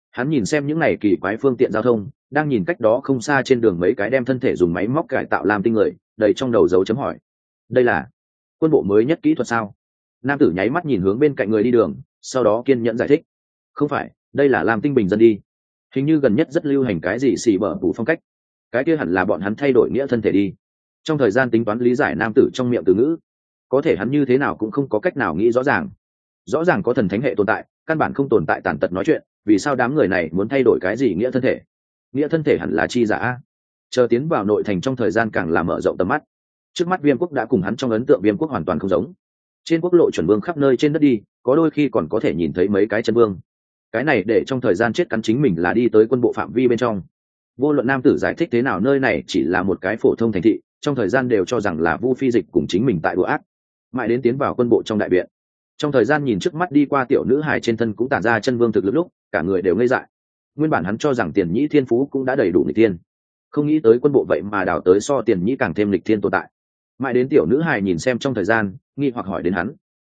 Hắn nhìn xem những này kỳ quái phương tiện giao thông, đang nhìn cách đó không xa trên đường mấy cái đem thân thể dùng máy móc cải tạo làm tinh người, đầy trong đầu dấu chấm hỏi. Đây là quân bộ mới nhất kỹ thuật sao? Nam tử nháy mắt nhìn hướng bên cạnh người đi đường, sau đó kiên nhẫn giải thích. Không phải, đây là làm tinh bình dân đi. Hình như gần nhất rất lưu hành cái gì xì bở phủ phong cách. Cái kia hẳn là bọn hắn thay đổi nghĩa thân thể đi. Trong thời gian tính toán lý giải nam tử trong miệng từ ngữ, có thể hắn như thế nào cũng không có cách nào nghĩ rõ ràng. Rõ ràng có thần thánh hệ tồn tại, căn bản không tồn tại tàn tật nói chuyện, vì sao đám người này muốn thay đổi cái gì nghĩa thân thể? Nghĩa thân thể hẳn là chi giả. Chờ tiến vào nội thành trong thời gian càng là mở rộng tầm mắt. Trước mắt Viêm quốc đã cùng hắn trong ấn tượng Viêm quốc hoàn toàn không giống. Trên quốc lộ chuẩn vương khắp nơi trên đất đi, có đôi khi còn có thể nhìn thấy mấy cái chân vương. Cái này để trong thời gian chết cắn chính mình là đi tới quân bộ phạm vi bên trong. Vô luận nam tử giải thích thế nào, nơi này chỉ là một cái phổ thông thành thị, trong thời gian đều cho rằng là Vu Phi Dịch cùng chính mình tại đùa ác. Mãi đến tiến vào quân bộ trong đại viện, trong thời gian nhìn trước mắt đi qua tiểu nữ hài trên thân cũng tản ra chân vương thực lực lúc, cả người đều ngây dại. Nguyên bản hắn cho rằng Tiền Nhĩ thiên phú cũng đã đầy đủ nghịch thiên, không nghĩ tới quân bộ vậy mà đào tới so Tiền Nhĩ càng thêm nghịch thiên tồn tại. Mãi đến tiểu nữ hài nhìn xem trong thời gian, nghi hoặc hỏi đến hắn: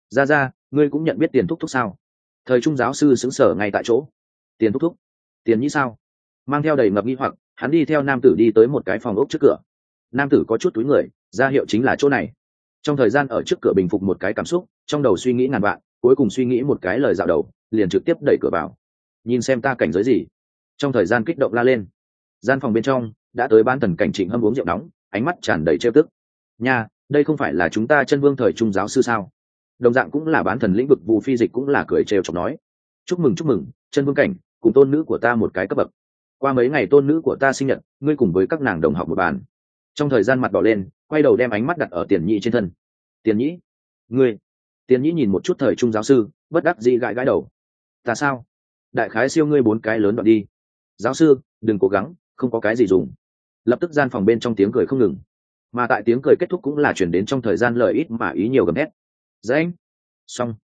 ra ngươi cũng nhận biết Tiền thúc thúc sao? Thời trung giáo sư sững sờ ngay tại chỗ. Tiền thúc thúc? Tiền Nhĩ sao? Mang theo đầy ngập nghi hoặc, hắn đi theo nam tử đi tới một cái phòng ốc trước cửa. Nam tử có chút túi người, ra hiệu chính là chỗ này. Trong thời gian ở trước cửa bình phục một cái cảm xúc, trong đầu suy nghĩ ngàn vạn, cuối cùng suy nghĩ một cái lời dạo đầu, liền trực tiếp đẩy cửa vào. Nhìn xem ta cảnh giới gì? Trong thời gian kích động la lên. Gian phòng bên trong đã tới ban thần cảnh Trịnh Hâm uống rượu nóng, ánh mắt tràn đầy trêu tức. Nha, đây không phải là chúng ta chân vương thời trung giáo sư sao? Đồng dạng cũng là bán thần lĩnh vực Vu Phi Dịch cũng là cười trêu chọc nói. Chúc mừng, chân vương cảnh, cùng tôn nữ của ta một cái cấp bậc. Qua mấy ngày tôn nữ của ta sinh nhật, ngươi cùng với các nàng đồng học một bàn. Trong thời gian mặt đỏ lên, quay đầu đem ánh mắt đặt ở Tiền Nhĩ trên thân. Tiền Nhĩ, ngươi? Tiền Nhĩ nhìn một chút thời trung giáo sư, bất đắc dĩ gãi gãi đầu. Ta sao? Đại khái siêu ngươi 4 cái lớn đoạn đi. Giáo sư, đừng cố gắng, không có cái gì dùng. Lập tức gian phòng bên trong tiếng cười không ngừng, mà tại tiếng cười kết thúc cũng là chuyển đến trong thời gian lời ít mà ý nhiều gầm hét. Dạ anh. Xong.